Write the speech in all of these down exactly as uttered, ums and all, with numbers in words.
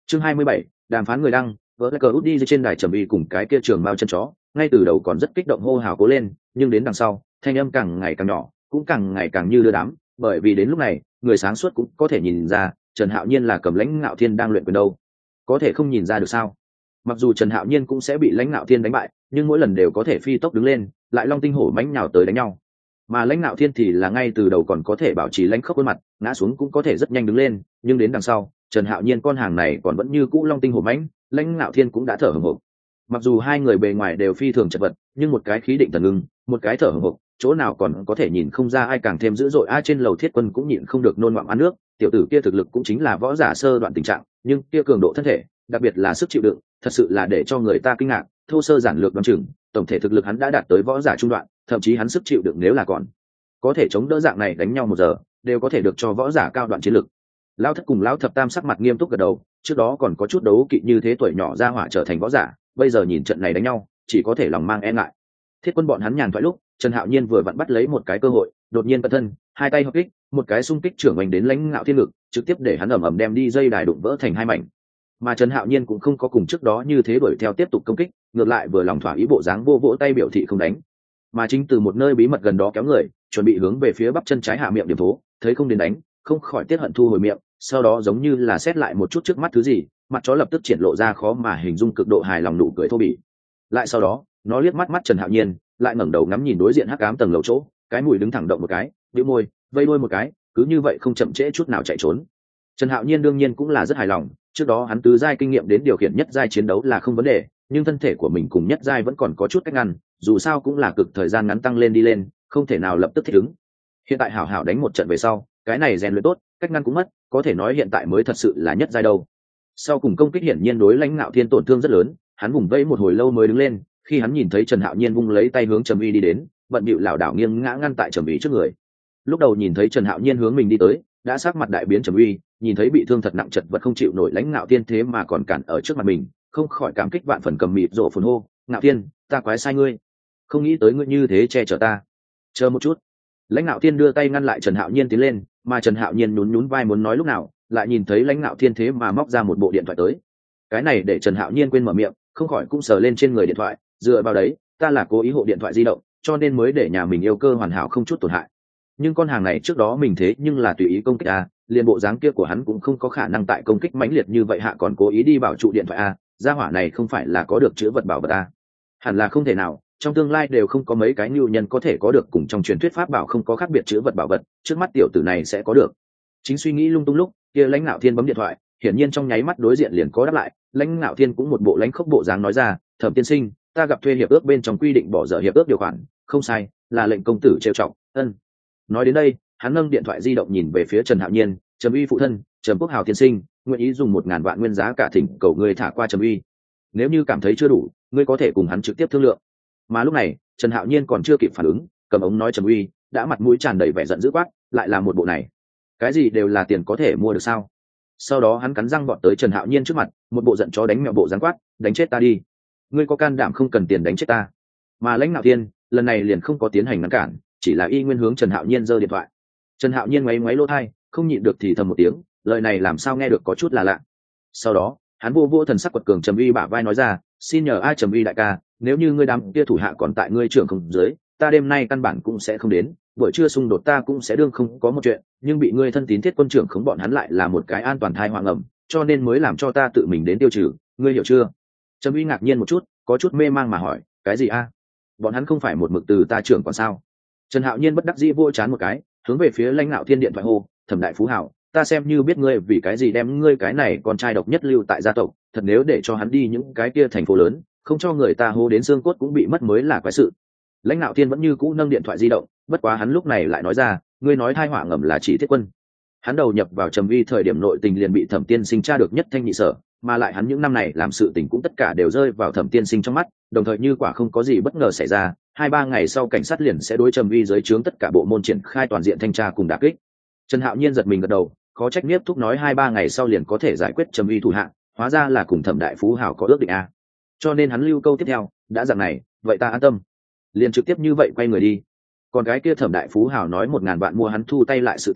Chương hai mươi bảy, đàm phán người đăng, vỡ lại cờ út đi trên đài trầm uy cùng cái kia trường mao chân chó, ngay từ đầu còn rất kích động hô hào cố lên, nhưng đến đằng sau, thanh âm càng ngày càng nhỏ, cũng càng ngày càng như đưa đám, bởi vì đến lúc này, người sáng suốt cũng có thể nhìn ra, Trần Hạo Nhiên là cầm Lãnh Ngạo Thiên đang luyện quyền đâu. Có thể không nhìn ra được sao? Mặc dù Trần Hạo Nhiên cũng sẽ bị Lãnh Ngạo Thiên đánh bại, nhưng mỗi lần đều có thể phi tốc đứng lên, lại long tinh hổ mãnh nhào tới đánh nhau. Mà Lãnh Ngạo Thiên thì là ngay từ đầu còn có thể bảo trì lãnh khốc khuôn mặt, ngã xuống cũng có thể rất nhanh đứng lên, nhưng đến đằng sau, Trần Hạo Nhiên con hàng này còn vẫn như cũ long tinh hổ mãnh, Lãnh Ngạo Thiên cũng đã thở hổn hển. Mặc dù hai người bề ngoài đều phi thường chật vật, nhưng một cái khí định thần ngưng, một cái thở hổn hển, chỗ nào còn có thể nhìn không ra ai càng thêm dữ dội. Ai trên lầu Thiết Quân cũng nhịn không được nôn ngoạm ăn nước, tiểu tử kia thực lực cũng chính là võ giả sơ đoạn tình trạng, nhưng kia cường độ thân thể, đặc biệt là sức chịu đựng, thật sự là để cho người ta kinh ngạc. Thô sơ giản lược đoán chừng, tổng thể thực lực hắn đã đạt tới võ giả trung đoạn, thậm chí hắn sức chịu đựng nếu là còn có thể chống đỡ dạng này đánh nhau một giờ, đều có thể được cho võ giả cao đoạn chiến lực. Lão Thất cùng Lão Thập Tam sắc mặt nghiêm túc gật đầu, trước đó còn có chút đấu kỵ như thế tuổi nhỏ ra hỏa trở thành võ giả, bây giờ nhìn trận này đánh nhau, chỉ có thể lòng mang e ngại. Thiết Quân bọn hắn nhàn thoại lúc, Trần Hạo Nhiên vừa vặn bắt lấy một cái cơ hội, đột nhiên cận thân, hai tay hợp kích, một cái xung kích trưởng mình đến Lãnh Ngạo Thiên ngực, trực tiếp để hắn ầm ầm đem đi dây đài đụng vỡ thành hai mảnh. Mà Trần Hạo Nhiên cũng không có cùng trước đó như thế đuổi theo tiếp tục công kích, ngược lại vừa lòng thỏa ý bộ dáng vô vỗ tay biểu thị không đánh, mà chính từ một nơi bí mật gần đó kéo người, chuẩn bị hướng về phía bắp chân trái hạ miệng điểm thố, thấy không đến đánh, không khỏi tiết hận thu hồi miệng, sau đó giống như là xét lại một chút trước mắt thứ gì, mặt chó lập tức triển lộ ra khó mà hình dung cực độ hài lòng nụ cười thô bỉ. Lại sau đó, nó liếc mắt mắt Trần Hạo Nhiên, lại ngẩng đầu ngắm nhìn đối diện hắc ám tầng lầu chỗ, cái mũi đứng thẳng động một cái, bĩu môi, vây đuôi một cái, cứ như vậy không chậm trễ chút nào chạy trốn. Trần Hạo Nhiên đương nhiên cũng là rất hài lòng, trước đó hắn tứ giai kinh nghiệm đến điều khiển nhất giai chiến đấu là không vấn đề, nhưng thân thể của mình cùng nhất giai vẫn còn có chút cách ngăn, dù sao cũng là cực thời gian ngắn tăng lên đi lên, không thể nào lập tức thích ứng. Hiện tại hảo hảo đánh một trận về sau, cái này rèn luyện tốt, cách ngăn cũng mất, có thể nói hiện tại mới thật sự là nhất giai đâu. Sau cùng công kích hiển nhiên đối Lãnh Ngạo Thiên tổn thương rất lớn, hắn vùng vẫy một hồi lâu mới đứng lên, khi hắn nhìn thấy Trần Hạo Nhiên vung lấy tay hướng Trầm Uy đi đến, bận bịu lảo đảo nghiêng ngã ngăn tại Trầm Uy trước người. Lúc đầu nhìn thấy Trần Hạo Nhiên hướng mình đi tới, đã sắc mặt đại biến Trầm Uy, nhìn thấy bị thương thật nặng chật vật không chịu nổi Lãnh Ngạo Thiên thế mà còn cản ở trước mặt mình, không khỏi cảm kích vạn phần cầm mịt rộ phồn hô, "Ngạo Thiên, ta quái sai ngươi, không nghĩ tới ngươi như thế che chở ta. Chờ một chút." Lãnh Ngạo Thiên đưa tay ngăn lại Trần Hạo Nhiên tiến lên, mà Trần Hạo Nhiên nhún nhún vai muốn nói lúc nào, lại nhìn thấy Lãnh Ngạo Thiên thế mà móc ra một bộ điện thoại tới. Cái này để Trần Hạo Nhiên quên mở miệng, không khỏi cũng sờ lên trên người điện thoại, dựa vào đấy, ta là cố ý hộ điện thoại di động, cho nên mới để nhà mình yêu cơ hoàn hảo không chút tổn hại. Nhưng con hàng này trước đó mình thế nhưng là tùy ý công kích a, liền bộ dáng kia của hắn cũng không có khả năng tại công kích mãnh liệt như vậy hạ còn cố ý đi bảo trụ điện thoại a, gia hỏa này không phải là có được chữ vật bảo vật a. Hẳn là không thể nào, trong tương lai đều không có mấy cái nhu nhân có thể có được cùng trong truyền thuyết pháp bảo không có khác biệt chữ vật bảo vật, trước mắt tiểu tử này sẽ có được. Chính suy nghĩ lung tung lúc, kia Lãnh Ngạo Thiên bấm điện thoại, hiển nhiên trong nháy mắt đối diện liền có đáp lại. Lãnh Ngạo Thiên cũng một bộ lãnh khốc bộ dáng nói ra, "Thẩm tiên sinh, ta gặp thuê hiệp ước bên trong quy định bỏ dở hiệp ước điều khoản, không sai, là lệnh công tử trêu chọc." Ân. Nói đến đây, hắn nâng điện thoại di động nhìn về phía Trần Hạo Nhiên, "Trầm Uy phụ thân, Trầm Quốc Hào tiên sinh, nguyện ý dùng một ngàn vạn nguyên giá cả thỉnh cầu ngươi thả qua Trầm Uy. Nếu như cảm thấy chưa đủ, ngươi có thể cùng hắn trực tiếp thương lượng." Mà lúc này, Trần Hạo Nhiên còn chưa kịp phản ứng, cầm ống nói Trầm Uy đã mặt mũi tràn đầy vẻ giận dữ quát, "Lại là một bộ này, cái gì đều là tiền có thể mua được sao?" Sau đó hắn cắn răng vọt tới Trần Hạo Nhiên trước mặt, một bộ giận chó đánh mèo bộ dáng quát, "Đánh chết ta đi, ngươi có can đảm không cần tiền đánh chết ta." Mà Lãnh Ngạo Thiên lần này liền không có tiến hành ngăn cản, chỉ là y nguyên hướng Trần Hạo Nhiên giơ điện thoại. Trần Hạo Nhiên ngoáy ngoáy lỗ tai, không nhịn được thì thầm một tiếng, lời này làm sao nghe được có chút là lạ. Sau đó hắn vô vô thần sắc quật cường Trầm Uy bả vai nói ra, "Xin nhờ ai Trầm Uy đại ca, nếu như ngươi đám kia thủ hạ còn tại ngươi trưởng không dưới, ta đêm nay căn bản cũng sẽ không đến, buổi trưa xung đột ta cũng sẽ đương không có một chuyện, nhưng bị ngươi thân tín Thiết Quân trưởng khống bọn hắn lại là một cái an toàn thai hoàng ẩm, cho nên mới làm cho ta tự mình đến tiêu trừ, ngươi hiểu chưa?" Trầm Uy ngạc nhiên một chút, có chút mê mang mà hỏi, "Cái gì a? Bọn hắn không phải một mực từ ta trưởng còn sao?" Trần Hạo Nhiên bất đắc dĩ vỗ chán một cái, hướng về phía Lãnh Ngạo Thiên điện thoại hô, "Thẩm đại phú hảo, ta xem như biết ngươi vì cái gì đem ngươi cái này con trai độc nhất lưu tại gia tộc, thật nếu để cho hắn đi những cái kia thành phố lớn, không cho người ta hô đến xương cốt cũng bị mất mới là quái sự." Lãnh Ngạo Thiên vẫn như cũ nâng điện thoại di động, bất quá hắn lúc này lại nói ra, "Ngươi nói thai họa ngầm là chỉ Thiết Quân." Hắn đầu nhập vào Trầm Uy thời điểm nội tình liền bị Thẩm tiên sinh tra được nhất thanh nhị sở, mà lại hắn những năm này làm sự tình cũng tất cả đều rơi vào Thẩm tiên sinh trong mắt, đồng thời như quả không có gì bất ngờ xảy ra, hai ba ngày sau cảnh sát liền sẽ đối Trầm Uy dưới trướng tất cả bộ môn triển khai toàn diện thanh tra cùng đả kích. Trần Hạo Nhiên giật mình gật đầu, khó trách Niếp Thúc nói hai ba ngày sau liền có thể giải quyết Trầm Uy thủ hạ, hóa ra là cùng Thẩm đại phú hảo có ước định a. Cho nên hắn lưu câu tiếp theo, "Đã dạng này, vậy ta an tâm." Liền trực tiếp như vậy quay người đi. Còn cái kia Thẩm đại phú hảo nói một ngàn vạn mua hắn thu tay lại sự tình,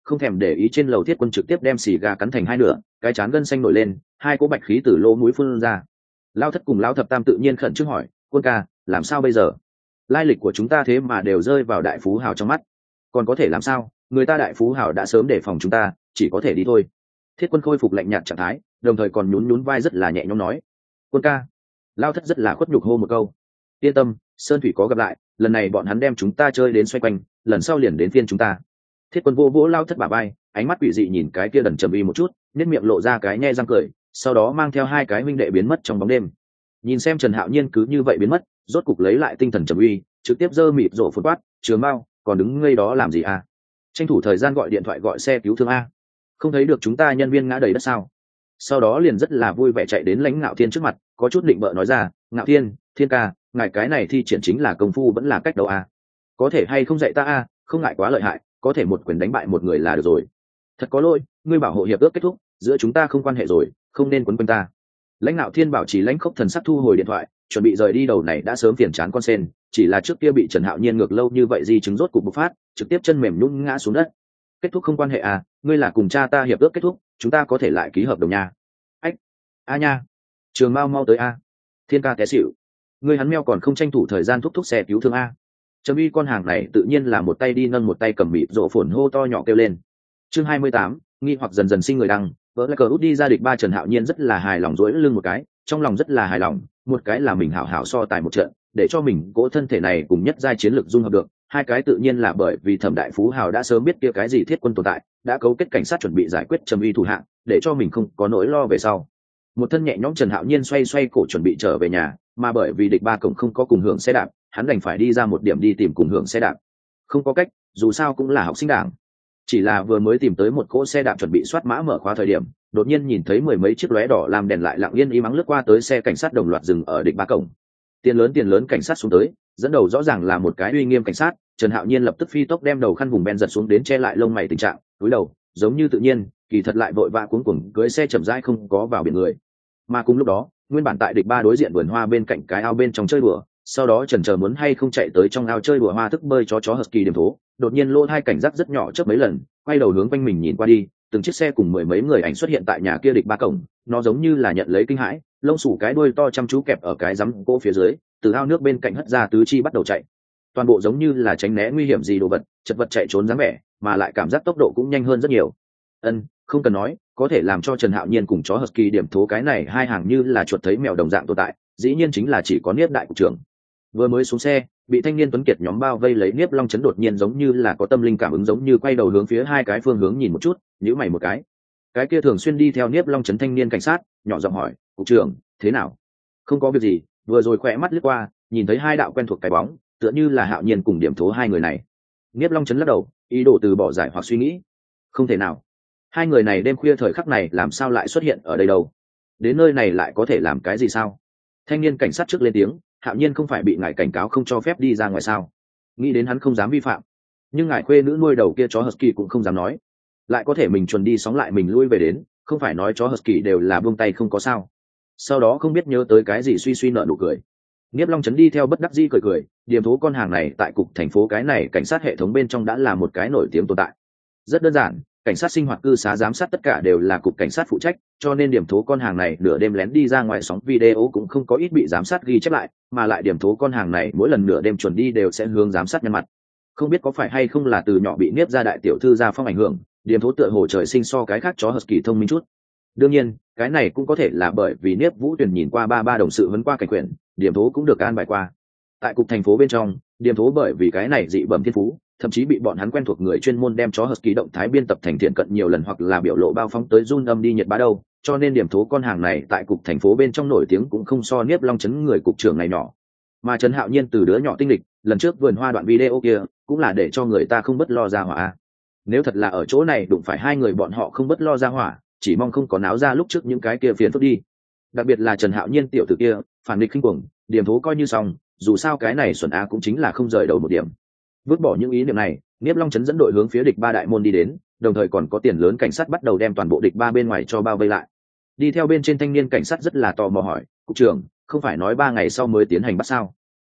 không thèm để ý trên lầu thiết quân trực tiếp đem xì gà cắn thành hai nửa, cái chán gân xanh nổi lên, hai cỗ bạch khí từ lỗ mũi phun ra. Lao thất cùng Lao thập tam tự nhiên khẩn trương hỏi, quân ca, làm sao bây giờ? Lai lịch của chúng ta thế mà đều rơi vào đại phú hào trong mắt, còn có thể làm sao? Người ta đại phú hào đã sớm đề phòng chúng ta, chỉ có thể đi thôi. Thiết quân khôi phục lạnh nhạt trạng thái, đồng thời còn nhún nhún vai rất là nhẹ nhõm nói, quân ca. Lao thất rất là khuất nhục hô một câu, yên tâm, sơn thủy có gặp lại, lần này bọn hắn đem chúng ta chơi đến xoay quanh, lần sau liền đến phiên chúng ta. Thiết quân vô vỗ Lao thất bả vai, ánh mắt quỷ dị nhìn cái kia đần trầm y một chút, nét miệng lộ ra cái nhe răng cười, sau đó mang theo hai cái huynh đệ biến mất trong bóng đêm. Nhìn xem Trần Hạo Nhiên cứ như vậy biến mất, rốt cục lấy lại tinh thần trầm uy, trực tiếp giơ mịt rổ phun quát, Trường Mao, còn đứng ngây đó làm gì à? Tranh thủ thời gian gọi điện thoại gọi xe cứu thương a. Không thấy được chúng ta nhân viên ngã đầy đất sao? Sau đó liền rất là vui vẻ chạy đến Lãnh Ngạo Thiên trước mặt, có chút định bợ nói ra, Ngạo Thiên, Thiên ca, ngài cái này thi triển chính là công phu vẫn là cách đâu a? Có thể hay không dạy ta a? Không ngại quá lợi hại, có thể một quyền đánh bại một người là được rồi. Thật có lỗi, ngươi bảo hộ hiệp ước kết thúc, giữa chúng ta không quan hệ rồi, không nên quấn quanh ta. Lãnh Ngạo Thiên bảo trì lãnh khốc thần sắc thu hồi điện thoại, chuẩn bị rời đi. Đầu này đã sớm phiền chán con sen, chỉ là trước kia bị Trần Hạo Nhiên ngược lâu như vậy di chứng rốt cục bộc phát, trực tiếp chân mềm nhũn ngã xuống đất. Kết thúc không quan hệ à, ngươi là cùng cha ta hiệp ước kết thúc, chúng ta có thể lại ký hợp đồng nha. Ách, a nha, Trường Mao mau tới a. Thiên ca té xỉu, ngươi hắn meo còn không tranh thủ thời gian thúc thúc xe cứu thương a. Trầm uy con hàng này tự nhiên là một tay đi nâng một tay cầm mịt rộ phồn hô to nhỏ kêu lên. Chương hai mươi tám, nghi hoặc dần dần sinh người đăng, vỡ lại cờ út đi ra địch ba. Trần Hạo Nhiên rất là hài lòng duỗi lưng một cái, trong lòng rất là hài lòng, một cái là mình hảo hảo so tài một trận, để cho mình cỗ thân thể này cùng nhất giai chiến lược dung hợp được, hai cái tự nhiên là bởi vì Thẩm đại phú hào đã sớm biết kia cái gì thiết quân tồn tại, đã cấu kết cảnh sát chuẩn bị giải quyết Trầm uy thủ hạng, để cho mình không có nỗi lo về sau. Một thân nhẹ nhõm Trần Hạo Nhiên xoay xoay cổ chuẩn bị trở về nhà, mà bởi vì địch ba cổng không có cùng hưởng xe đạp, hắn đành phải đi ra một điểm đi tìm cùng hưởng xe đạp. Không có cách, dù sao cũng là học sinh đảng. Chỉ là vừa mới tìm tới một cỗ xe đạp chuẩn bị soát mã mở khóa thời điểm, đột nhiên nhìn thấy mười mấy chiếc lóe đỏ làm đèn lại lặng yên im ắng lướt qua tới xe cảnh sát đồng loạt dừng ở địch ba cổng. Tiền lớn tiền lớn cảnh sát xuống tới, dẫn đầu rõ ràng là một cái uy nghiêm cảnh sát. Trần Hạo Nhiên lập tức phi tốc đem đầu khăn vùng ben giật xuống đến che lại lông mày tình trạng, cúi đầu, giống như tự nhiên, kỳ thật lại vội vã cuống cuồng cưỡi xe chậm rãi không có vào biển người. Mà cùng lúc đó, nguyên bản tại địch ba đối diện vườn hoa bên cạnh cái ao bên trong chơi đùa, sau đó chần chờ muốn hay không chạy tới trong ao chơi đùa hoa thức bơi chó chó husky điểm thố, đột nhiên lỗ hai cảnh giác rất nhỏ chớp mấy lần, quay đầu hướng quanh mình nhìn qua đi, từng chiếc xe cùng mười mấy người ảnh xuất hiện tại nhà kia địch ba cổng, nó giống như là nhận lấy kinh hãi, lông sủ cái đuôi to chăm chú kẹp ở cái rắm cỗ phía dưới, từ ao nước bên cạnh hất ra tứ chi bắt đầu chạy. Toàn bộ giống như là tránh né nguy hiểm gì đồ vật, chật vật chạy trốn dáng vẻ, mà lại cảm giác tốc độ cũng nhanh hơn rất nhiều. Ân, không cần nói, có thể làm cho Trần Hạo Nhiên cùng chó husky điểm thố cái này hai hàng như là chuột thấy mèo đồng dạng tồn tại, dĩ nhiên chính là chỉ có Niếp đại cục trưởng. Vừa mới xuống xe, bị thanh niên tuấn kiệt nhóm bao vây lấy, Niếp Long Chấn đột nhiên giống như là có tâm linh cảm ứng, giống như quay đầu hướng phía hai cái phương hướng nhìn một chút, nhíu mày một cái. Cái kia thường xuyên đi theo Niếp Long Chấn thanh niên cảnh sát, nhỏ giọng hỏi, "Cục trưởng, thế nào?" "Không có việc gì, vừa rồi khỏe mắt lướt qua, nhìn thấy hai đạo quen thuộc cái bóng, tựa như là Hạo Nhiên cùng điểm thố hai người này." Niếp Long Chấn lắc đầu, ý đồ từ bỏ giải hoặc suy nghĩ. "Không thể nào. Hai người này đêm khuya thời khắc này làm sao lại xuất hiện ở đây đâu? Đến nơi này lại có thể làm cái gì sao?" Thanh niên cảnh sát trước lên tiếng, "Hạo Nhiên không phải bị ngài cảnh cáo không cho phép đi ra ngoài sao? Nghĩ đến hắn không dám vi phạm, nhưng ngài khuê nữ nuôi đầu kia chó husky cũng không dám nói, lại có thể mình chuẩn đi sóng lại mình lui về đến, không phải nói chó husky đều là buông tay không có sao?" Sau đó không biết nhớ tới cái gì suy suy nợ nụ cười. Niếp Long Chấn đi theo bất đắc dĩ cười cười, điểm thố con hàng này tại cục thành phố cái này cảnh sát hệ thống bên trong đã là một cái nổi tiếng tồn tại. Rất đơn giản, cảnh sát sinh hoạt cư xá giám sát tất cả đều là cục cảnh sát phụ trách, cho nên điểm thố con hàng này nửa đêm lén đi ra ngoài sóng video cũng không có ít bị giám sát ghi chép lại, mà lại điểm thố con hàng này mỗi lần nửa đêm chuẩn đi đều sẽ hướng giám sát nhăn mặt. Không biết có phải hay không là từ nhỏ bị Niếp gia đại tiểu thư gia phong ảnh hưởng, điểm thố tựa hồ trời sinh so cái khác chó husky thông minh chút. Đương nhiên, cái này cũng có thể là bởi vì Niếp Vũ Tuyền nhìn qua ba ba đồng sự huấn qua cảnh quyển, điểm thố cũng được an bài qua. Tại cục thành phố bên trong, điểm thố bởi vì cái này dị bẩm thiên phú, thậm chí bị bọn hắn quen thuộc người chuyên môn đem chó husky động thái biên tập thành thiện cận nhiều lần, hoặc là biểu lộ bao phóng tới run âm đi nhiệt bá đâu, cho nên điểm thố con hàng này tại cục thành phố bên trong nổi tiếng cũng không so Niếp Long Chấn người cục trưởng này nhỏ. Mà Trần Hạo Nhiên từ đứa nhỏ tinh lịch, lần trước vườn hoa đoạn video kia, cũng là để cho người ta không bất lo ra hỏa. Nếu thật là ở chỗ này đụng phải hai người bọn họ không bất lo ra hỏa, chỉ mong không có náo ra lúc trước những cái kia phiền phức đi. Đặc biệt là Trần Hạo Nhiên tiểu tử kia, phản nghịch khinh cuồng, điểm thố coi như xong, dù sao cái này xuẩn a cũng chính là không rời đầu một điểm. Vứt bỏ những ý niệm này, Niếp Long Chấn dẫn đội hướng phía địch ba đại môn đi đến, đồng thời còn có tiền lớn cảnh sát bắt đầu đem toàn bộ địch ba bên ngoài cho bao vây lại. Đi theo bên trên thanh niên cảnh sát rất là tò mò hỏi, "Cục trưởng, không phải nói ba ngày sau mới tiến hành bắt sao?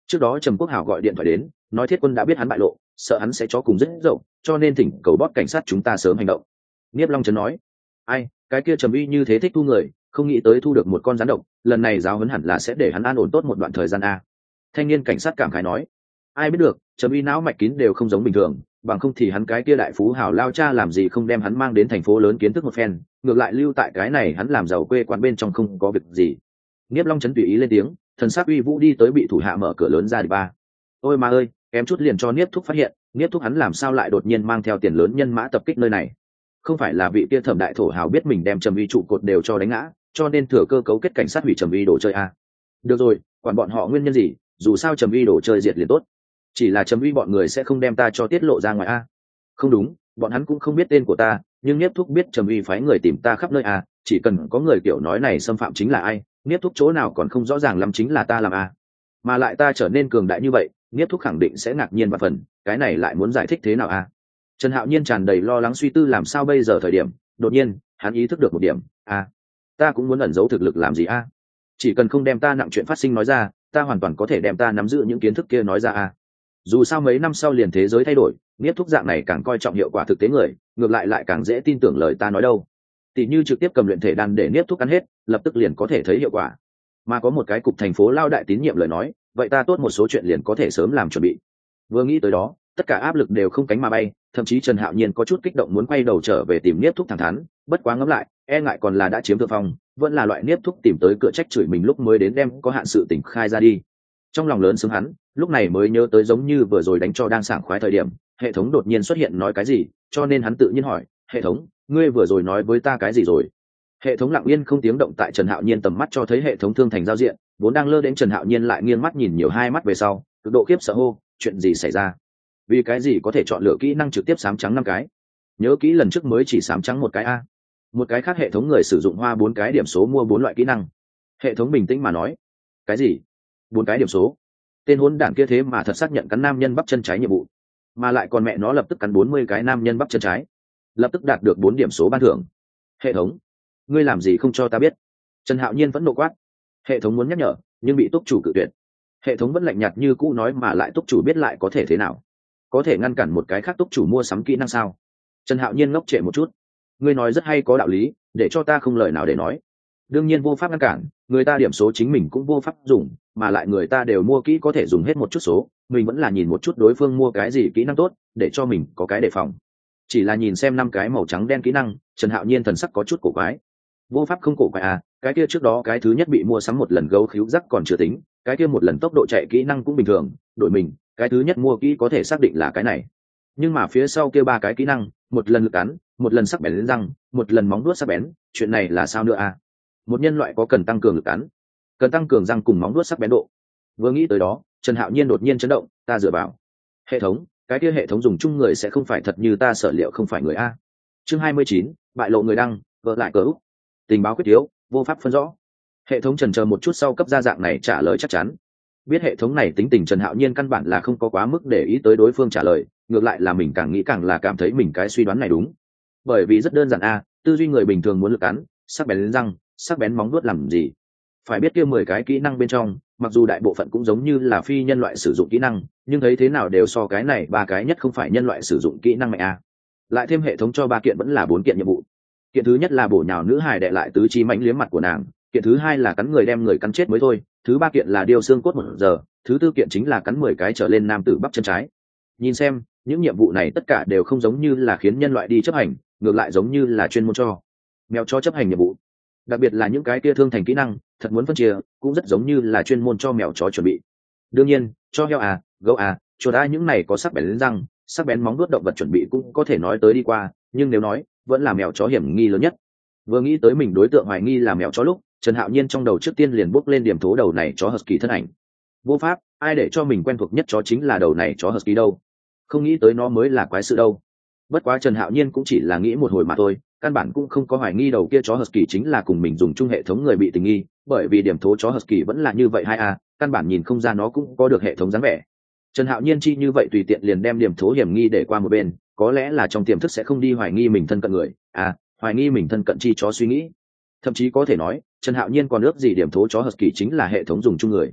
Trước đó Trầm Quốc Hảo gọi điện thoại đến nói Thiết Quân đã biết hắn bại lộ, sợ hắn sẽ cho cùng rất dậu, cho nên thỉnh cầu bót cảnh sát chúng ta sớm hành động. Niếp Long Trấn nói, ai cái kia Trầm Uy như thế thích thu người, không nghĩ tới thu được một con rắn độc, lần này giáo huấn hẳn là sẽ để hắn an ổn tốt một đoạn thời gian a. Thanh niên cảnh sát cảm khái nói, ai biết được, Trầm Uy não mạch kín đều không giống bình thường, bằng không thì hắn cái kia đại phú hào lao cha làm gì không đem hắn mang đến thành phố lớn kiến thức một phen, ngược lại lưu tại cái này hắn làm giàu quê quán bên trong không có việc gì. Niếp Long Trấn tùy ý lên tiếng, thần sắc uy vũ đi tới bị thủ hạ mở cửa lớn ra đi ba. Ôi ma ơi, kém chút liền cho Niếp Thúc phát hiện, Niếp Thúc hắn làm sao lại đột nhiên mang theo tiền lớn nhân mã tập kích nơi này? Không phải là vị kia Thẩm đại thổ hào biết mình đem Trầm Uy trụ cột đều cho đánh ngã, cho nên thừa cơ cấu kết cảnh sát hủy Trầm Uy đồ chơi a. Được rồi, quản bọn họ nguyên nhân gì, dù sao Trầm Uy đồ chơi diệt liền tốt. Chỉ là Trầm Uy bọn người sẽ không đem ta cho tiết lộ ra ngoài a. Không đúng, bọn hắn cũng không biết tên của ta, nhưng Niếp Thúc biết Trầm Uy phái người tìm ta khắp nơi a, chỉ cần có người kiểu nói này xâm phạm chính là ai, Niếp Thúc chỗ nào còn không rõ ràng lắm chính là ta làm a. Mà lại ta trở nên cường đại như vậy, Niếp Thúc khẳng định sẽ ngạc nhiên và phần, cái này lại muốn giải thích thế nào a? Trần Hạo Nhiên tràn đầy lo lắng suy tư làm sao bây giờ thời điểm, đột nhiên, hắn ý thức được một điểm, a, ta cũng muốn ẩn giấu thực lực làm gì a? Chỉ cần không đem ta nặng chuyện phát sinh nói ra, ta hoàn toàn có thể đem ta nắm giữ những kiến thức kia nói ra a. Dù sao mấy năm sau liền thế giới thay đổi, Niếp Thúc dạng này càng coi trọng hiệu quả thực tế người, ngược lại lại càng dễ tin tưởng lời ta nói đâu. Tỷ như trực tiếp cầm luyện thể đan để Niếp Thúc ăn hết, lập tức liền có thể thấy hiệu quả. Mà có một cái cục thành phố lao đại tín nhiệm lời nói, vậy ta tốt một số chuyện liền có thể sớm làm chuẩn bị. Vừa nghĩ tới đó, tất cả áp lực đều không cánh mà bay, thậm chí Trần Hạo Nhiên có chút kích động muốn quay đầu trở về tìm Niếp Thúc thẳng thắn, bất quá ngẫm lại, e ngại còn là đã chiếm thượng phong, vẫn là loại Niếp Thúc tìm tới cửa trách chửi mình lúc mới đến đem có hạn sự tình khai ra đi. Trong lòng lớn sướng hắn, lúc này mới nhớ tới giống như vừa rồi đánh cho đang sảng khoái thời điểm, hệ thống đột nhiên xuất hiện nói cái gì, cho nên hắn tự nhiên hỏi, hệ thống, ngươi vừa rồi nói với ta cái gì rồi? Hệ thống lặng yên không tiếng động tại Trần Hạo Nhiên tầm mắt cho thấy hệ thống thương thành giao diện, vốn đang lơ đến Trần Hạo Nhiên lại nghiêng mắt nhìn nhiều hai mắt về sau, cực độ khiếp sợ hô, chuyện gì xảy ra? Vì cái gì có thể chọn lựa kỹ năng trực tiếp sám trắng năm cái? Nhớ kỹ lần trước mới chỉ sám trắng một cái a. Một cái khác hệ thống người sử dụng hoa bốn cái điểm số mua bốn loại kỹ năng. Hệ thống bình tĩnh mà nói, cái gì? Bốn cái điểm số? Tên hỗn đản kia thế mà thật xác nhận cắn nam nhân bắp chân trái nhiệm vụ, mà lại còn mẹ nó lập tức cắn bốn mươi cái nam nhân bắp chân trái, lập tức đạt được bốn điểm số ban thưởng. Hệ thống, ngươi làm gì không cho ta biết? Trần Hạo Nhiên vẫn nộ quát. Hệ thống muốn nhắc nhở, nhưng bị túc chủ cự tuyệt. Hệ thống vẫn lạnh nhạt như cũ nói mà lại túc chủ biết lại có thể thế nào? Có thể ngăn cản một cái khác túc chủ mua sắm kỹ năng sao? Trần Hạo Nhiên ngốc trệ một chút. Ngươi nói rất hay có đạo lý, để cho ta không lời nào để nói. Đương nhiên vô pháp ngăn cản, người ta điểm số chính mình cũng vô pháp dùng, mà lại người ta đều mua kỹ có thể dùng hết một chút số, mình vẫn là nhìn một chút đối phương mua cái gì kỹ năng tốt, để cho mình có cái đề phòng. Chỉ là nhìn xem năm cái màu trắng đen kỹ năng, Trần Hạo Nhiên thần sắc có chút cổ quái. Vô pháp không cổ quái à, cái kia trước đó cái thứ nhất bị mua sắm một lần gấu khíu rắc còn chưa tính, cái kia một lần tốc độ chạy kỹ năng cũng bình thường, đổi mình, cái thứ nhất mua kỹ có thể xác định là cái này. Nhưng mà phía sau kia ba cái kỹ năng, một lần lực cắn, một lần sắc bén lên răng, một lần móng vuốt sắc bén, chuyện này là sao nữa à? Một nhân loại có cần tăng cường lực cắn, cần tăng cường răng cùng móng vuốt sắc bén độ. Vừa nghĩ tới đó, Trần Hạo Nhiên đột nhiên chấn động, ta dựa vào hệ thống, cái kia hệ thống dùng chung người sẽ không phải thật như ta sợ liệu không phải người a. Chương hai mươi chín, bại lộ người đăng, vợ lại cỡ úc. Tình báo quyết yếu, vô pháp phân rõ. Hệ thống chần chờ một chút sau cấp ra dạng này trả lời chắc chắn. Biết hệ thống này tính tình Trần Hạo Nhiên căn bản là không có quá mức để ý tới đối phương trả lời, ngược lại là mình càng nghĩ càng là cảm thấy mình cái suy đoán này đúng. Bởi vì rất đơn giản a, tư duy người bình thường muốn lực cắn, sắc bén lên răng, sắc bén móng vuốt làm gì? Phải biết kia mười cái kỹ năng bên trong, mặc dù đại bộ phận cũng giống như là phi nhân loại sử dụng kỹ năng, nhưng thấy thế nào đều so cái này ba cái nhất không phải nhân loại sử dụng kỹ năng mạnh a. Lại thêm hệ thống cho ba kiện vẫn là bốn kiện nhiệm vụ. Kiện thứ nhất là bổ nhào nữ hài đệ lại tứ chi mãnh liếm mặt của nàng, kiện thứ hai là cắn người đem người cắn chết mới thôi, thứ ba kiện là điêu xương cốt một giờ, thứ tư kiện chính là cắn mười cái trở lên nam tử bắp chân trái. Nhìn xem, những nhiệm vụ này tất cả đều không giống như là khiến nhân loại đi chấp hành, ngược lại giống như là chuyên môn cho mèo cho chấp hành nhiệm vụ. Đặc biệt là những cái kia thương thành kỹ năng, thật muốn phân chia, cũng rất giống như là chuyên môn cho mèo chó chuẩn bị. Đương nhiên, cho heo à, gấu à, chuột à những này có sắc bén lên răng, sắc bén móng vuốt động vật chuẩn bị cũng có thể nói tới đi qua, nhưng nếu nói, vẫn là mèo chó hiểm nghi lớn nhất. Vừa nghĩ tới mình đối tượng hoài nghi là mèo chó lúc, Trần Hạo Nhiên trong đầu trước tiên liền bốc lên điểm thố đầu này chó husky thân ảnh. Vô pháp, ai để cho mình quen thuộc nhất chó chính là đầu này chó husky đâu. Không nghĩ tới nó mới là quái sự đâu. Bất quá Trần Hạo Nhiên cũng chỉ là nghĩ một hồi mà thôi, căn bản cũng không có hoài nghi đầu kia chó husky chính là cùng mình dùng chung hệ thống người bị tình nghi, bởi vì điểm thố chó husky vẫn là như vậy hai a, căn bản nhìn không ra nó cũng có được hệ thống dáng vẻ. Trần Hạo Nhiên chi như vậy tùy tiện liền đem điểm thố hiểm nghi để qua một bên, có lẽ là trong tiềm thức sẽ không đi hoài nghi mình thân cận người, à, hoài nghi mình thân cận chi chó suy nghĩ. Thậm chí có thể nói, Trần Hạo Nhiên còn ước gì điểm thố chó husky chính là hệ thống dùng chung người.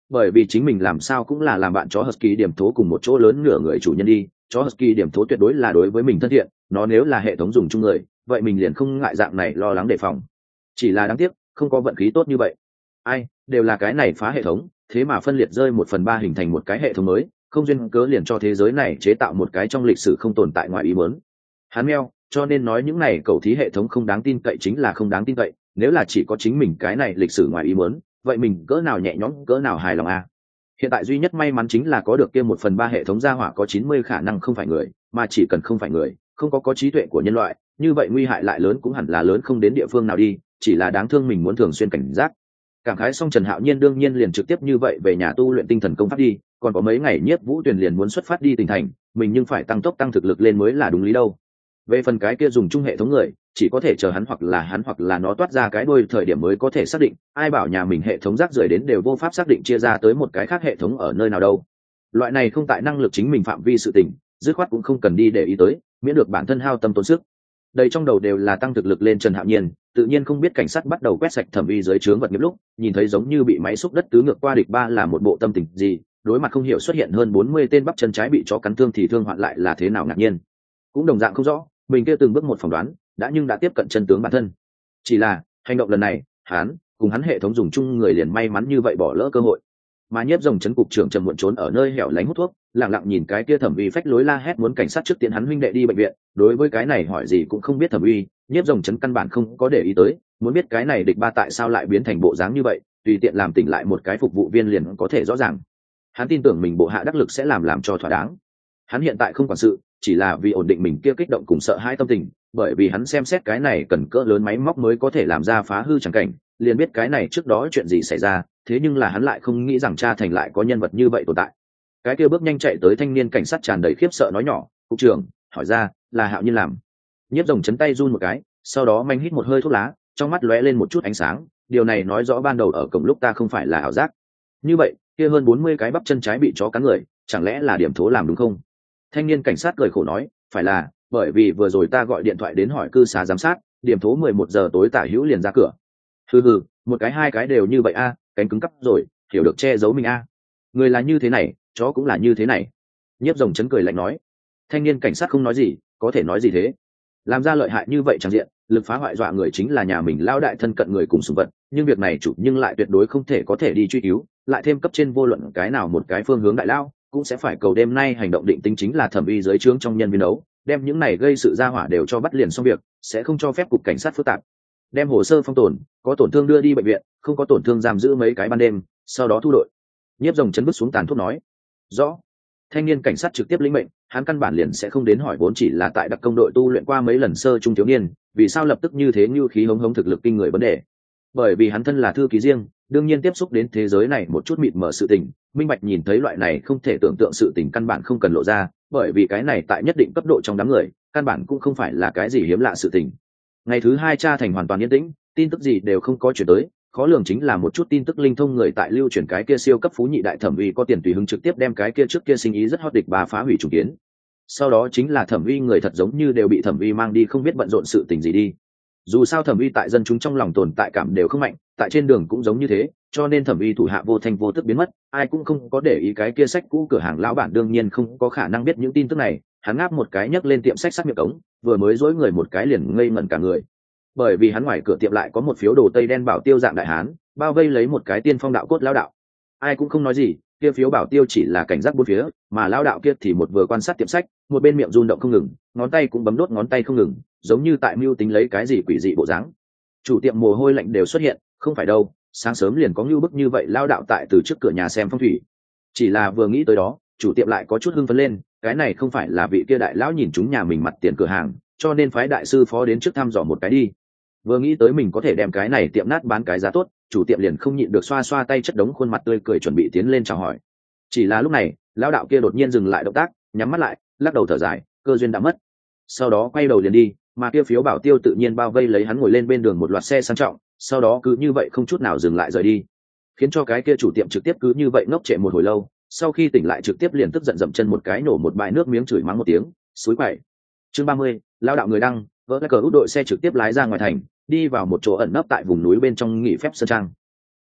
bởi vì chính mình làm sao cũng là làm bạn chó husky điểm thố cùng một chỗ lớn nửa người chủ nhân đi, chó husky điểm thố tuyệt đối là đối với mình thân thiện, nó nếu là hệ thống dùng chung người vậy mình liền không ngại dạng này lo lắng đề phòng. Chỉ là đáng tiếc không có vận khí tốt như vậy. Ai, đều là cái này phá hệ thống, thế mà phân liệt rơi một phần ba hình thành một cái hệ thống mới, không duyên cớ liền cho thế giới này chế tạo một cái trong lịch sử không tồn tại ngoài ý muốn. Hắn meo, cho nên nói những này cầu thí hệ thống không đáng tin cậy chính là không đáng tin cậy, nếu là chỉ có chính mình cái này lịch sử ngoài ý muốn, vậy mình cỡ nào nhẹ nhõm cỡ nào hài lòng à. Hiện tại duy nhất may mắn chính là có được kia một phần ba hệ thống gia hỏa có chín mươi khả năng không phải người, mà chỉ cần không phải người, không có có trí tuệ của nhân loại, như vậy nguy hại lại lớn cũng hẳn là lớn không đến địa phương nào đi, chỉ là đáng thương mình muốn thường xuyên cảnh giác. Cảm khái xong Trần Hạo Nhiên đương nhiên liền trực tiếp như vậy về nhà tu luyện tinh thần công pháp đi, còn có mấy ngày Nhiếp Vũ Tuyền liền muốn xuất phát đi tỉnh thành, mình nhưng phải tăng tốc tăng thực lực lên mới là đúng lý đâu. Về phần cái kia dùng chung hệ thống người, chỉ có thể chờ hắn hoặc là hắn hoặc là nó toát ra cái đuôi thời điểm mới có thể xác định, ai bảo nhà mình hệ thống rác rưởi đến đều vô pháp xác định chia ra tới một cái khác hệ thống ở nơi nào đâu. Loại này không tại năng lực chính mình phạm vi sự tình, dứt khoát cũng không cần đi để ý tới, miễn được bản thân hao tâm tốn sức. Đây trong đầu đều là tăng thực lực lên Trần Hạo Nhiên, tự nhiên không biết cảnh sát bắt đầu quét sạch thẩm vi dưới trướng vật nghiệp lúc, nhìn thấy giống như bị máy xúc đất tứ ngược qua địch ba là một bộ tâm tình gì, đối mặt không hiểu xuất hiện hơn bốn mươi tên bắp chân trái bị chó cắn thương thì thương hoạn lại là thế nào ngạc nhiên. Cũng đồng dạng không rõ, mình kia từng bước một phỏng đoán, đã nhưng đã tiếp cận chân tướng bản thân. Chỉ là, hành động lần này, hắn cùng hắn hệ thống dùng chung người liền may mắn như vậy bỏ lỡ cơ hội. Mà Nhiếp Rồng trấn cục trưởng trầm muộn trốn ở nơi hẻo lánh hút thuốc, lặng lặng nhìn cái kia Thẩm Uy phách lối la hét muốn cảnh sát trước tiện hắn huynh đệ đi bệnh viện, đối với cái này hỏi gì cũng không biết Thẩm Uy, Nhiếp Rồng trấn căn bản không có để ý tới, muốn biết cái này địch ba tại sao lại biến thành bộ dáng như vậy, tùy tiện làm tỉnh lại một cái phục vụ viên liền có thể rõ ràng. Hắn tin tưởng mình bộ hạ đắc lực sẽ làm làm cho thỏa đáng. Hắn hiện tại không quản sự, chỉ là vì ổn định mình kia kích động cùng sợ hãi tâm tình, bởi vì hắn xem xét cái này cần cỡ lớn máy móc mới có thể làm ra phá hư chẳng cảnh, liền biết cái này trước đó chuyện gì xảy ra, thế nhưng là hắn lại không nghĩ rằng cha thành lại có nhân vật như vậy tồn tại. Cái kia bước nhanh chạy tới thanh niên cảnh sát tràn đầy khiếp sợ nói nhỏ, cục trưởng, hỏi ra, là Hạo Nhiên làm. Nhiếp Rồng chấn tay run một cái, sau đó manh hít một hơi thuốc lá, trong mắt lóe lên một chút ánh sáng, điều này nói rõ ban đầu ở cổng lúc ta không phải là ảo giác. Như vậy, kia hơn bốn mươi cái bắp chân trái bị chó cắn người, chẳng lẽ là điểm thố làm đúng không? Thanh niên cảnh sát cười khổ nói, phải là, bởi vì vừa rồi ta gọi điện thoại đến hỏi cư xá giám sát, điểm thố mười một giờ tối tả hữu liền ra cửa. Hừ hừ, một cái hai cái đều như vậy a, cánh cứng cắp rồi, hiểu được che giấu mình a. Người là như thế này, chó cũng là như thế này. Nhiếp Rồng chấn cười lạnh nói. Thanh niên cảnh sát không nói gì, có thể nói gì thế? Làm ra lợi hại như vậy chẳng diện, lực phá hoại dọa người chính là nhà mình lao đại thân cận người cùng sủng vật, nhưng việc này chủ nhưng lại tuyệt đối không thể có thể đi truy cứu, lại thêm cấp trên vô luận cái nào một cái phương hướng đại lao, cũng sẽ phải cầu đêm nay hành động định tính chính là Thẩm Uy dưới trướng trong nhân viên đấu, đem những này gây sự ra hỏa đều cho bắt liền xong việc, sẽ không cho phép cục cảnh sát phức tạp. Đem hồ sơ phong tồn, có tổn thương đưa đi bệnh viện, không có tổn thương giam giữ mấy cái ban đêm, sau đó thu đội. Nhiếp Rồng chấn bước xuống tàn thuốc nói, rõ. Thanh niên cảnh sát trực tiếp lĩnh mệnh, hắn căn bản liền sẽ không đến hỏi, vốn chỉ là tại đặc công đội tu luyện qua mấy lần sơ trung thiếu niên, vì sao lập tức như thế như khí hống hống thực lực kinh người vấn đề. Bởi vì hắn thân là thư ký riêng, đương nhiên tiếp xúc đến thế giới này một chút mịt mờ sự tình, minh bạch nhìn thấy loại này không thể tưởng tượng sự tình căn bản không cần lộ ra, bởi vì cái này tại nhất định cấp độ trong đám người, căn bản cũng không phải là cái gì hiếm lạ sự tình. Ngày thứ hai tra thành hoàn toàn yên tĩnh, tin tức gì đều không có chuyển tới, khó lường chính là một chút tin tức linh thông người tại lưu chuyển cái kia siêu cấp phú nhị đại Thẩm Uy có tiền tùy hứng trực tiếp đem cái kia trước kia sinh ý rất hot địch bà phá hủy trùng kiến. Sau đó chính là Thẩm Uy người thật giống như đều bị Thẩm Uy mang đi không biết bận rộn sự tình gì đi. Dù sao Thẩm Uy tại dân chúng trong lòng tồn tại cảm đều không mạnh, tại trên đường cũng giống như thế, cho nên Thẩm Uy thủ hạ vô thanh vô tức biến mất, ai cũng không có để ý cái kia sách cũ cửa hàng lão bản đương nhiên không có khả năng biết những tin tức này, hắn ngáp một cái nhấc lên tiệm sách sát miệng cống, vừa mới dối người một cái liền ngây ngẩn cả người. Bởi vì hắn ngoài cửa tiệm lại có một phiếu đồ tây đen bảo tiêu dạng đại hán, bao vây lấy một cái tiên phong đạo cốt lão đạo. Ai cũng không nói gì, kia phiếu bảo tiêu chỉ là cảnh giác bốn phía, mà lão đạo kia thì một vừa quan sát tiệm sách, một bên miệng run động không ngừng, ngón tay cũng bấm đốt ngón tay không ngừng, giống như tại mưu tính lấy cái gì quỷ dị bộ dáng. Chủ tiệm mồ hôi lạnh đều xuất hiện, không phải đâu, sáng sớm liền có ngưu bức như vậy lão đạo tại từ trước cửa nhà xem phong thủy. Chỉ là vừa nghĩ tới đó, chủ tiệm lại có chút hưng phấn lên, cái này không phải là vị kia đại lão nhìn chúng nhà mình mặt tiền cửa hàng, cho nên phái đại sư phó đến trước thăm dò một cái đi. Vừa nghĩ tới mình có thể đem cái này tiệm nát bán cái giá tốt, chủ tiệm liền không nhịn được xoa xoa tay chất đống khuôn mặt tươi cười chuẩn bị tiến lên chào hỏi. Chỉ là lúc này, lão đạo kia đột nhiên dừng lại động tác, nhắm mắt lại, lắc đầu thở dài, cơ duyên đã mất. Sau đó quay đầu liền đi, mà kia phiếu bảo tiêu tự nhiên bao vây lấy hắn ngồi lên bên đường một loạt xe sang trọng, sau đó cứ như vậy không chút nào dừng lại rời đi, khiến cho cái kia chủ tiệm trực tiếp cứ như vậy ngốc trệ một hồi lâu, sau khi tỉnh lại trực tiếp liền tức giận dậm chân một cái nổ một bãi nước miếng chửi mắng một tiếng, suối quậy. Chương ba mươi, lão đạo người đăng, vỡ cờ út đội xe trực tiếp lái ra ngoài thành, đi vào một chỗ ẩn nấp tại vùng núi bên trong nghỉ phép sơn trang.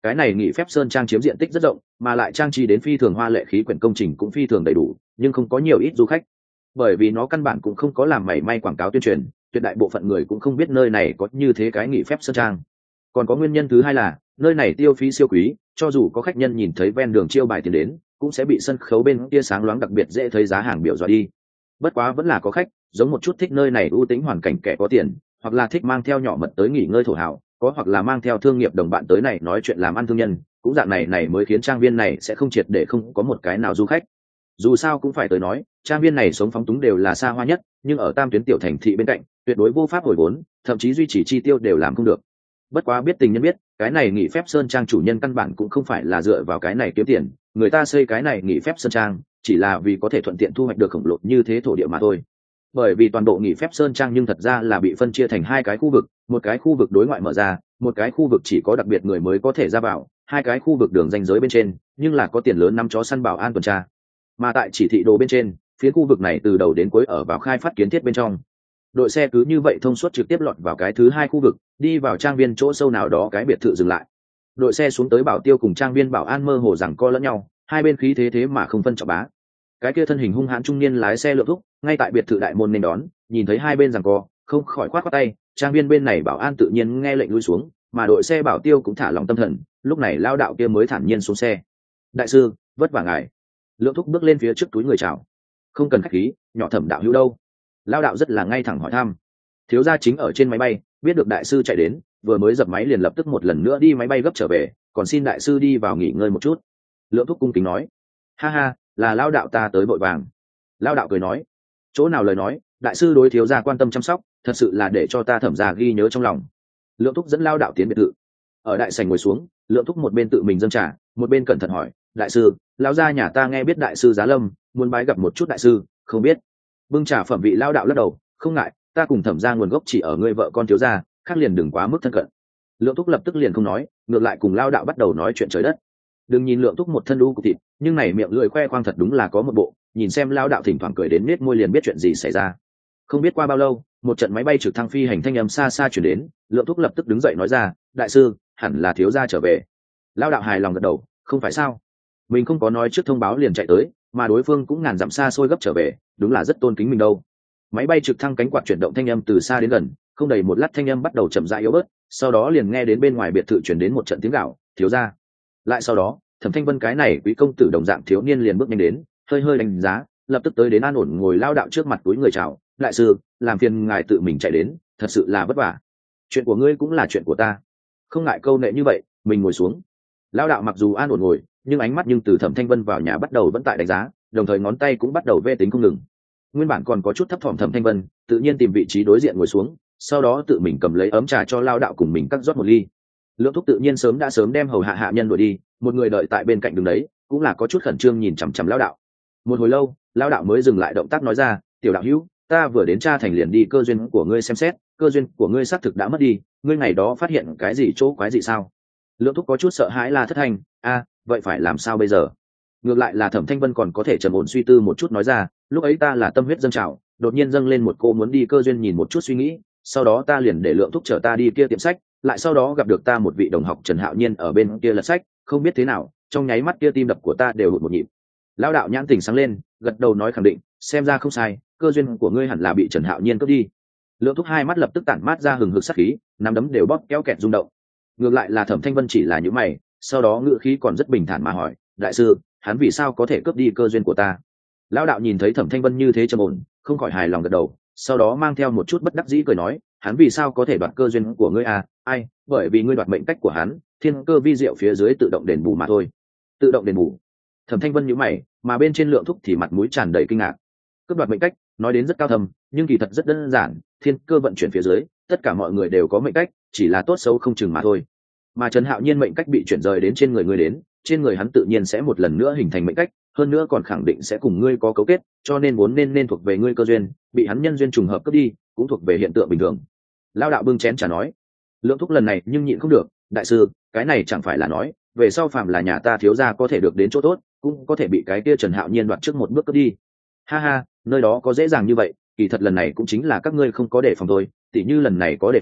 cái này nghỉ phép sơn trang chiếm diện tích rất rộng, mà lại trang trí đến phi thường hoa lệ, khí quyển công trình cũng phi thường đầy đủ, nhưng không có nhiều ít du khách, bởi vì nó căn bản cũng không có làm mảy may quảng cáo tuyên truyền, tuyệt đại bộ phận người cũng không biết nơi này có như thế cái nghỉ phép sơn trang. Còn có nguyên nhân thứ hai là nơi này tiêu phí siêu quý, cho dù có khách nhân nhìn thấy ven đường chiêu bài tiền đến cũng sẽ bị sân khấu bên kia sáng loáng đặc biệt dễ thấy giá hàng biểu dọa đi. Bất quá vẫn là có khách giống một chút thích nơi này ưu tĩnh hoàn cảnh kẻ có tiền, hoặc là thích mang theo nhỏ mật tới nghỉ ngơi thổ hảo, có hoặc là mang theo thương nghiệp đồng bạn tới này nói chuyện làm ăn thương nhân, cũng dạng này này mới khiến trang viên này sẽ không triệt để không có một cái nào du khách. Dù sao cũng phải tới nói, trang viên này sống phóng túng đều là xa hoa nhất, nhưng ở tam tuyến tiểu thành thị bên cạnh tuyệt đối vô pháp hồi vốn, thậm chí duy trì chi tiêu đều làm không được. Bất quá biết tình nhân biết, cái này nghỉ phép sơn trang chủ nhân căn bản cũng không phải là dựa vào cái này kiếm tiền, người ta xây cái này nghỉ phép sơn trang chỉ là vì có thể thuận tiện thu hoạch được khổng lồ như thế thổ địa mà thôi. Bởi vì toàn bộ nghỉ phép sơn trang nhưng thật ra là bị phân chia thành hai cái khu vực, một cái khu vực đối ngoại mở ra, một cái khu vực chỉ có đặc biệt người mới có thể ra vào, hai cái khu vực đường ranh giới bên trên nhưng là có tiền lớn năm chó săn bảo an tuần tra. Mà tại chỉ thị đồ bên trên, phía khu vực này từ đầu đến cuối ở vào khai phát kiến thiết bên trong. Đội xe cứ như vậy thông suốt trực tiếp lọt vào cái thứ hai khu vực, đi vào trang viên chỗ sâu nào đó cái biệt thự dừng lại. Đội xe xuống tới bảo tiêu cùng trang viên bảo an mơ hồ rằng co lẫn nhau, hai bên khí thế thế mà không phân trọng bá. Cái kia thân hình hung hãn trung niên lái xe Lượng Thúc ngay tại biệt thự đại môn nên đón, nhìn thấy hai bên rằng co không khỏi khoát khoát tay. Trang viên bên này bảo an tự nhiên nghe lệnh lui xuống, mà đội xe bảo tiêu cũng thả lòng tâm thần, lúc này lao đạo kia mới thản nhiên xuống xe. Đại sư, vất vả ngài. Lượng Thúc bước lên phía trước túi người chào. Không cần khách khí, nhỏ Thẩm đạo hữu đâu? Lao đạo rất là ngay thẳng hỏi thăm. Thiếu gia chính ở trên máy bay, biết được đại sư chạy đến, vừa mới dập máy liền lập tức một lần nữa đi máy bay gấp trở về, còn xin đại sư đi vào nghỉ ngơi một chút. Lượng Thúc cung kính nói. Ha ha, là lao đạo ta tới vội vàng. Lao đạo cười nói. Chỗ nào lời nói, đại sư đối thiếu gia quan tâm chăm sóc, thật sự là để cho ta Thẩm gia ghi nhớ trong lòng. Lượng Thúc dẫn lao đạo tiến biệt thự. Ở đại sảnh ngồi xuống, Lượng Thúc một bên tự mình dâng trà, một bên cẩn thận hỏi, đại sư, lão gia nhà ta nghe biết đại sư giá lâm, muốn bái gặp một chút đại sư, không biết. Bưng trà phẩm vị lao đạo lắc đầu, không ngại, ta cùng Thẩm gia nguồn gốc chỉ ở ngươi vợ con thiếu gia, khác liền đừng quá mức thân cận. Lượng Thúc lập tức liền không nói, ngược lại cùng lao đạo bắt đầu nói chuyện trời đất. Đừng nhìn Lượng Thúc một thân đu cục thịt, nhưng này miệng lưỡi khoe khoang thật đúng là có một bộ, nhìn xem lao đạo thỉnh thoảng cười đến nết môi liền biết chuyện gì xảy ra. Không biết qua bao lâu, một trận máy bay trực thăng phi hành thanh âm xa xa chuyển đến, Lượng Thúc lập tức đứng dậy nói ra, đại sư, hẳn là thiếu gia trở về. Lao đạo hài lòng gật đầu, không phải sao? Mình không có nói trước thông báo liền chạy tới, mà đối phương cũng ngàn dặm xa xôi gấp trở về, đúng là rất tôn kính mình đâu. Máy bay trực thăng cánh quạt chuyển động thanh âm từ xa đến gần, không đầy một lát thanh âm bắt đầu chậm rãi yếu bớt, sau đó liền nghe đến bên ngoài biệt thự chuyển đến một trận tiếng gào, thiếu gia. Lại sau đó, Thẩm Thanh Vân cái này quý công tử đồng dạng thiếu niên liền bước nhanh đến, hơi hơi đánh giá, lập tức tới đến an ổn ngồi lao đạo trước mặt túi người chào, đại sư, làm phiền ngài tự mình chạy đến, thật sự là vất vả. Chuyện của ngươi cũng là chuyện của ta, không ngại câu nệ như vậy, mình ngồi xuống. Lao đạo mặc dù an ổn ngồi, nhưng ánh mắt nhưng từ Thẩm Thanh Vân vào nhà bắt đầu vẫn tại đánh giá, đồng thời ngón tay cũng bắt đầu vê tính không ngừng. Nguyên bản còn có chút thấp thỏm Thẩm Thanh Vân tự nhiên tìm vị trí đối diện ngồi xuống, sau đó tự mình cầm lấy ấm trà cho lao đạo cùng mình cắt rót một ly. Lượng Thúc tự nhiên sớm đã sớm đem hầu hạ hạ nhân đuổi đi, một người đợi tại bên cạnh đứng đấy cũng là có chút khẩn trương nhìn chằm chằm lao đạo. Một hồi lâu, lao đạo mới dừng lại động tác nói ra, tiểu đạo hữu, ta vừa đến tra thành liền đi cơ duyên của ngươi xem xét, cơ duyên của ngươi xác thực đã mất đi, ngươi ngày đó phát hiện cái gì chỗ quái gì sao? Lượng Thúc có chút sợ hãi là thất thanh, a, vậy phải làm sao bây giờ? Ngược lại là Thẩm Thanh Vân còn có thể trầm ổn suy tư một chút nói ra, lúc ấy ta là tâm huyết dâng trào, đột nhiên dâng lên một cô muốn đi cơ duyên nhìn một chút suy nghĩ, sau đó ta liền để Lượng Thúc chở ta đi kia tiệm sách, lại sau đó gặp được ta một vị đồng học Trần Hạo Nhiên ở bên kia lật sách, không biết thế nào, trong nháy mắt kia tim đập của ta đều hụt một nhịp. Lão đạo nhãn tình sáng lên, gật đầu nói khẳng định, xem ra không sai, cơ duyên của ngươi hẳn là bị Trần Hạo Nhiên cướp đi. Lượng Thúc hai mắt lập tức tản mát ra hừng hực sát khí, nắm đấm đều bóp kéo kẹt rung động. Ngược lại là Thẩm Thanh Vân chỉ là những mày, sau đó ngữ khí còn rất bình thản mà hỏi, đại sư, hắn vì sao có thể cướp đi cơ duyên của ta? Lão đạo nhìn thấy Thẩm Thanh Vân như thế trầm ổn, không khỏi hài lòng gật đầu, sau đó mang theo một chút bất đắc dĩ cười nói, hắn vì sao có thể đoạt cơ duyên của ngươi à? Ai, bởi vì ngươi đoạt mệnh cách của hắn, thiên cơ vi diệu phía dưới tự động đền bù mà thôi. Tự động đền bù? Thẩm Thanh Vân nhíu mày, mà bên trên Lượng Thúc thì mặt mũi tràn đầy kinh ngạc. Cướp đoạt mệnh cách, nói đến rất cao thâm, nhưng kỳ thật rất đơn giản, thiên cơ vận chuyển phía dưới, tất cả mọi người đều có mệnh cách, chỉ là tốt xấu không chừng mà thôi. Mà Trần Hạo Nhiên mệnh cách bị chuyển rời đến trên người ngươi đến, trên người hắn tự nhiên sẽ một lần nữa hình thành mệnh cách, hơn nữa còn khẳng định sẽ cùng ngươi có cấu kết, cho nên vốn nên nên thuộc về ngươi cơ duyên, bị hắn nhân duyên trùng hợp cướp đi, cũng thuộc về hiện tượng bình thường. Lao đạo bưng chén trà nói. Lượng Thúc lần này nhưng nhịn không được, đại sư, cái này chẳng phải là nói, về sau phàm là nhà ta thiếu gia có thể được đến chỗ tốt, cũng có thể bị cái kia Trần Hạo Nhiên đoạt trước một bước cướp đi. Ha ha, nơi đó có dễ dàng như vậy, kỳ thật lần này cũng chính là các ngươi không có đề phòng thôi, tỉ như lần này có đề phòng,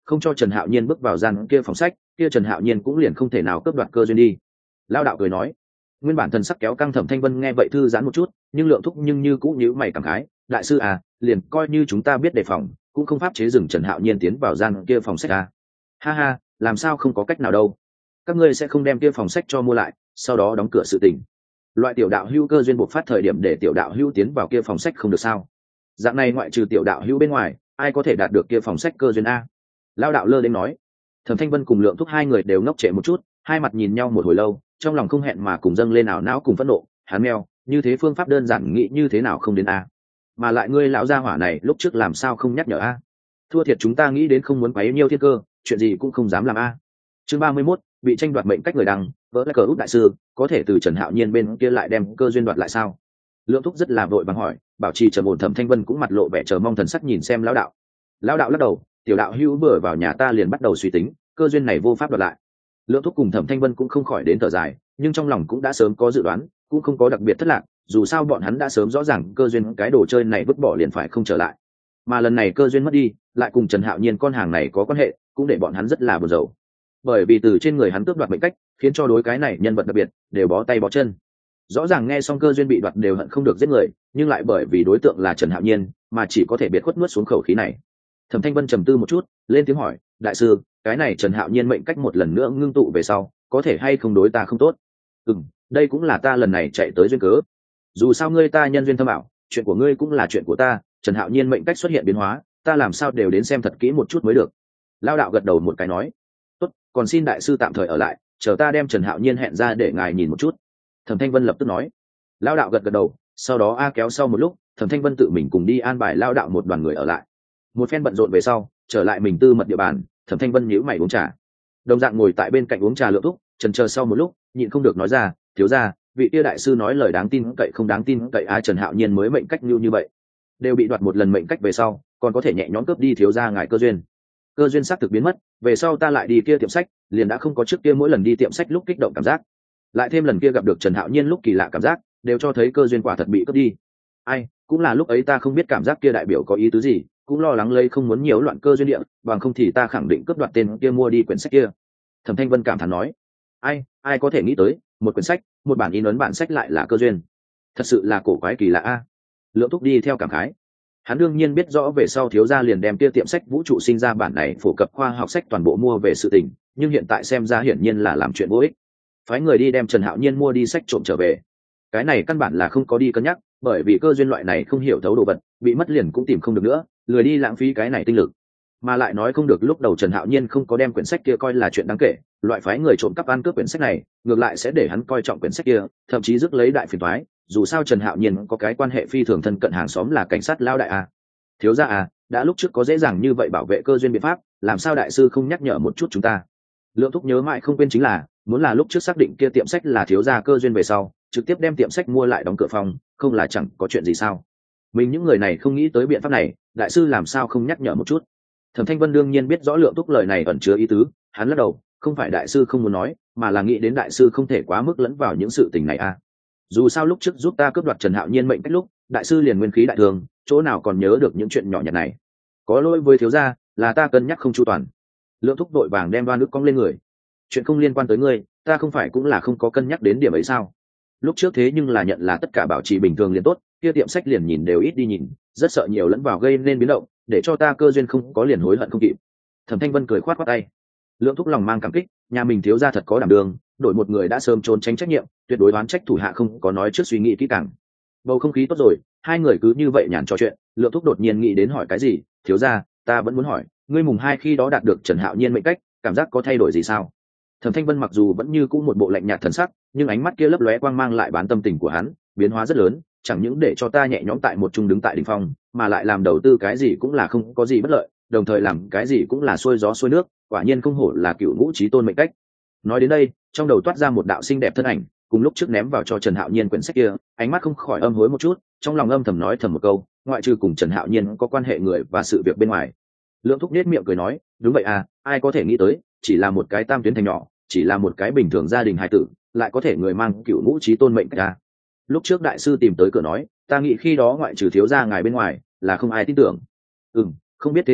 không cho Trần Hạo Nhiên bước vào gian kia phòng sách, kia Trần Hạo Nhiên cũng liền không thể nào cướp đoạt cơ duyên đi. Lao đạo cười nói. Nguyên bản thần sắc kéo căng Thẩm Thanh Vân nghe vậy thư giãn một chút, nhưng Lượng Thúc nhưng như cũ nhíu mày cảm khái, đại sư à, liền coi như chúng ta biết đề phòng, cũng không pháp chế dừng Trần Hạo Nhiên tiến vào gian kia phòng sách à. Ha ha, làm sao không có cách nào đâu. Các ngươi sẽ không đem kia phòng sách cho mua lại, sau đó đóng cửa sự tình. Loại tiểu đạo hữu cơ duyên bộc phát thời điểm để tiểu đạo hữu tiến vào kia phòng sách không được sao? Dạng này ngoại trừ tiểu đạo hữu bên ngoài, ai có thể đạt được kia phòng sách cơ duyên a? Lao đạo lơ đến nói. Thẩm Thanh Vân cùng Lượng Thúc hai người đều ngốc trệ một chút, hai mặt nhìn nhau một hồi lâu, trong lòng không hẹn mà cùng dâng lên ảo não cùng phẫn nộ. Hắn meo, như thế phương pháp đơn giản nghĩ như thế nào không đến a? Mà lại ngươi lão gia hỏa này lúc trước làm sao không nhắc nhở a? Thua thiệt chúng ta nghĩ đến không muốn quấy nhiêu thiên cơ, chuyện gì cũng không dám làm a. Chương ba mươi mốt, bị tranh đoạt mệnh cách người đăng, vỡ lại cờ út đại sư, có thể từ Trần Hạo Nhiên bên kia lại đem cơ duyên đoạt lại sao? Lượng Thúc rất là vội vàng hỏi, bảo trì trầm ổn Thẩm Thanh Vân cũng mặt lộ vẻ chờ mong thần sắc nhìn xem lão đạo. Lão đạo lắc đầu, tiểu đạo hữu vừa vào nhà ta liền bắt đầu suy tính, cơ duyên này vô pháp đoạt lại. Lượng Thúc cùng Thẩm Thanh Vân cũng không khỏi đến thở dài, nhưng trong lòng cũng đã sớm có dự đoán, cũng không có đặc biệt thất lạc, dù sao bọn hắn đã sớm rõ ràng cơ duyên cái đồ chơi này vứt bỏ liền phải không trở lại. Mà lần này cơ duyên mất đi, lại cùng Trần Hạo Nhiên con hàng này có quan hệ, cũng để bọn hắn rất là buồn rầu. Bởi vì từ trên người hắn tước đoạt mệnh cách, khiến cho đối cái này nhân vật đặc biệt đều bó tay bó chân. Rõ ràng nghe xong cơ duyên bị đoạt đều hận không được giết người, nhưng lại bởi vì đối tượng là Trần Hạo Nhiên mà chỉ có thể biệt khuất nuốt xuống khẩu khí này. Thẩm Thanh Vân trầm tư một chút, lên tiếng hỏi, đại sư, cái này Trần Hạo Nhiên mệnh cách một lần nữa ngưng tụ về sau, có thể hay không đối ta không tốt? Ừm, đây cũng là ta lần này chạy tới duyên cớ. Dù sao ngươi ta nhân duyên thâm ảo, chuyện của ngươi cũng là chuyện của ta, Trần Hạo Nhiên mệnh cách xuất hiện biến hóa, ta làm sao đều đến xem thật kỹ một chút mới được. Lao đạo gật đầu một cái nói, tốt, còn xin đại sư tạm thời ở lại, chờ ta đem Trần Hạo Nhiên hẹn ra để ngài nhìn một chút. Thẩm Thanh Vân lập tức nói. Lao đạo gật gật đầu, sau đó a kéo sau một lúc, Thẩm Thanh Vân tự mình cùng đi an bài Lao đạo một đoàn người ở lại. Một phen bận rộn về sau, trở lại mình tư mật địa bàn, Thẩm Thanh Vân nhíu mày uống trà. Đồng dạng ngồi tại bên cạnh uống trà Lượng Thúc, chần chờ sau một lúc, nhịn không được nói ra, thiếu gia, vị kia đại sư nói lời đáng tin cậy không đáng tin cậy a, Trần Hạo Nhiên mới mệnh cách như như vậy, đều bị đoạt một lần mệnh cách về sau, còn có thể nhẹ nhõm cướp đi thiếu gia ngài cơ duyên. Cơ duyên xác thực biến mất, về sau ta lại đi kia tiệm sách, liền đã không có trước kia mỗi lần đi tiệm sách lúc kích động cảm giác, lại thêm lần kia gặp được Trần Hạo Nhiên lúc kỳ lạ cảm giác, đều cho thấy cơ duyên quả thật bị cướp đi. Ai, cũng là lúc ấy ta không biết cảm giác kia đại biểu có ý tứ gì, cũng lo lắng lấy không muốn nhiễu loạn cơ duyên địa, bằng không thì ta khẳng định cướp đoạt tên kia mua đi quyển sách kia. Thẩm Thanh Vân cảm thán nói, ai, ai có thể nghĩ tới, một quyển sách, một bản in ấn bản sách lại là cơ duyên, thật sự là cổ quái kỳ lạ a. Lượng Thúc đi theo cảm khái. Hắn đương nhiên biết rõ về sau thiếu gia liền đem kia tiệm sách vũ trụ sinh ra bản này phổ cập khoa học sách toàn bộ mua về sự tình, nhưng hiện tại xem ra hiển nhiên là làm chuyện vô ích. Phái người đi đem Trần Hạo Nhiên mua đi sách trộm trở về. Cái này căn bản là không có đi cân nhắc, bởi vì cơ duyên loại này không hiểu thấu đồ vật, bị mất liền cũng tìm không được nữa, lười đi lãng phí cái này tinh lực. Mà lại nói không được lúc đầu Trần Hạo Nhiên không có đem quyển sách kia coi là chuyện đáng kể, loại phái người trộm cắp ăn cướp quyển sách này, ngược lại sẽ để hắn coi trọng quyển sách kia, thậm chí rước lấy đại phiền toái. Dù sao Trần Hạo Nhiên có cái quan hệ phi thường thân cận hàng xóm là cảnh sát lao đại a. Thiếu gia à, đã lúc trước có dễ dàng như vậy bảo vệ cơ duyên biện pháp, làm sao đại sư không nhắc nhở một chút chúng ta? Lượng Thúc nhớ mãi không quên chính là, muốn là lúc trước xác định kia tiệm sách là thiếu gia cơ duyên về sau, trực tiếp đem tiệm sách mua lại đóng cửa phòng, không là chẳng có chuyện gì sao? Mình những người này không nghĩ tới biện pháp này, đại sư làm sao không nhắc nhở một chút? Thẩm Thanh Vân đương nhiên biết rõ Lượng Thúc lời này ẩn chứa ý tứ, hắn lắc đầu, không phải đại sư không muốn nói, mà là nghĩ đến đại sư không thể quá mức lẫn vào những sự tình này à. Dù sao lúc trước giúp ta cướp đoạt Trần Hạo Nhiên mệnh cách lúc, đại sư liền nguyên khí đại thường, chỗ nào còn nhớ được những chuyện nhỏ nhặt này. Có lỗi với thiếu gia, là ta cân nhắc không chu toàn. Lượng Thúc đội vàng đem đoan nước cong lên người. Chuyện không liên quan tới ngươi, ta không phải cũng là không có cân nhắc đến điểm ấy sao? Lúc trước thế nhưng là nhận là tất cả bảo trì bình thường liền tốt, kia tiệm sách liền nhìn đều ít đi nhìn, rất sợ nhiều lẫn vào gây nên biến động, để cho ta cơ duyên không có liền hối hận không kịp. Thẩm Thanh Vân cười khoát khoát tay. Lượng Thúc lòng mang cảm kích, nhà mình thiếu gia thật có đảm đường, đổi một người đã sớm trốn tránh trách nhiệm, tuyệt đối đoán trách thủ hạ không có nói trước suy nghĩ kỹ càng. Bầu không khí tốt rồi, hai người cứ như vậy nhàn trò chuyện. Lượng Thúc đột nhiên nghĩ đến hỏi cái gì, thiếu gia, ta vẫn muốn hỏi, ngươi mùng hai khi đó đạt được Trần Hạo Nhiên mệnh cách, cảm giác có thay đổi gì sao? Thẩm Thanh Vân mặc dù vẫn như cũ một bộ lạnh nhạt thần sắc, nhưng ánh mắt kia lấp lóe quang mang lại bán tâm tình của hắn, biến hóa rất lớn, chẳng những để cho ta nhẹ nhõm tại một trung đứng tại đỉnh phong, mà lại làm đầu tư cái gì cũng là không có gì bất lợi, đồng thời làm cái gì cũng là xuôi gió xuôi nước, quả nhiên không hổ là cựu ngũ chí tôn mệnh cách. Nói đến đây, trong đầu toát ra một đạo xinh đẹp thân ảnh, cùng lúc trước ném vào cho Trần Hạo Nhiên quyển sách kia, ánh mắt không khỏi âm hối một chút, trong lòng âm thầm nói thầm một câu, ngoại trừ cùng Trần Hạo Nhiên có quan hệ người và sự việc bên ngoài. Lượng Thúc nết miệng cười nói, đúng vậy à, ai có thể nghĩ tới, chỉ là một cái tam tuyến thành nhỏ, chỉ là một cái bình thường gia đình hài tử, lại có thể người mang cựu ngũ chí tôn mệnh cách à. Lúc trước đại sư tìm tới cửa nói, ta nghĩ khi đó ngoại trừ thiếu gia ngài bên ngoài, là không ai tin tưởng. Ừm, không biết thế nào,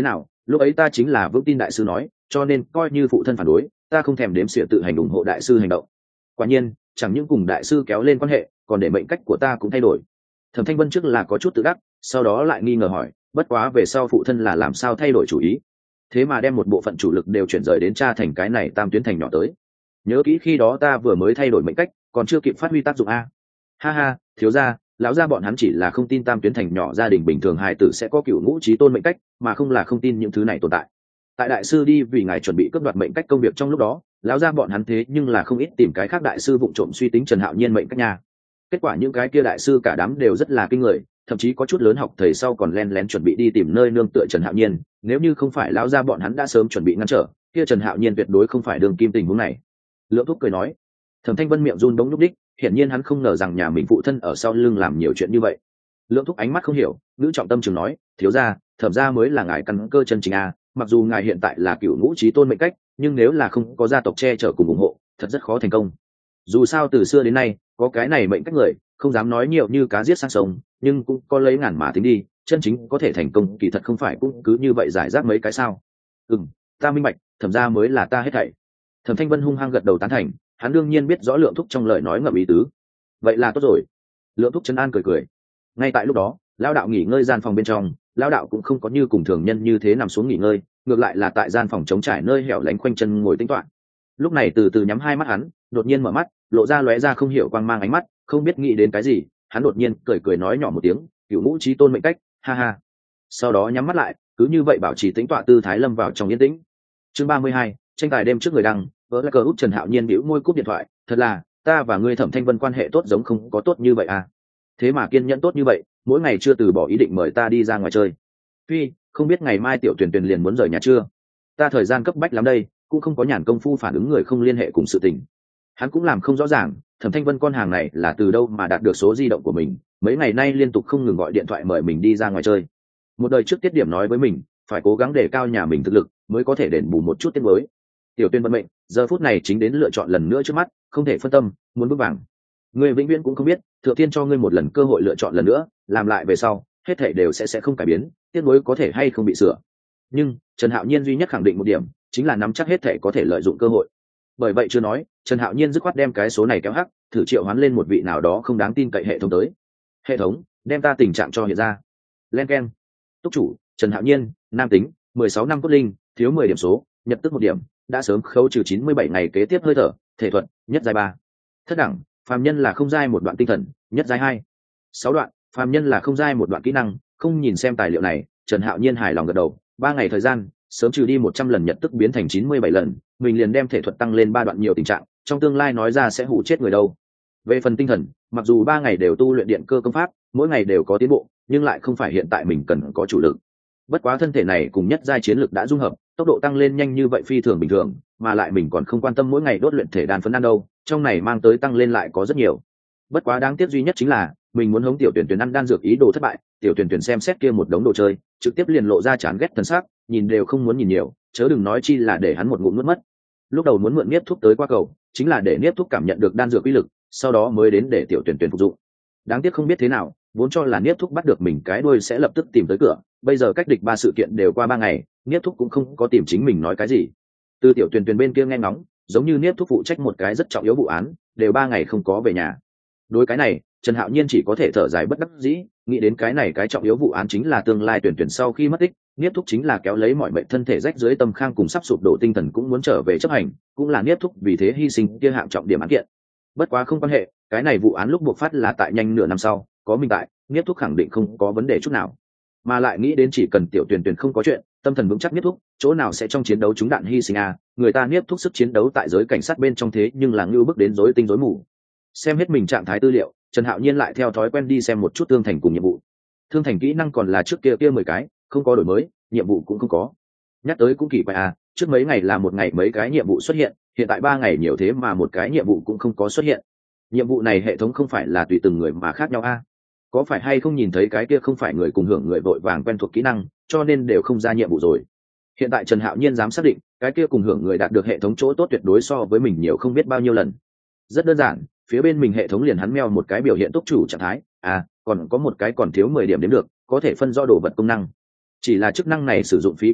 lúc ấy ta chính là vững tin đại sư nói, cho nên coi như phụ thân phản đối, ta không thèm đếm xỉa tự hành ủng hộ đại sư hành động. Quả nhiên chẳng những cùng đại sư kéo lên quan hệ, còn để mệnh cách của ta cũng thay đổi. Thẩm Thanh Vân trước là có chút tự đắc, sau đó lại nghi ngờ hỏi, bất quá về sau phụ thân là làm sao thay đổi chủ ý, thế mà đem một bộ phận chủ lực đều chuyển rời đến cha thành cái này tam tuyến thành nhỏ tới. Nhớ kỹ khi đó ta vừa mới thay đổi mệnh cách, còn chưa kịp phát huy tác dụng a. Ha ha, thiếu gia, lão gia bọn hắn chỉ là không tin tam tuyến thành nhỏ gia đình bình thường hài tử sẽ có cựu ngũ trí tôn mệnh cách, mà không là không tin những thứ này tồn tại. Tại đại sư đi vì ngài chuẩn bị cướp đoạt mệnh cách công việc trong lúc đó, lão gia bọn hắn thế nhưng là không ít tìm cái khác đại sư vụng trộm suy tính Trần Hạo Nhiên mệnh cách nha. Kết quả những cái kia đại sư cả đám đều rất là kinh người, thậm chí có chút lớn học thầy sau còn len lén chuẩn bị đi tìm nơi nương tựa Trần Hạo Nhiên, nếu như không phải lão gia bọn hắn đã sớm chuẩn bị ngăn trở, kia Trần Hạo Nhiên tuyệt đối không phải đường kim tình huống này. Lượng Thúc cười nói. Thẩm Thanh Vân miệng run bỗng nhúc đích, hiển nhiên hắn không ngờ rằng nhà mình phụ thân ở sau lưng làm nhiều chuyện như vậy. Lượng Thúc ánh mắt không hiểu, ngữ trọng tâm trường nói, thiếu gia, thẩm gia mới là ngài căn cơ chân chính a, mặc dù ngài hiện tại là cựu ngũ trí tôn mệnh cách, nhưng nếu là không có gia tộc che chở cùng ủng hộ, thật rất khó thành công. Dù sao từ xưa đến nay, có cái này mệnh cách người, không dám nói nhiều như cá giết sang sông, nhưng cũng có lấy ngàn mà tính đi, chân chính có thể thành công kỳ thật không phải cũng cứ như vậy giải rác mấy cái sao? Ừm, ta minh bạch, thẩm gia mới là ta hết thảy. Thẩm Thanh Vân hung hăng gật đầu tán thành, hắn đương nhiên biết rõ Lượng Thúc trong lời nói ngậm ý tứ. Vậy là tốt rồi. Lượng Thúc trấn an cười cười. Ngay tại lúc đó, lão đạo nghỉ ngơi gian phòng bên trong, lão đạo cũng không có như cùng thường nhân như thế nằm xuống nghỉ ngơi, ngược lại là tại gian phòng trống trải nơi hẻo lánh khoanh chân ngồi tĩnh toán. Lúc này từ từ nhắm hai mắt hắn, đột nhiên mở mắt, lộ ra lóe ra không hiểu quang mang ánh mắt, không biết nghĩ đến cái gì, hắn đột nhiên cười cười nói nhỏ một tiếng, cửu ngũ chí tôn mệnh cách, ha ha. Sau đó nhắm mắt lại, cứ như vậy bảo trì tĩnh tọa tư thái lâm vào trong yên tĩnh. Chương ba mươi hai, tranh tài đêm trước người đăng, vỡ cờ út Trần Hạo Nhiên bĩu môi cúp điện thoại, thật là, ta và ngươi Thẩm Thanh Vân quan hệ tốt giống không có tốt như vậy à? Thế mà kiên nhẫn tốt như vậy, mỗi ngày chưa từ bỏ ý định mời ta đi ra ngoài chơi. Phi, không biết ngày mai tiểu tuyển tuyển liền muốn rời nhà chưa? Ta thời gian cấp bách lắm đây, cũng không có nhàn công phu phản ứng người không liên hệ cùng sự tình. Hắn cũng làm không rõ ràng, Thẩm Thanh Vân con hàng này là từ đâu mà đạt được số di động của mình, mấy ngày nay liên tục không ngừng gọi điện thoại mời mình đi ra ngoài chơi. Một đời trước tiết điểm nói với mình, phải cố gắng đề cao nhà mình thực lực, mới có thể đền bù một chút tiết mới. Tiểu Tuyên vận mệnh, giờ phút này chính đến lựa chọn lần nữa trước mắt, không thể phân tâm, muốn bước vàng. Ngươi vĩnh viễn cũng không biết, Thượng Thiên cho ngươi một lần cơ hội lựa chọn lần nữa, làm lại về sau, hết thảy đều sẽ sẽ không cải biến, tiết mới có thể hay không bị sửa. Nhưng Trần Hạo Nhiên duy nhất khẳng định một điểm, chính là nắm chắc hết thảy có thể lợi dụng cơ hội. Bởi vậy chưa nói, Trần Hạo Nhiên dứt khoát đem cái số này kéo hắc, thử triệu hoán lên một vị nào đó không đáng tin cậy hệ thống tới. Hệ thống, đem ta tình trạng cho hiện ra. Len keng. Túc chủ, Trần Hạo Nhiên, nam tính, mười sáu năm cốt linh, thiếu mười điểm số, nhật tức một điểm, đã sớm khấu trừ chín mươi bảy ngày kế tiếp hơi thở, thể thuật, nhất giai ba. Thất đẳng, phàm nhân là không giai một đoạn tinh thần, nhất giai hai. Sáu đoạn, phàm nhân là không giai một đoạn kỹ năng, không nhìn xem tài liệu này, Trần Hạo Nhiên hài lòng gật đầu, ba ngày thời gian, sớm trừ đi một trăm lần nhật tức biến thành chín mươi bảy lần, mình liền đem thể thuật tăng lên ba đoạn nhiều tình trạng, trong tương lai nói ra sẽ hủ chết người đâu. Về phần tinh thần, mặc dù ba ngày đều tu luyện điện cơ công pháp, mỗi ngày đều có tiến bộ, nhưng lại không phải hiện tại mình cần có chủ lực. Bất quá thân thể này cùng nhất giai chiến lực đã dung hợp, tốc độ tăng lên nhanh như vậy phi thường bình thường, mà lại mình còn không quan tâm mỗi ngày đốt luyện thể đan phấn ăn đâu, trong này mang tới tăng lên lại có rất nhiều. Bất quá đáng tiếc duy nhất chính là mình muốn hống tiểu tuyển tuyển ăn đan dược ý đồ thất bại, tiểu tuyển tuyển xem xét kia một đống đồ chơi, trực tiếp liền lộ ra chán ghét thần sắc, nhìn đều không muốn nhìn nhiều, chớ đừng nói chi là để hắn một ngụm nuốt mất. Lúc đầu muốn mượn niếp thuốc tới qua cầu, chính là để niếp thuốc cảm nhận được đan dược uy lực, sau đó mới đến để tiểu tuyển tuyển phục dụng. Đáng tiếc không biết thế nào, vốn cho là niếp thuốc bắt được mình cái đuôi sẽ lập tức tìm tới cửa, bây giờ cách địch ba sự kiện đều qua ba ngày, niếp thuốc cũng không có tìm chính mình nói cái gì. Từ tiểu tuyển tuyển bên kia nghe ngóng, giống như niếp thuốc phụ trách một cái rất trọng yếu vụ án, đều ba ngày không có về nhà. Đối cái này, Trần Hạo Nhiên chỉ có thể thở dài bất đắc dĩ, nghĩ đến cái này cái trọng yếu vụ án chính là tương lai tuyển tuyển sau khi mất tích, niếp thúc chính là kéo lấy mọi mệnh thân thể rách dưới tâm khang cùng sắp sụp đổ tinh thần cũng muốn trở về chấp hành, cũng là niếp thúc vì thế hy sinh kia hạng trọng điểm án kiện. Bất quá không quan hệ, cái này vụ án lúc buộc phát là tại nhanh nửa năm sau, có mình tại, niếp thúc khẳng định không có vấn đề chút nào. Mà lại nghĩ đến chỉ cần tiểu tuyển tuyển không có chuyện, tâm thần vững chắc niếp thúc, chỗ nào sẽ trong chiến đấu trúng đạn hy sinh à, người ta niếp thúc sức chiến đấu tại giới cảnh sát bên trong thế nhưng là ngưu bức đến rối tinh rối mù. Xem hết mình trạng thái tư liệu, Trần Hạo Nhiên lại theo thói quen đi xem một chút thương thành cùng nhiệm vụ. Thương thành kỹ năng còn là trước kia kia mười cái, không có đổi mới, nhiệm vụ cũng không có. Nhắc tới cũng kỳ quái à, trước mấy ngày là một ngày mấy cái nhiệm vụ xuất hiện, hiện tại ba ngày nhiều thế mà một cái nhiệm vụ cũng không có xuất hiện. Nhiệm vụ này hệ thống không phải là tùy từng người mà khác nhau a? À? Có phải hay không nhìn thấy cái kia không phải người cùng hưởng người vội vàng quen thuộc kỹ năng, cho nên đều không ra nhiệm vụ rồi. Hiện tại Trần Hạo Nhiên dám xác định, cái kia cùng hưởng người đạt được hệ thống chỗ tốt tuyệt đối so với mình nhiều không biết bao nhiêu lần. Rất đơn giản, phía bên mình hệ thống liền hắn meo một cái biểu hiện túc chủ trạng thái, à, còn có một cái còn thiếu mười điểm đến được, có thể phân rõ đồ vật công năng. Chỉ là chức năng này sử dụng phí quá mắc,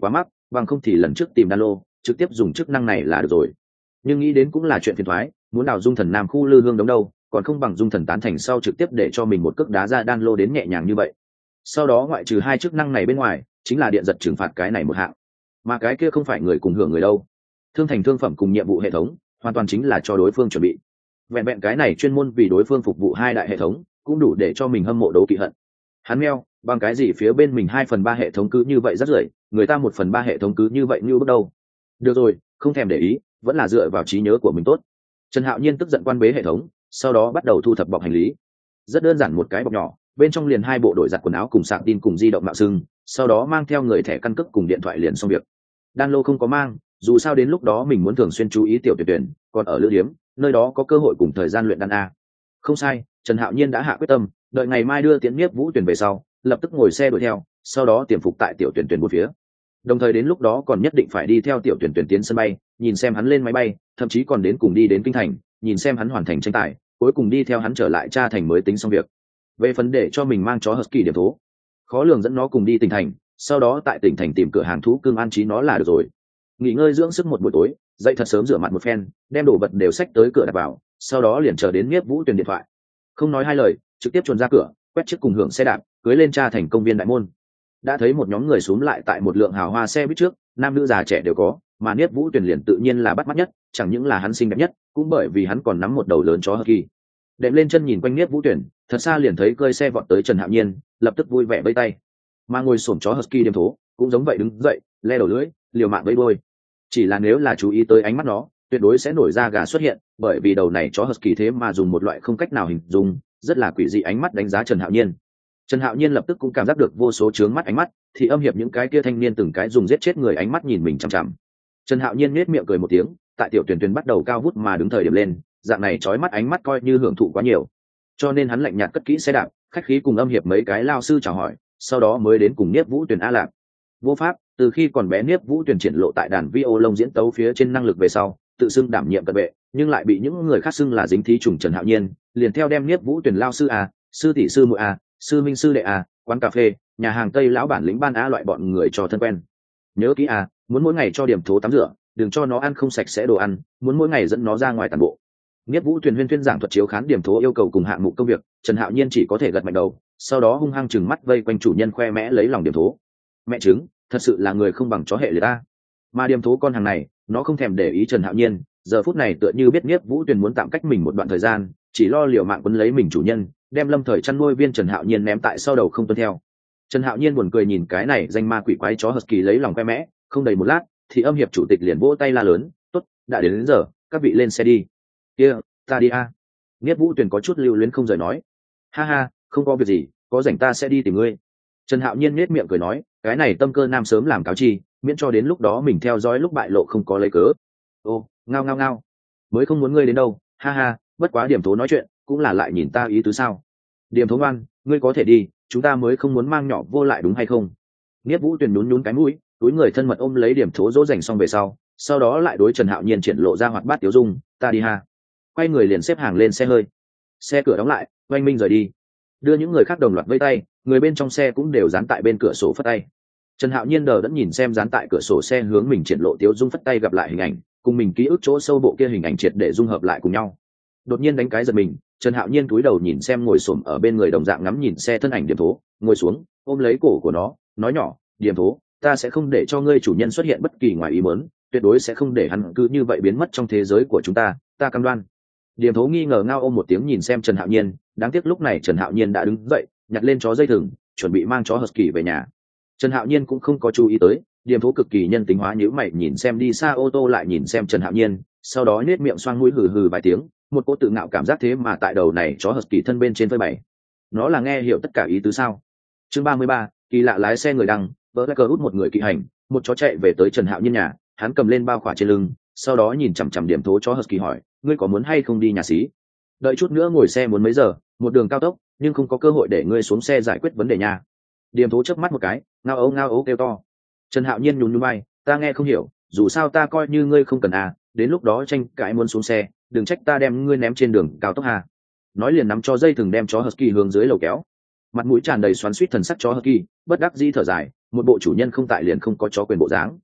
bằng không thì lần trước tìm đan lô trực tiếp dùng chức năng này là được rồi. Nhưng nghĩ đến cũng là chuyện phiền thoái, muốn đào dung thần nam khu lư hương đống đâu, còn không bằng dung thần tán thành sau trực tiếp để cho mình một cước đá ra đan lô đến nhẹ nhàng như vậy. Sau đó ngoại trừ hai chức năng này bên ngoài chính là điện giật trừng phạt cái này một hạng, mà cái kia không phải người cùng hưởng người đâu. Thương thành thương phẩm cùng nhiệm vụ hệ thống hoàn toàn chính là cho đối phương chuẩn bị, vẹn vẹn cái này chuyên môn vì đối phương phục vụ hai đại hệ thống cũng đủ để cho mình hâm mộ đấu kỵ hận. Hắn meo bằng cái gì phía bên mình hai phần ba hệ thống cứ như vậy rất rưởi, người ta một phần ba hệ thống cứ như vậy như bước đầu. Được rồi, không thèm để ý, vẫn là dựa vào trí nhớ của mình tốt. Trần Hạo Nhiên tức giận quan bế hệ thống, sau đó bắt đầu thu thập bọc hành lý. Rất đơn giản một cái bọc nhỏ, bên trong liền hai bộ đổi giặt quần áo cùng sạc tin cùng di động mạo xưng, sau đó mang theo người thẻ căn cước cùng điện thoại liền xong việc. Đan lô không có mang, dù sao đến lúc đó mình muốn thường xuyên chú ý tiểu tuyển tuyển, còn ở lữ điếm, nơi đó có cơ hội cùng thời gian luyện đan a. Không sai, Trần Hạo Nhiên đã hạ quyết tâm, đợi ngày mai đưa Tiễn Niếp Vũ Tuyển về sau, lập tức ngồi xe đuổi theo, sau đó tiềm phục tại tiểu tuyển tuyển một phía. Đồng thời đến lúc đó còn nhất định phải đi theo tiểu tuyển tuyển tiến sân bay, nhìn xem hắn lên máy bay, thậm chí còn đến cùng đi đến kinh thành, nhìn xem hắn hoàn thành tranh tài, cuối cùng đi theo hắn trở lại tra thành mới tính xong việc. Về phần để cho mình mang chó husky điểm thố, khó lường dẫn nó cùng đi tỉnh thành, sau đó tại tỉnh thành tìm cửa hàng thú cưng an trí nó là được rồi. Nghỉ ngơi dưỡng sức một buổi tối, dậy thật sớm rửa mặt một phen, đem đồ vật đều xách tới cửa đặt vào, sau đó liền chờ đến Niếp Vũ Tuyển điện thoại. Không nói hai lời, trực tiếp chuồn ra cửa, quét chiếc cùng hưởng xe đạp, cưới lên tra thành công viên đại môn. Đã thấy một nhóm người xúm lại tại một lượng hào hoa xe buýt trước, nam nữ già trẻ đều có, mà Niếp Vũ Tuyển liền tự nhiên là bắt mắt nhất, chẳng những là hắn xinh đẹp nhất, cũng bởi vì hắn còn nắm một đầu lớn chó husky. Đệm lên chân nhìn quanh Niếp Vũ Tuyển, thật xa liền thấy cơi xe vọt tới Trần Hạo Nhiên, lập tức vui vẻ vẫy tay. Mà ngồi xổm chó husky điềm thố, cũng giống vậy đứng dậy, le đầu lưỡi, liều mạng vẫy đuôi. Chỉ là nếu là chú ý tới ánh mắt nó, tuyệt đối sẽ nổi ra gà xuất hiện, bởi vì đầu này chó husky thế mà dùng một loại không cách nào hình dung, rất là quỷ dị ánh mắt đánh giá Trần Hạo Nhiên. Trần Hạo Nhiên lập tức cũng cảm giác được vô số chướng mắt ánh mắt, thì âm hiệp những cái kia thanh niên từng cái dùng giết chết người ánh mắt nhìn mình chằm chằm. Trần Hạo Nhiên nhếch miệng cười một tiếng, tại tiểu tuyển tuyển bắt đầu cao vút mà đứng thời điểm lên, dạng này chói mắt ánh mắt coi như hưởng thụ quá nhiều, cho nên hắn lạnh nhạt cất kỹ xe đạp, khách khí cùng âm hiệp mấy cái lao sư chào hỏi, sau đó mới đến cùng Niếp Vũ Tuyển a lạc. Vô pháp, từ khi còn bé Niếp Vũ Tuyển triển lộ tại đàn vi ô lông diễn tấu phía trên năng lực về sau, tự xưng đảm nhiệm cận vệ, nhưng lại bị những người khác xưng là dính thí trùng Trần Hạo Nhiên, liền theo đem Niếp Vũ Tuyển lao sư a, sư tỷ sư muội a, sư minh sư đệ a, quán cà phê, nhà hàng tây lão bản lĩnh ban a loại bọn người cho thân quen. Nhớ kỹ a, muốn mỗi ngày cho điểm thố tắm rửa, đừng cho nó ăn không sạch sẽ đồ ăn, muốn mỗi ngày dẫn nó ra ngoài tản bộ. Niếp Vũ Tuyển huyên thuyên giảng thuật chiếu khán điểm thố yêu cầu cùng hạng mục công việc, Trần Hạo Nhiên chỉ có thể gật mạnh đầu, sau đó hung hăng chừng mắt vây quanh chủ nhân khoe mẽ lấy lòng điểm thố. Mẹ chứng, thật sự là người không bằng chó hệ liệt ta. Mà điểm thố con hàng này, nó không thèm để ý Trần Hạo Nhiên, giờ phút này tựa như biết Niếp Vũ Tuyển muốn tạm cách mình một đoạn thời gian, chỉ lo liều mạng quấn lấy mình chủ nhân, đem lâm thời chăn nuôi viên Trần Hạo Nhiên ném tại sau đầu không tuân theo. Trần Hạo Nhiên buồn cười nhìn cái này danh ma quỷ quái chó husky lấy lòng khoe mẽ, không đầy một lát, thì âm hiệp chủ tịch liền vỗ tay la lớn, "Tốt, đã đến, đến giờ, các vị lên xe đi." "Kia, ta đi a." À. Niếp Vũ Tuyển có chút lưu luyến không rời nói. "Ha ha, không có việc gì, có rảnh ta sẽ đi tìm ngươi." Trần Hạo Nhiên nhếch miệng cười nói, cái này tâm cơ nam sớm làm cáo chi, miễn cho đến lúc đó mình theo dõi lúc bại lộ không có lấy cớ. "Ô, ngao ngao ngao, mới không muốn ngươi đến đâu, ha ha, bất quá điểm thố nói chuyện, cũng là lại nhìn ta ý tứ sao?" "Điểm thố ngoan, ngươi có thể đi, chúng ta mới không muốn mang nhỏ vô lại đúng hay không?" Niếp Vũ Tuyển nhún nhún cái mũi, túi người thân mật ôm lấy điểm thố dỗ dành xong về sau, sau đó lại đối Trần Hạo Nhiên triển lộ ra hoạt bát tiếu dung, "Ta đi ha." Quay người liền xếp hàng lên xe hơi. Xe cửa đóng lại, oanh minh rời đi. Đưa những người khác đồng loạt vây tay, người bên trong xe cũng đều dán tại bên cửa sổ phất tay. Trần Hạo Nhiên đờ đẫn nhìn xem dán tại cửa sổ xe hướng mình triển lộ tiếu dung phất tay gặp lại hình ảnh, cùng mình ký ức chỗ sâu bộ kia hình ảnh triệt để dung hợp lại cùng nhau. Đột nhiên đánh cái giật mình, Trần Hạo Nhiên cúi đầu nhìn xem ngồi xổm ở bên người đồng dạng ngắm nhìn xe thân ảnh Điểm thố, ngồi xuống, ôm lấy cổ của nó, nói nhỏ, "Điểm thố, ta sẽ không để cho ngươi chủ nhân xuất hiện bất kỳ ngoài ý muốn, tuyệt đối sẽ không để hắn cứ như vậy biến mất trong thế giới của chúng ta, ta cam đoan." Điểm thố nghi ngờ ngao ôm một tiếng nhìn xem Trần Hạo Nhiên, đáng tiếc lúc này Trần Hạo Nhiên đã đứng dậy, nhặt lên chó dây thừng, chuẩn bị mang chó husky về nhà. Trần Hạo Nhiên cũng không có chú ý tới, Điểm thố cực kỳ nhân tính hóa nhíu mày nhìn xem đi xa ô tô lại nhìn xem Trần Hạo Nhiên, sau đó nhếch miệng xoang mũi hừ hừ vài tiếng, một cỗ tự ngạo cảm giác thế mà tại đầu này chó husky thân bên trên phơi bày. Nó là nghe hiểu tất cả ý tứ sao? Chương ba mươi ba, kỳ lạ lái xe người đăng, vỡ lại cờ út một người kỵ hành, một chó chạy về tới Trần Hạo Nhiên nhà, hắn cầm lên bao khỏa trên lưng, sau đó nhìn chằm chằm Điểm thố chó husky hỏi, "Ngươi có muốn hay không đi nhà xí? Đợi chút nữa ngồi xe muốn mấy giờ, một đường cao tốc, nhưng không có cơ hội để ngươi xuống xe giải quyết vấn đề nhà." Điểm thố chớp mắt một cái, ngao ấu ngao ấu kêu to. Trần Hạo Nhiên nhún nhún vai, "Ta nghe không hiểu, dù sao ta coi như ngươi không cần à, đến lúc đó tranh cãi muốn xuống xe, đừng trách ta đem ngươi ném trên đường cao tốc hà." Nói liền nắm cho dây thừng đem chó husky hướng dưới lầu kéo. Mặt mũi tràn đầy xoắn xuýt thần sắc chó husky, bất đắc dĩ thở dài, một bộ chủ nhân không tại liền không có chó quyền bộ dáng.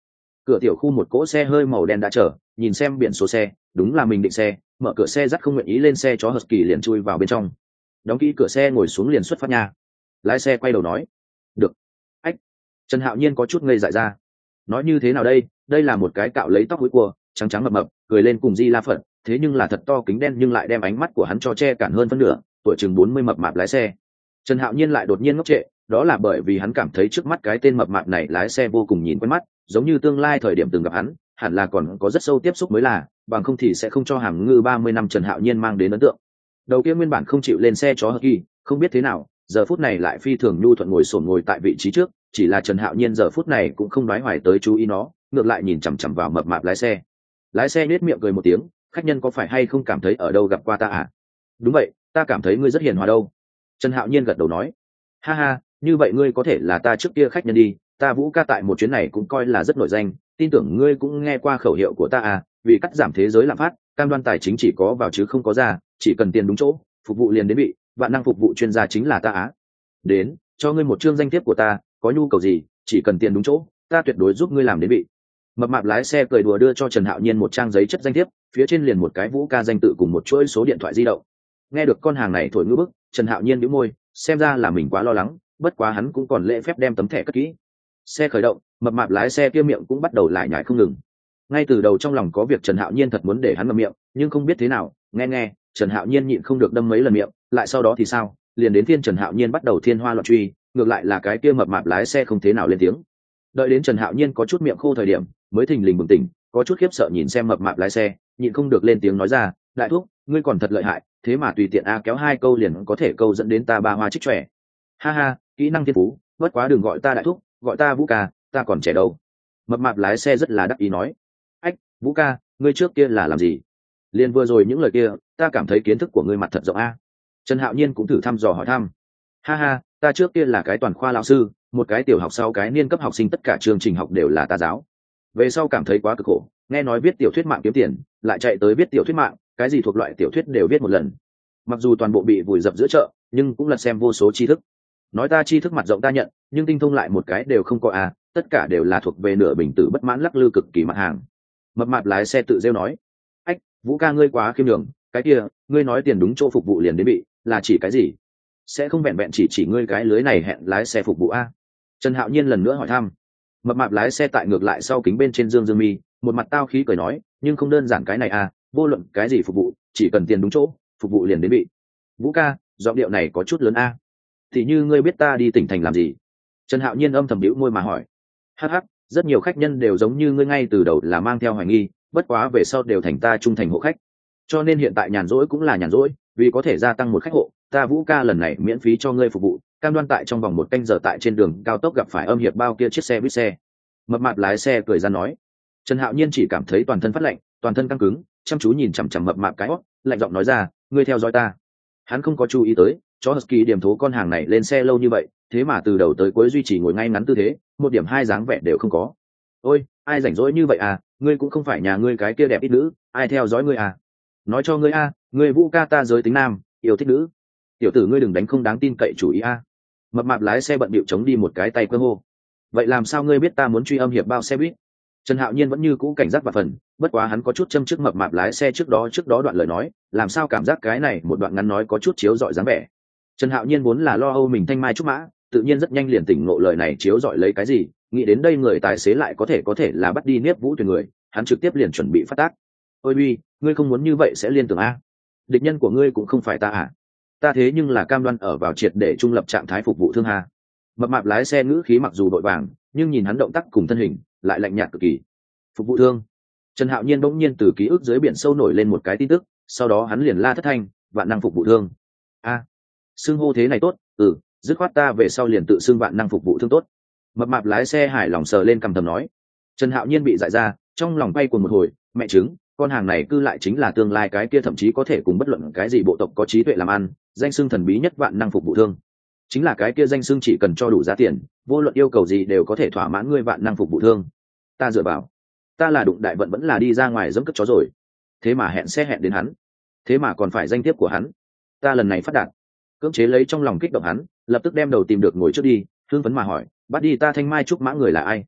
Cửa tiểu khu một cỗ xe hơi màu đen đã chở, nhìn xem biển số xe, đúng là mình định xe, mở cửa xe dắt không nguyện ý lên xe chó Husky liền chui vào bên trong. Đóng kỹ cửa xe ngồi xuống liền xuất phát nha. Lái xe quay đầu nói, được. Ách. Trần Hạo Nhiên có chút ngây dại ra. Nói như thế nào đây, đây là một cái cạo lấy tóc húi cua, trắng trắng mập mập, cười lên cùng Di La Phật, thế nhưng là thật to kính đen nhưng lại đem ánh mắt của hắn cho che cản hơn phân nửa, tuổi chừng bốn mươi mập mạp lái xe. Trần Hạo Nhiên lại đột nhiên ngốc trệ, đó là bởi vì hắn cảm thấy trước mắt cái tên mập mạp này lái xe vô cùng nhìn quen mắt, giống như tương lai thời điểm từng gặp hắn, hẳn là còn có rất sâu tiếp xúc mới là, bằng không thì sẽ không cho Hàm Ngư ba mươi năm Trần Hạo Nhiên mang đến ấn tượng. Đầu kia nguyên bản không chịu lên xe chó Husky, không biết thế nào, giờ phút này lại phi thường nhu thuận ngồi xổm ngồi tại vị trí trước, chỉ là Trần Hạo Nhiên giờ phút này cũng không đoái hoài tới chú ý nó, ngược lại nhìn chằm chằm vào mập mạp lái xe. Lái xe nhếch miệng cười một tiếng, khách nhân có phải hay không cảm thấy ở đâu gặp qua ta à? Đúng vậy, ta cảm thấy ngươi rất hiền hòa đâu. Trần Hạo Nhiên gật đầu nói, ha ha, như vậy ngươi có thể là ta trước kia khách nhân đi, ta Vũ ca tại một chuyến này cũng coi là rất nổi danh, tin tưởng ngươi cũng nghe qua khẩu hiệu của ta à, vì cắt giảm thế giới lạm phát, cam đoan tài chính chỉ có vào chứ không có ra, chỉ cần tiền đúng chỗ, phục vụ liền đến bị, vạn năng phục vụ chuyên gia chính là ta á. Đến, cho ngươi một chương danh thiếp của ta, có nhu cầu gì, chỉ cần tiền đúng chỗ, ta tuyệt đối giúp ngươi làm đến bị. Mập mạp lái xe cười đùa đưa cho Trần Hạo Nhiên một trang giấy chất danh thiếp, phía trên liền một cái Vũ ca danh tự cùng một chuỗi số điện thoại di động. Nghe được con hàng này thổi ngữ bức, Trần Hạo Nhiên nhíu môi, xem ra là mình quá lo lắng, bất quá hắn cũng còn lễ phép đem tấm thẻ cất kỹ. Xe khởi động, mập mạp lái xe kia miệng cũng bắt đầu lại nhải không ngừng. Ngay từ đầu trong lòng có việc Trần Hạo Nhiên thật muốn để hắn ngậm miệng, nhưng không biết thế nào, nghe nghe, Trần Hạo Nhiên nhịn không được đâm mấy lần miệng, lại sau đó thì sao, liền đến phiên Trần Hạo Nhiên bắt đầu thiên hoa loạn truy, ngược lại là cái kia mập mạp lái xe không thế nào lên tiếng. Đợi đến Trần Hạo Nhiên có chút miệng khô thời điểm, mới thình lình bừng tỉnh, có chút khiếp sợ nhìn xem mập mạp lái xe, nhịn không được lên tiếng nói ra, đại thúc, ngươi còn thật lợi hại, thế mà tùy tiện a kéo hai câu liền có thể câu dẫn đến ta ba hoa trích trẻ. Ha ha, kỹ năng thiên phú, bất quá đừng gọi ta đại thúc, gọi ta Vũ ca, ta còn trẻ đâu. Mập mạp lái xe rất là đắc ý nói, ách, Vũ ca, ngươi trước kia là làm gì? Liên vừa rồi những lời kia, ta cảm thấy kiến thức của ngươi mặt thật rộng a. Trần Hạo Nhiên cũng thử thăm dò hỏi thăm. Ha ha, ta trước kia là cái toàn khoa lão sư, một cái tiểu học sau cái niên cấp học sinh tất cả chương trình học đều là ta giáo. Về sau cảm thấy quá cực khổ, nghe nói viết tiểu thuyết mạng kiếm tiền, lại chạy tới viết tiểu thuyết mạng, cái gì thuộc loại tiểu thuyết đều viết một lần. Mặc dù toàn bộ bị vùi dập giữa chợ, nhưng cũng lật xem vô số tri thức. Nói ta tri thức mặt rộng ta nhận, nhưng tinh thông lại một cái đều không có à, tất cả đều là thuộc về nửa bình tử bất mãn lắc lư cực kỳ mặt hàng. Mập mạp lái xe tự rêu nói, ách, Vũ ca ngươi quá khiêm đường, cái kia, ngươi nói tiền đúng chỗ phục vụ liền đến bị, là chỉ cái gì? Sẽ không vẹn vẹn chỉ chỉ ngươi cái lưới này hẹn lái xe phục vụ a? Trần Hạo Nhiên lần nữa hỏi thăm. Mập mạp lái xe tại ngược lại sau kính bên trên dương dương mi, một mặt tao khí cười nói, nhưng không đơn giản cái này à, vô luận cái gì phục vụ, chỉ cần tiền đúng chỗ, phục vụ liền đến bị. Vũ ca, giọng điệu này có chút lớn a. Thì như ngươi biết ta đi tỉnh thành làm gì? Trần Hạo Nhiên âm thầm bĩu môi mà hỏi. Hắc hắc, rất nhiều khách nhân đều giống như ngươi ngay từ đầu là mang theo hoài nghi, bất quá về sau đều thành ta trung thành hộ khách. Cho nên hiện tại nhàn rỗi cũng là nhàn rỗi, vì có thể gia tăng một khách hộ, ta Vũ ca lần này miễn phí cho ngươi phục vụ, cam đoan tại trong vòng một canh giờ tại trên đường cao tốc gặp phải âm hiệp bao kia chiếc xe buýt xe. Mập mạp lái xe cười ra nói. Trần Hạo Nhiên chỉ cảm thấy toàn thân phát lạnh, toàn thân căng cứng, chăm chú nhìn chằm chằm mập mạp cái hót, lạnh giọng nói ra, ngươi theo dõi ta. Hắn không có chú ý tới, chó Husky điểm thố con hàng này lên xe lâu như vậy, thế mà từ đầu tới cuối duy trì ngồi ngay ngắn tư thế, một điểm hai dáng vẻ đều không có. Ôi, ai rảnh rỗi như vậy à, ngươi cũng không phải nhà ngươi cái kia đẹp ít nữ, ai theo dõi ngươi à? Nói cho ngươi a, ngươi Vũ ca ta giới tính nam, yêu thích nữ. Tiểu tử ngươi đừng đánh không đáng tin cậy chủ ý a. Mập mạp lái xe bận bịu chống đi một cái tay cơ hô. Vậy làm sao ngươi biết ta muốn truy âm hiệp bao xe buýt? Trần Hạo Nhiên vẫn như cũ cảnh giác và phần, bất quá hắn có chút châm trước mập mạp lái xe trước đó trước đó đoạn lời nói, làm sao cảm giác cái này một đoạn ngắn nói có chút chiếu dọi dáng vẻ. Trần Hạo Nhiên muốn là lo âu mình thanh mai trúc mã, tự nhiên rất nhanh liền tỉnh ngộ lời này chiếu dọi lấy cái gì, nghĩ đến đây người tài xế lại có thể có thể là bắt đi Niếp Vũ Tuyền người, hắn trực tiếp liền chuẩn bị phát tác. Ôi uy, ngươi không muốn như vậy sẽ liên tưởng a. Địch nhân của ngươi cũng không phải ta à? Ta thế nhưng là cam đoan ở vào triệt để trung lập trạng thái phục vụ thương hà. Mập mạp lái xe ngữ khí mặc dù đội vàng, nhưng nhìn hắn động tác cùng thân hình, lại lạnh nhạt cực kỳ. Phục vụ thương. Trần Hạo Nhiên bỗng nhiên từ ký ức dưới biển sâu nổi lên một cái tin tức, sau đó hắn liền la thất thanh, vạn năng phục vụ thương. A, xưng hô thế này tốt, ừ, dứt khoát ta về sau liền tự xưng vạn năng phục vụ thương tốt. Mập mạp lái xe hài lòng sờ lên cằm thầm nói. Trần Hạo Nhiên bị dại ra, trong lòng bay cuồng một hồi, mẹ chứng, con hàng này cư lại chính là tương lai cái kia thậm chí có thể cùng bất luận cái gì bộ tộc có trí tuệ làm ăn, danh xưng thần bí nhất vạn năng phục vụ thương. Chính là cái kia danh xưng chỉ cần cho đủ giá tiền, vô luận yêu cầu gì đều có thể thỏa mãn ngươi vạn năng phục vụ thương. Ta dựa vào, ta là đụng đại vận vẫn là đi ra ngoài giẫm cất chó rồi. Thế mà hẹn xe hẹn đến hắn, thế mà còn phải danh thiếp của hắn. Ta lần này phát đạt. Cưỡng chế lấy trong lòng kích động hắn, lập tức đem đầu tìm được ngồi trước đi, thương phấn mà hỏi, bắt đi ta thanh mai trúc mã người là ai?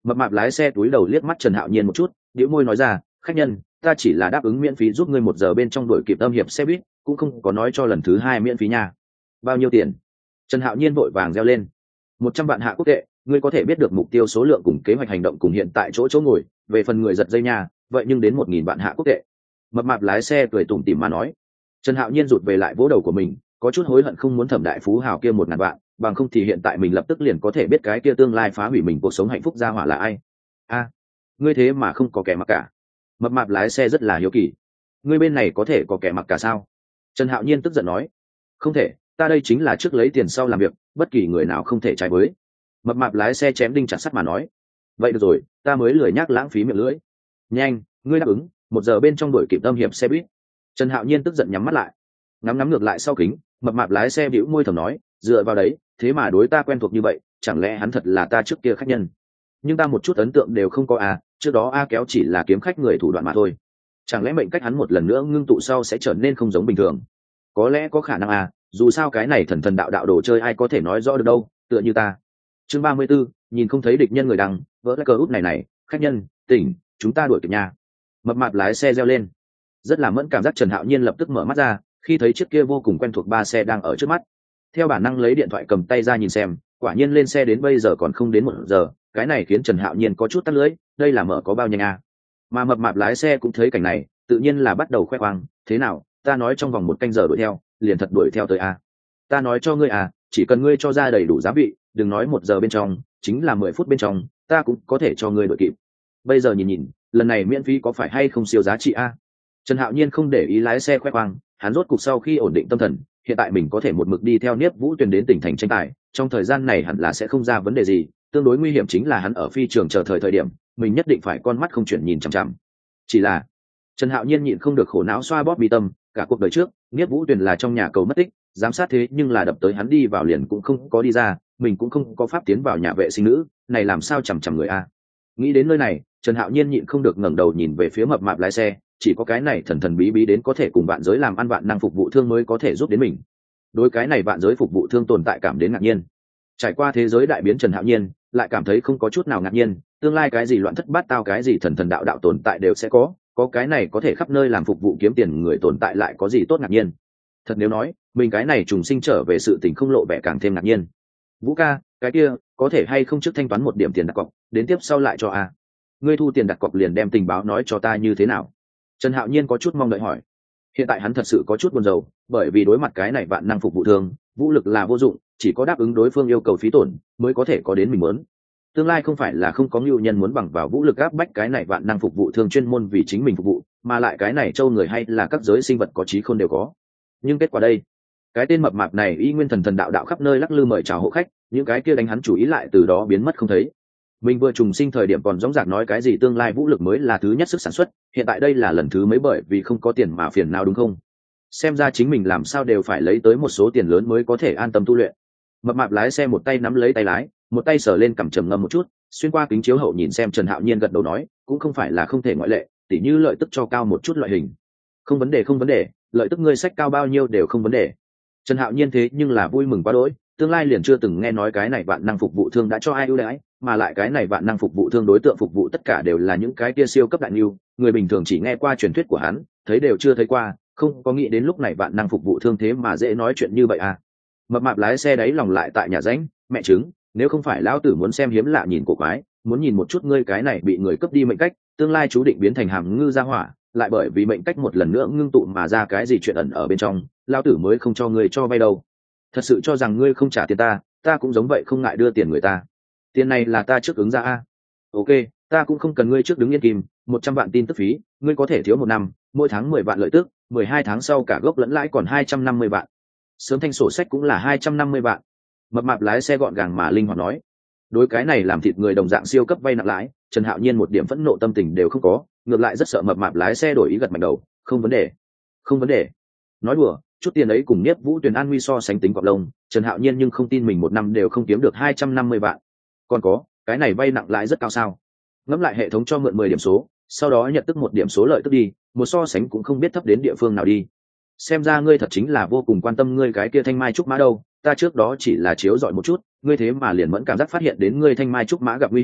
Mập mạp lái xe túi đầu liếc mắt Trần Hạo Nhiên một chút, bĩu môi nói ra, khách nhân, ta chỉ là đáp ứng miễn phí giúp ngươi một giờ bên trong đuổi kịp âm hiệp xe buýt, cũng không có nói cho lần thứ hai miễn phí nha. Bao nhiêu tiền? Trần Hạo Nhiên vội vàng reo lên. Một trăm vạn hạ quốc tệ, ngươi có thể biết được mục tiêu số lượng cùng kế hoạch hành động cùng hiện tại chỗ chỗ ngồi, về phần người giật dây nha, vậy nhưng đến một nghìn vạn hạ quốc tệ. Mập mạp lái xe cười tủm tỉm mà nói. Trần Hạo Nhiên rụt về lại vỗ đầu của mình, có chút hối hận không muốn Thẩm đại phú hào kia một ngàn vạn, bằng không thì hiện tại mình lập tức liền có thể biết cái kia tương lai phá hủy mình cuộc sống hạnh phúc ra hỏa là ai. A, ngươi thế mà không có kẻ mặc cả. Mập mạp lái xe rất là hiếu kỳ. Ngươi bên này có thể có kẻ mặc cả sao? Trần Hạo Nhiên tức giận nói. Không thể, ta đây chính là trước lấy tiền sau làm việc, bất kỳ người nào không thể trái với. Mập mạp lái xe chém đinh chặt sắt mà nói. Vậy được rồi, ta mới lười nhắc lãng phí miệng lưỡi. Nhanh, ngươi đáp ứng, một giờ bên trong đuổi kịp âm hiệp xe buýt. Trần Hạo Nhiên tức giận nhắm mắt lại, ngắm ngắm ngược lại sau kính. Mập mạp lái xe bĩu môi thầm nói, dựa vào đấy, thế mà đối ta quen thuộc như vậy, chẳng lẽ hắn thật là ta trước kia khách nhân? Nhưng ta một chút ấn tượng đều không có à, trước đó A Kéo chỉ là kiếm khách người thủ đoạn mà thôi. Chẳng lẽ mệnh cách hắn một lần nữa ngưng tụ sau sẽ trở nên không giống bình thường? Có lẽ có khả năng à, dù sao cái này thần thần đạo đạo đồ chơi ai có thể nói rõ được đâu, tựa như ta. Chương ba mươi 34, nhìn không thấy địch nhân người đằng, vỡ cái cờ út này này, khách nhân, tỉnh, chúng ta đuổi kịp nhà. Mập mạp lái xe reo lên. Rất là mẫn cảm giác Trần Hạo Nhiên lập tức mở mắt ra, khi thấy chiếc kia vô cùng quen thuộc ba xe đang ở trước mắt. Theo bản năng lấy điện thoại cầm tay ra nhìn xem, quả nhiên lên xe đến bây giờ còn không đến một giờ, cái này khiến Trần Hạo Nhiên có chút tắt lưỡi, đây là mở có bao nhanh à. Mà mập mạp lái xe cũng thấy cảnh này, tự nhiên là bắt đầu khoe khoang, thế nào, ta nói trong vòng một canh giờ đuổi theo, liền thật đuổi theo tới à. Ta nói cho ngươi à, chỉ cần ngươi cho ra đầy đủ giá vị, đừng nói một giờ bên trong, chính là mười phút bên trong, ta cũng có thể cho ngươi đuổi kịp. Bây giờ nhìn nhìn, lần này miễn phí có phải hay không siêu giá trị à? Trần Hạo Nhiên không để ý lái xe khoe khoang, hắn rốt cục sau khi ổn định tâm thần, hiện tại mình có thể một mực đi theo Niếp Vũ Tuyền đến tỉnh thành tranh tài, trong thời gian này hẳn là sẽ không ra vấn đề gì, tương đối nguy hiểm chính là hắn ở phi trường chờ thời thời điểm, mình nhất định phải con mắt không chuyển nhìn chằm chằm. Chỉ là Trần Hạo Nhiên nhịn không được khổ não xoa bóp bi tâm, cả cuộc đời trước, Niếp Vũ Tuyền là trong nhà cầu mất tích, giám sát thế nhưng là đập tới hắn đi vào liền cũng không có đi ra, mình cũng không có pháp tiến vào nhà vệ sinh nữ, này làm sao chằm chằm người a. Nghĩ đến nơi này, Trần Hạo Nhiên nhịn không được ngẩng đầu nhìn về phía mập mạp lái xe, chỉ có cái này thần thần bí bí đến có thể cùng vạn giới làm ăn vạn năng phục vụ thương mới có thể giúp đến mình. Đối cái này vạn giới phục vụ thương tồn tại cảm đến ngạc nhiên. Trải qua thế giới đại biến, Trần Hạo Nhiên lại cảm thấy không có chút nào ngạc nhiên, tương lai cái gì loạn thất bát tao cái gì thần thần đạo đạo tồn tại đều sẽ có, có cái này có thể khắp nơi làm phục vụ kiếm tiền người tồn tại lại có gì tốt ngạc nhiên. Thật nếu nói, mình cái này trùng sinh trở về sự tình không lộ vẻ càng thêm ngạc nhiên. Vũ ca, cái kia, có thể hay không trước thanh toán một điểm tiền đặt cọc, đến tiếp sau lại cho a. Ngươi thu tiền đặt cọc liền đem tình báo nói cho ta như thế nào? Trần Hạo Nhiên có chút mong đợi hỏi. Hiện tại hắn thật sự có chút buồn rầu, bởi vì đối mặt cái này vạn năng phục vụ thương, vũ lực là vô dụng, chỉ có đáp ứng đối phương yêu cầu phí tổn mới có thể có đến mình muốn. Tương lai không phải là không có nhu nhân muốn bằng vào vũ lực áp bách cái này vạn năng phục vụ thương chuyên môn vì chính mình phục vụ, mà lại cái này châu người hay là các giới sinh vật có trí khôn đều có. Nhưng kết quả đây, cái tên mập mạp này y nguyên thần thần đạo đạo khắp nơi lắc lư mời chào hộ khách, những cái kia đánh hắn chủ ý lại từ đó biến mất không thấy. Mình vừa trùng sinh thời điểm còn dõng dạc nói cái gì tương lai vũ lực mới là thứ nhất sức sản xuất, hiện tại đây là lần thứ mấy bởi vì không có tiền mà phiền nào đúng không? Xem ra chính mình làm sao đều phải lấy tới một số tiền lớn mới có thể an tâm tu luyện. Mập mạp lái xe một tay nắm lấy tay lái, một tay sờ lên cằm trầm ngâm một chút, xuyên qua kính chiếu hậu nhìn xem Trần Hạo Nhiên gật đầu nói, cũng không phải là không thể ngoại lệ, tỉ như lợi tức cho cao một chút loại hình. Không vấn đề không vấn đề, lợi tức ngươi sách cao bao nhiêu đều không vấn đề. Trần Hạo Nhiên thế nhưng là vui mừng quá đỗi, tương lai liền chưa từng nghe nói cái này vạn năng phục vụ thương đã cho ai ưu đãi, mà lại cái này vạn năng phục vụ thương đối tượng phục vụ tất cả đều là những cái kia siêu cấp đại lưu, người bình thường chỉ nghe qua truyền thuyết của hắn, thấy đều chưa thấy qua, không có nghĩ đến lúc này vạn năng phục vụ thương thế mà dễ nói chuyện như vậy à. Mập mạp lái xe đấy lòng lại tại nhà ránh, mẹ chứng, nếu không phải lão tử muốn xem hiếm lạ nhìn cổ quái, muốn nhìn một chút ngươi cái này bị người cướp đi mệnh cách, tương lai chú định biến thành hàm ngư ra hỏa, lại bởi vì mệnh cách một lần nữa ngưng tụ mà ra cái gì chuyện ẩn ở bên trong, lão tử mới không cho ngươi cho vay đâu. Thật sự cho rằng ngươi không trả tiền ta, ta cũng giống vậy không ngại đưa tiền người ta. Tiền này là ta trước ứng ra a. Ok, ta cũng không cần ngươi trước đứng yên kim, một trăm vạn tin tức phí, ngươi có thể thiếu một năm, mỗi tháng mười vạn lợi tức, mười hai tháng sau cả gốc lẫn lãi còn hai trăm năm mươi vạn. Sớm thanh sổ sách cũng là hai trăm năm mươi vạn. Mập mạp lái xe gọn gàng mà linh hoạt nói. Đối cái này làm thịt người đồng dạng siêu cấp vay nặng lãi, Trần Hạo Nhiên một điểm phẫn nộ tâm tình đều không có, ngược lại rất sợ mập mạp lái xe đổi ý gật mạnh đầu, không vấn đề, không vấn đề. Nói đùa, chút tiền ấy cùng Niếp Vũ Tuyền an nguy so sánh tính cọp lông, Trần Hạo Nhiên nhưng không tin mình một năm đều không kiếm được hai trăm năm mươi vạn. Còn có, cái này vay nặng lãi rất cao sao? Ngẫm lại hệ thống cho mượn mười điểm số, sau đó nhận tức một điểm số lợi tức đi, một so sánh cũng không biết thấp đến địa phương nào đi. Xem ra ngươi thật chính là vô cùng quan tâm ngươi cái kia thanh mai trúc mã đâu, ta trước đó chỉ là chiếu dọi một chút, ngươi thế mà liền mẫn cảm giác phát hiện đến ngươi thanh mai trúc mã gặp nguy hiểm,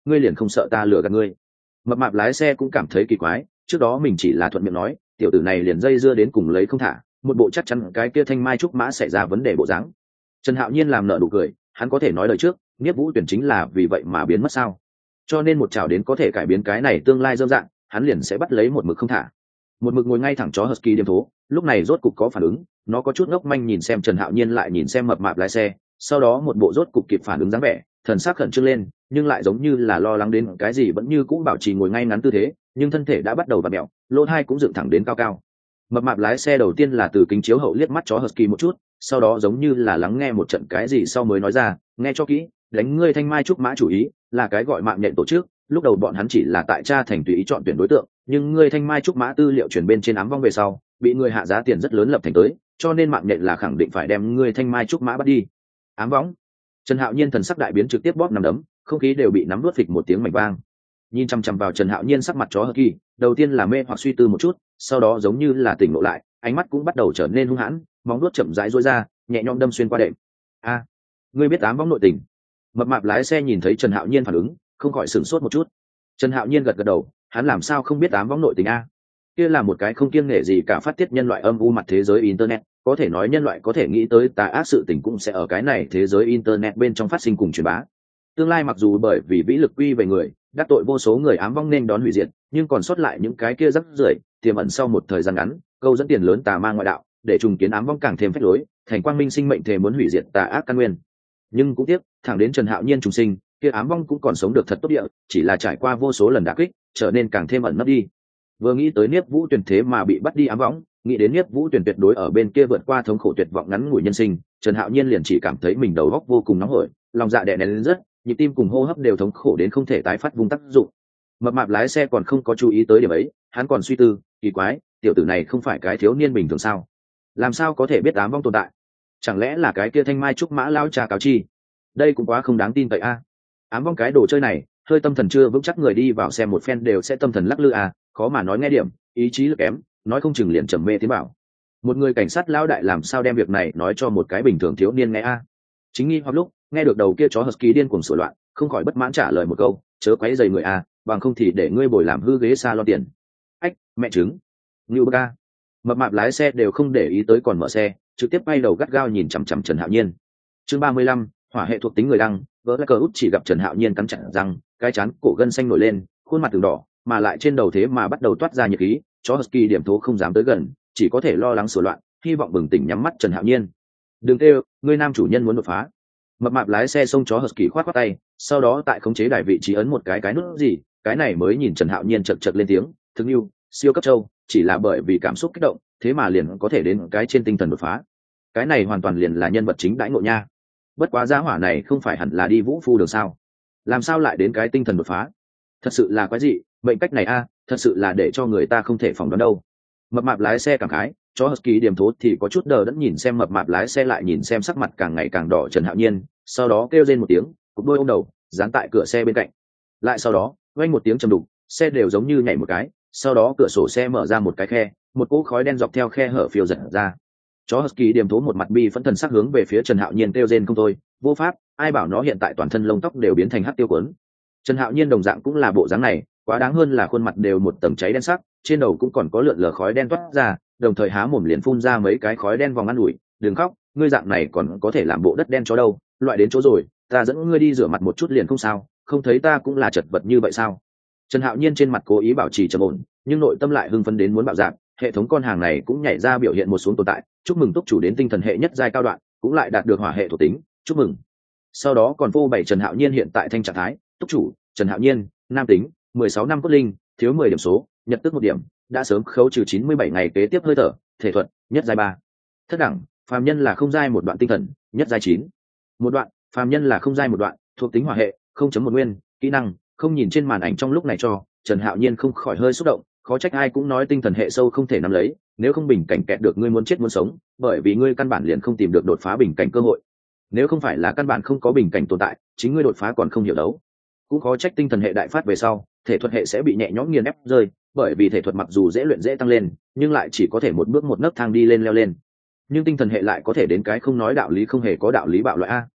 ngươi liền không sợ ta lừa gạt ngươi? Mập mạp lái xe cũng cảm thấy kỳ quái, trước đó mình chỉ là thuận miệng nói, tiểu tử này liền dây dưa đến cùng lấy không thả, một bộ chắc chắn cái kia thanh mai trúc mã xảy ra vấn đề bộ dáng. Trần Hạo Nhiên làm nợ nụ cười, hắn có thể nói lời trước, Niếp Vũ Tuyển chính là vì vậy mà biến mất sao? Cho nên một chảo đến có thể cải biến cái này tương lai dâm dạng, hắn liền sẽ bắt lấy một mực không thả. Một mực ngồi ngay thẳng chó Husky điềm thố, lúc này rốt cục có phản ứng, nó có chút ngốc manh nhìn xem Trần Hạo Nhiên lại nhìn xem mập mạp lái xe, sau đó một bộ rốt cục kịp phản ứng dáng vẻ, thần sắc khẩn trương lên, nhưng lại giống như là lo lắng đến cái gì vẫn như cũ bảo trì ngồi ngay ngắn tư thế, nhưng thân thể đã bắt đầu vặn mèo, lỗ tai cũng dựng thẳng đến cao cao. Mập mạp lái xe đầu tiên là từ kính chiếu hậu liếc mắt chó Husky một chút, sau đó giống như là lắng nghe một trận cái gì sau mới nói ra, nghe cho kỹ, đánh ngươi thanh mai trúc mã chủ ý, là cái gọi mạng nhện tổ chức, lúc đầu bọn hắn chỉ là tại tra thành tùy ý chọn tuyển đối tượng, nhưng ngươi thanh mai trúc mã tư liệu chuyển bên trên ám vong về sau, bị người hạ giá tiền rất lớn lập thành tới, cho nên mạng nhện là khẳng định phải đem ngươi thanh mai trúc mã bắt đi. Ám võng. Trần Hạo Nhiên thần sắc đại biến trực tiếp bóp nắm đấm, không khí đều bị nắm nuốt phịch một tiếng mảnh vang. Nhìn chăm chăm vào Trần Hạo Nhiên sắc mặt chó hờ kỳ, đầu tiên là mê hoặc suy tư một chút, sau đó giống như là tỉnh ngộ lại, ánh mắt cũng bắt đầu trở nên hung hãn, móng nuốt chậm rãi duỗi ra, nhẹ nhõm đâm xuyên qua đệm. A, ngươi biết ám võng nội tình? Mập mạp lái xe nhìn thấy Trần Hạo Nhiên phản ứng, không khỏi sửng sốt một chút. Trần Hạo Nhiên gật gật đầu, hắn làm sao không biết ám võng nội tình a? Kia là một cái không kiêng nể gì cả phát tiết nhân loại âm u mặt thế giới internet, có thể nói nhân loại có thể nghĩ tới tà ác sự tình cũng sẽ ở cái này thế giới internet bên trong phát sinh cùng truyền bá. Tương lai mặc dù bởi vì vĩ lực quy về người, đắc tội vô số người ám vong nên đón hủy diệt, nhưng còn sót lại những cái kia rắc rưởi, tiềm ẩn sau một thời gian ngắn, câu dẫn tiền lớn tà ma ngoại đạo, để trùng kiến ám vong càng thêm phách lối, thành quang minh sinh mệnh thể muốn hủy diệt tà ác căn nguyên. Nhưng cũng tiếc, thẳng đến Trần Hạo Nhiên trùng sinh, kia ám vong cũng còn sống được thật tốt địa, chỉ là trải qua vô số lần đả kích, trở nên càng thêm ẩn nấp đi. Vừa nghĩ tới Niếp Vũ Tuyển thế mà bị bắt đi ám võng, nghĩ đến Niếp Vũ Tuyển tuyệt đối ở bên kia vượt qua thống khổ tuyệt vọng ngắn ngủi nhân sinh, Trần Hạo Nhiên liền chỉ cảm thấy mình đầu óc vô cùng nóng hổi, lòng dạ đè nén lên rất, nhịp tim cùng hô hấp đều thống khổ đến không thể tái phát vùng tác dụng. Mập mạp lái xe còn không có chú ý tới điểm ấy, hắn còn suy tư, kỳ quái, tiểu tử này không phải cái thiếu niên bình thường sao? Làm sao có thể biết ám vong tồn tại? Chẳng lẽ là cái kia thanh mai trúc mã lao trà cáo chi? Đây cũng quá không đáng tin cậy a. Ám vong cái đồ chơi này, hơi tâm thần chưa vững chắc người đi vào xem một phen đều sẽ tâm thần lắc lư à, khó mà nói nghe điểm, ý chí lực kém, nói không chừng liền trầm mê tiến bảo. Một người cảnh sát lão đại làm sao đem việc này nói cho một cái bình thường thiếu niên nghe a? Chính nghi hoặc lúc, nghe được đầu kia chó husky điên cuồng sủa loạn, không khỏi bất mãn trả lời một câu, chớ quấy rầy người a, bằng không thì để ngươi bồi làm hư ghế xa lo tiền. Ách, mẹ trứng. Như ba. Mập mạp lái xe đều không để ý tới còn mở xe, trực tiếp bay đầu gắt gao nhìn chằm chằm Trần Hạo Nhiên. Chương ba mươi lăm, hỏa hệ thuộc tính người đăng, vỡ cờ út chỉ gặp Trần Hạo Nhiên cắn chặt răng, cái chán cổ gân xanh nổi lên, khuôn mặt từng đỏ, mà lại trên đầu thế mà bắt đầu toát ra nhiệt khí, chó husky điểm thố không dám tới gần, chỉ có thể lo lắng sửa loạn, hy vọng bừng tỉnh nhắm mắt Trần Hạo Nhiên. Đừng kêu, ngươi nam chủ nhân muốn đột phá. Mập mạp lái xe xông chó husky khoát khoát tay, sau đó tại khống chế đài vị trí ấn một cái cái nút gì, cái này mới nhìn Trần Hạo Nhiên chật chật lên tiếng, thương yêu, siêu cấp châu, chỉ là bởi vì cảm xúc kích động, thế mà liền có thể đến cái trên tinh thần đột phá. Cái này hoàn toàn liền là nhân vật chính đãi ngộ nha. Bất quá giá hỏa này không phải hẳn là đi vũ phu đường sao? Làm sao lại đến cái tinh thần đột phá? Thật sự là quái dị, mệnh cách này a, thật sự là để cho người ta không thể phỏng đoán đâu. Mập mạp lái xe cảm khái, chó husky điểm thố thì có chút đờ đẫn nhìn xem mập mạp lái xe lại nhìn xem sắc mặt càng ngày càng đỏ Trần Hạo Nhiên, sau đó kêu lên một tiếng, cục đôi ôm đầu, dán tại cửa xe bên cạnh. Lại sau đó, vang một tiếng trầm đục, xe đều giống như nhảy một cái, sau đó cửa sổ xe mở ra một cái khe, một cỗ khói đen dọc theo khe hở phiêu dật ra. Chó husky điểm thố một mặt bi phẫn thần sắc hướng về phía Trần Hạo Nhiên kêu rên không thôi, vô pháp, ai bảo nó hiện tại toàn thân lông tóc đều biến thành hắc tiêu quấn. Trần Hạo Nhiên đồng dạng cũng là bộ dáng này, quá đáng hơn là khuôn mặt đều một tầng cháy đen sắc, trên đầu cũng còn có lượn lờ khói đen toát ra, đồng thời há mồm liền phun ra mấy cái khói đen vòng ăn ủi, đừng khóc, ngươi dạng này còn có thể làm bộ đất đen chó đâu, loại đến chỗ rồi, ta dẫn ngươi đi rửa mặt một chút liền không sao, không thấy ta cũng là chật vật như vậy sao? Trần Hạo Nhiên trên mặt cố ý bảo trì trầm ổn, nhưng nội tâm lại hưng phấn đến muốn bạo dạng, hệ thống con hàng này cũng nhảy ra biểu hiện một xuống tồn tại, chúc mừng túc chủ đến tinh thần hệ nhất giai cao đoạn, cũng lại đạt được hỏa hệ thuộc tính, chúc mừng. Sau đó còn phô bày Trần Hạo Nhiên hiện tại thanh trạng thái, túc chủ Trần Hạo Nhiên, nam tính, mười sáu năm cốt linh, thiếu mười điểm số, nhật tức một điểm, đã sớm khấu trừ chín mươi bảy ngày kế tiếp hơi thở, thể thuật, nhất giai ba. Thất đẳng, phàm nhân là không giai một đoạn tinh thần, nhất giai chín. Một đoạn, phàm nhân là không giai một đoạn, thuộc tính hỏa hệ, không chấm một nguyên, kỹ năng, không nhìn trên màn ảnh trong lúc này cho, Trần Hạo Nhiên không khỏi hơi xúc động, khó trách ai cũng nói tinh thần hệ sâu không thể nắm lấy, nếu không bình cảnh kẹt được ngươi muốn chết muốn sống, bởi vì ngươi căn bản liền không tìm được đột phá bình cảnh cơ hội. Nếu không phải là căn bản không có bình cảnh tồn tại, chính ngươi đột phá còn không hiểu đấu. Cũng khó trách tinh thần hệ đại phát về sau, thể thuật hệ sẽ bị nhẹ nhõm nghiền ép rơi, bởi vì thể thuật mặc dù dễ luyện dễ tăng lên, nhưng lại chỉ có thể một bước một nấc thang đi lên leo lên. Nhưng tinh thần hệ lại có thể đến cái không nói đạo lý không hề có đạo lý bạo loại a.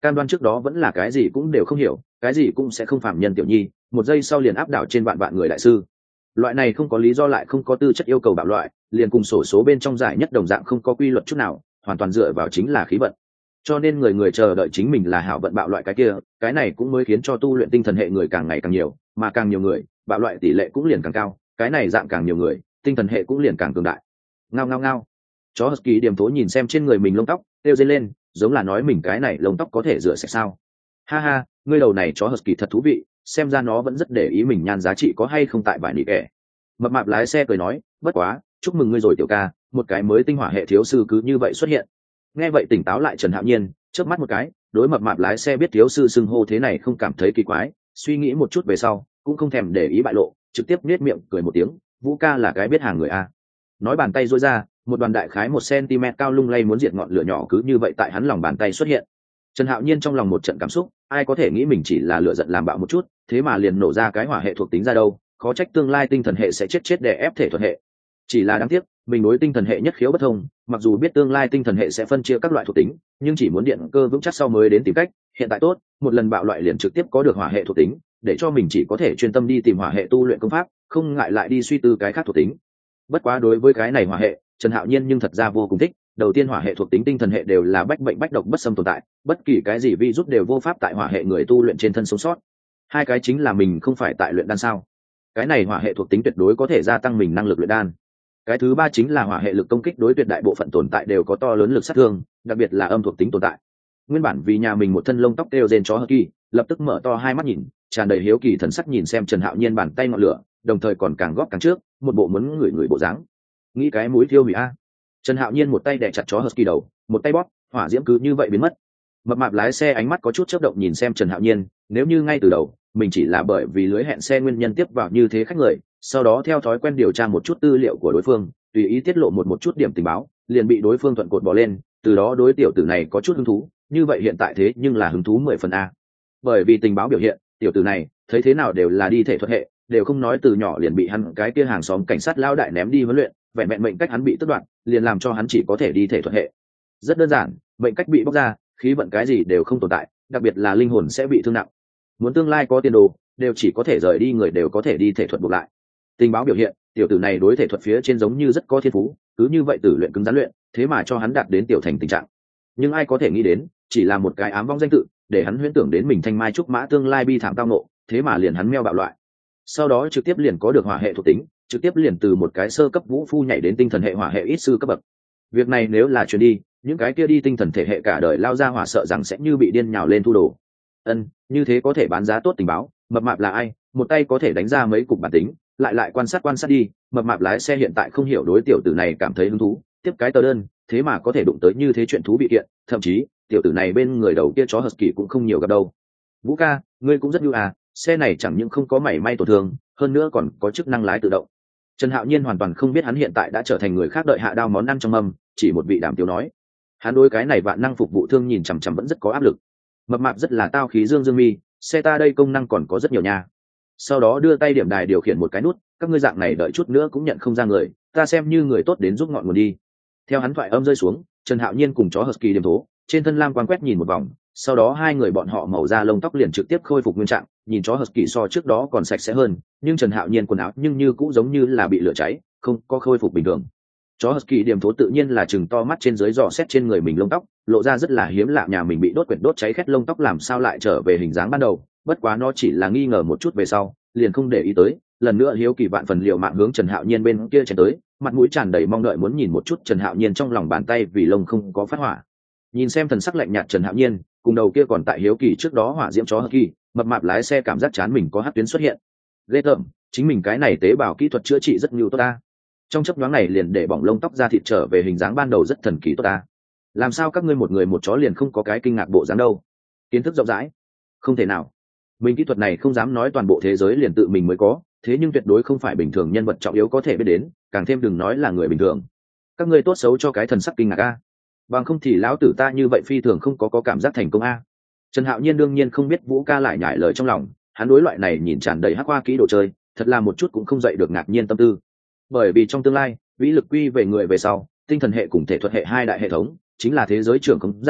cam đoan trước đó vẫn là cái gì cũng đều không hiểu, cái gì cũng sẽ không phạm nhân tiểu nhi, một giây sau liền áp đảo trên vạn vạn người đại sư. Loại này không có lý do lại không có tư chất yêu cầu bạo loại, liền cùng sổ số bên trong giải nhất đồng dạng không có quy luật chút nào, hoàn toàn dựa vào chính là khí vận. Cho nên người người chờ đợi chính mình là hảo vận bạo loại cái kia, cái này cũng mới khiến cho tu luyện tinh thần hệ người càng ngày càng nhiều, mà càng nhiều người, bạo loại tỷ lệ cũng liền càng cao, cái này dạng càng nhiều người, tinh thần hệ cũng liền càng cường đại. Ngao ngao ngao. Chó Husky điểm tố nhìn xem trên người mình lông tóc, kêu dây lên, giống là nói mình cái này lông tóc có thể rửa sạch sao. Ha ha, ngươi đầu này chó Husky thật thú vị, xem ra nó vẫn rất để ý mình nhan giá trị có hay không tại vải nị kẻ. Mập mạp lái xe cười nói, bất quá, chúc mừng ngươi rồi tiểu ca, một cái mới tinh hỏa hệ thiếu sư cứ như vậy xuất hiện. Nghe vậy tỉnh táo lại Trần Hạo Nhiên, chớp mắt một cái, đối mập mạp lái xe biết thiếu sư xưng hô thế này không cảm thấy kỳ quái, suy nghĩ một chút về sau, cũng không thèm để ý bại lộ, trực tiếp nhếch miệng cười một tiếng, Vũ ca là cái biết hàng người a. Nói bàn tay duỗi ra, một đoàn đại khái một cm cao lung lay muốn diệt ngọn lửa nhỏ cứ như vậy tại hắn lòng bàn tay xuất hiện. Trần Hạo Nhiên trong lòng một trận cảm xúc, ai có thể nghĩ mình chỉ là lửa giận làm bạo một chút, thế mà liền nổ ra cái hỏa hệ thuộc tính ra đâu, khó trách tương lai tinh thần hệ sẽ chết chết để ép thể thuật hệ. Chỉ là đáng tiếc, mình đối tinh thần hệ nhất khiếu bất thông, mặc dù biết tương lai tinh thần hệ sẽ phân chia các loại thuộc tính, nhưng chỉ muốn điện cơ vững chắc sau mới đến tìm cách, hiện tại tốt, một lần bạo loại liền trực tiếp có được hỏa hệ thuộc tính, để cho mình chỉ có thể chuyên tâm đi tìm hỏa hệ tu luyện công pháp, không ngại lại đi suy tư cái khác thuộc tính. Bất quá đối với cái này hỏa hệ, Trần Hạo Nhiên nhưng thật ra vô cùng thích, đầu tiên hỏa hệ thuộc tính tinh thần hệ đều là bách bệnh bách độc bất xâm tồn tại, bất kỳ cái gì virus đều vô pháp tại hỏa hệ người tu luyện trên thân sống sót. Hai cái chính là mình không phải tại luyện đan sao? Cái này hỏa hệ thuộc tính tuyệt đối có thể gia tăng mình năng lực luyện đan. Cái thứ ba chính là hỏa hệ lực công kích đối tuyệt đại bộ phận tồn tại đều có to lớn lực sát thương, đặc biệt là âm thuộc tính tồn tại. Nguyên bản vì nhà mình một thân lông tóc đều rên chó Husky, lập tức mở to hai mắt nhìn, tràn đầy hiếu kỳ thần sắc nhìn xem Trần Hạo Nhiên bàn tay ngọn lửa, đồng thời còn càng góp càng trước, một bộ muốn ngửi ngửi bộ dáng. Nghĩ cái mũi thiêu hủy a. Trần Hạo Nhiên một tay đè chặt chó Husky đầu, một tay bóp, hỏa diễm cứ như vậy biến mất. Mập mạp lái xe ánh mắt có chút chớp động nhìn xem Trần Hạo Nhiên, nếu như ngay từ đầu mình chỉ là bởi vì lưới hẹn xe nguyên nhân tiếp vào như thế khách người, sau đó theo thói quen điều tra một chút tư liệu của đối phương, tùy ý tiết lộ một một chút điểm tình báo, liền bị đối phương thuận cột bỏ lên, từ đó đối tiểu tử này có chút hứng thú, như vậy hiện tại thế nhưng là hứng thú mười phần a. Bởi vì tình báo biểu hiện, tiểu tử này thấy thế nào đều là đi thể thuật hệ, đều không nói từ nhỏ liền bị hắn cái kia hàng xóm cảnh sát lao đại ném đi huấn luyện, vẹn vẹn mệnh cách hắn bị tước đoạt, liền làm cho hắn chỉ có thể đi thể thuật hệ. Rất đơn giản, mệnh cách bị bóc ra, khí vận cái gì đều không tồn tại, đặc biệt là linh hồn sẽ bị thương nặng. Muốn tương lai có tiền đồ, đều chỉ có thể rời đi người đều có thể đi thể thuật buộc lại. Tình báo biểu hiện, tiểu tử này đối thể thuật phía trên giống như rất có thiên phú, cứ như vậy tử luyện cứng rắn luyện, thế mà cho hắn đạt đến tiểu thành tình trạng. Nhưng ai có thể nghĩ đến, chỉ là một cái ám vong danh tự, để hắn huyễn tưởng đến mình thanh mai trúc mã tương lai bi thảm tao nộ, thế mà liền hắn meo bạo loại. Sau đó trực tiếp liền có được hỏa hệ thuộc tính, trực tiếp liền từ một cái sơ cấp vũ phu nhảy đến tinh thần hệ hỏa hệ ít sư cấp bậc. Việc này nếu là truyền đi, những cái kia đi tinh thần thể hệ cả đời lao ra hỏa sợ rằng sẽ như bị điên nhào lên thu đồ. Ân, như thế có thể bán giá tốt tình báo, mập mạp là ai, một tay có thể đánh ra mấy cục bản tính, lại lại quan sát quan sát đi, mập mạp lái xe hiện tại không hiểu đối tiểu tử này cảm thấy hứng thú, tiếp cái tờ đơn, thế mà có thể đụng tới như thế chuyện thú bị kiện, thậm chí, tiểu tử này bên người đầu kia chó Husky cũng không nhiều gặp đâu. Vũ ca, ngươi cũng rất ưu à, xe này chẳng những không có mảy may tổn thương, hơn nữa còn có chức năng lái tự động. Trần Hạo Nhiên hoàn toàn không biết hắn hiện tại đã trở thành người khác đợi hạ đao món ăn trong mâm, chỉ một vị đàm tiểu nói. Hắn đối cái này vạn năng phục vụ thương nhìn chằm chằm vẫn rất có áp lực. Mập mạp rất là tao khí dương dương mi, xe ta đây công năng còn có rất nhiều nha. Sau đó đưa tay điểm đài điều khiển một cái nút, các ngươi dạng này đợi chút nữa cũng nhận không ra người, ta xem như người tốt đến giúp ngọn nguồn đi. Theo hắn thoại âm rơi xuống, Trần Hạo Nhiên cùng chó Husky điểm thố, trên thân lam quang quét nhìn một vòng, sau đó hai người bọn họ màu da lông tóc liền trực tiếp khôi phục nguyên trạng, nhìn chó Husky so trước đó còn sạch sẽ hơn, nhưng Trần Hạo Nhiên quần áo nhưng như cũng giống như là bị lửa cháy, không có khôi phục bình thường. Chó Husky điểm thố tự nhiên là chừng to mắt trên dưới dò xét trên người mình lông tóc, lộ ra rất là hiếm lạ, nhà mình bị đốt quyển đốt cháy khét lông tóc làm sao lại trở về hình dáng ban đầu, bất quá nó chỉ là nghi ngờ một chút về sau, liền không để ý tới, lần nữa hiếu kỳ vạn phần liều mạng hướng Trần Hạo Nhiên bên kia chém tới, mặt mũi tràn đầy mong đợi muốn nhìn một chút Trần Hạo Nhiên trong lòng bàn tay vì lông không có phát hỏa. Nhìn xem thần sắc lạnh nhạt Trần Hạo Nhiên, cùng đầu kia còn tại hiếu kỳ trước đó hỏa diễm chó Husky, mập mạp lái xe cảm giác chán mình có hắc tuyến xuất hiện. Ghê tởm, chính mình cái này tế bào kỹ thuật chữa trị rất nhiều tốt ta. Trong chớp nhoáng này liền để bỏng lông tóc ra thịt trở về hình dáng ban đầu rất thần kỳ tốt ta. Làm sao các ngươi một người một chó liền không có cái kinh ngạc bộ dáng đâu? Kiến thức rộng rãi? Không thể nào. Mình kỹ thuật này không dám nói toàn bộ thế giới liền tự mình mới có, thế nhưng tuyệt đối không phải bình thường nhân vật trọng yếu có thể biết đến, càng thêm đừng nói là người bình thường. Các ngươi tốt xấu cho cái thần sắc kinh ngạc a. Bằng không thì lão tử ta như vậy phi thường không có có cảm giác thành công a. Trần Hạo Nhiên đương nhiên không biết Vũ ca lại nhải lời trong lòng, hắn đối loại này nhìn tràn đầy hắc hoa kỹ đồ chơi, thật là một chút cũng không dậy được ngạc nhiên tâm tư. Bởi vì trong tương lai, vĩ lực quy về người về sau, tinh thần hệ cùng thể thuật hệ hai đại hệ thống, chính là thế giới trưởng khống giả,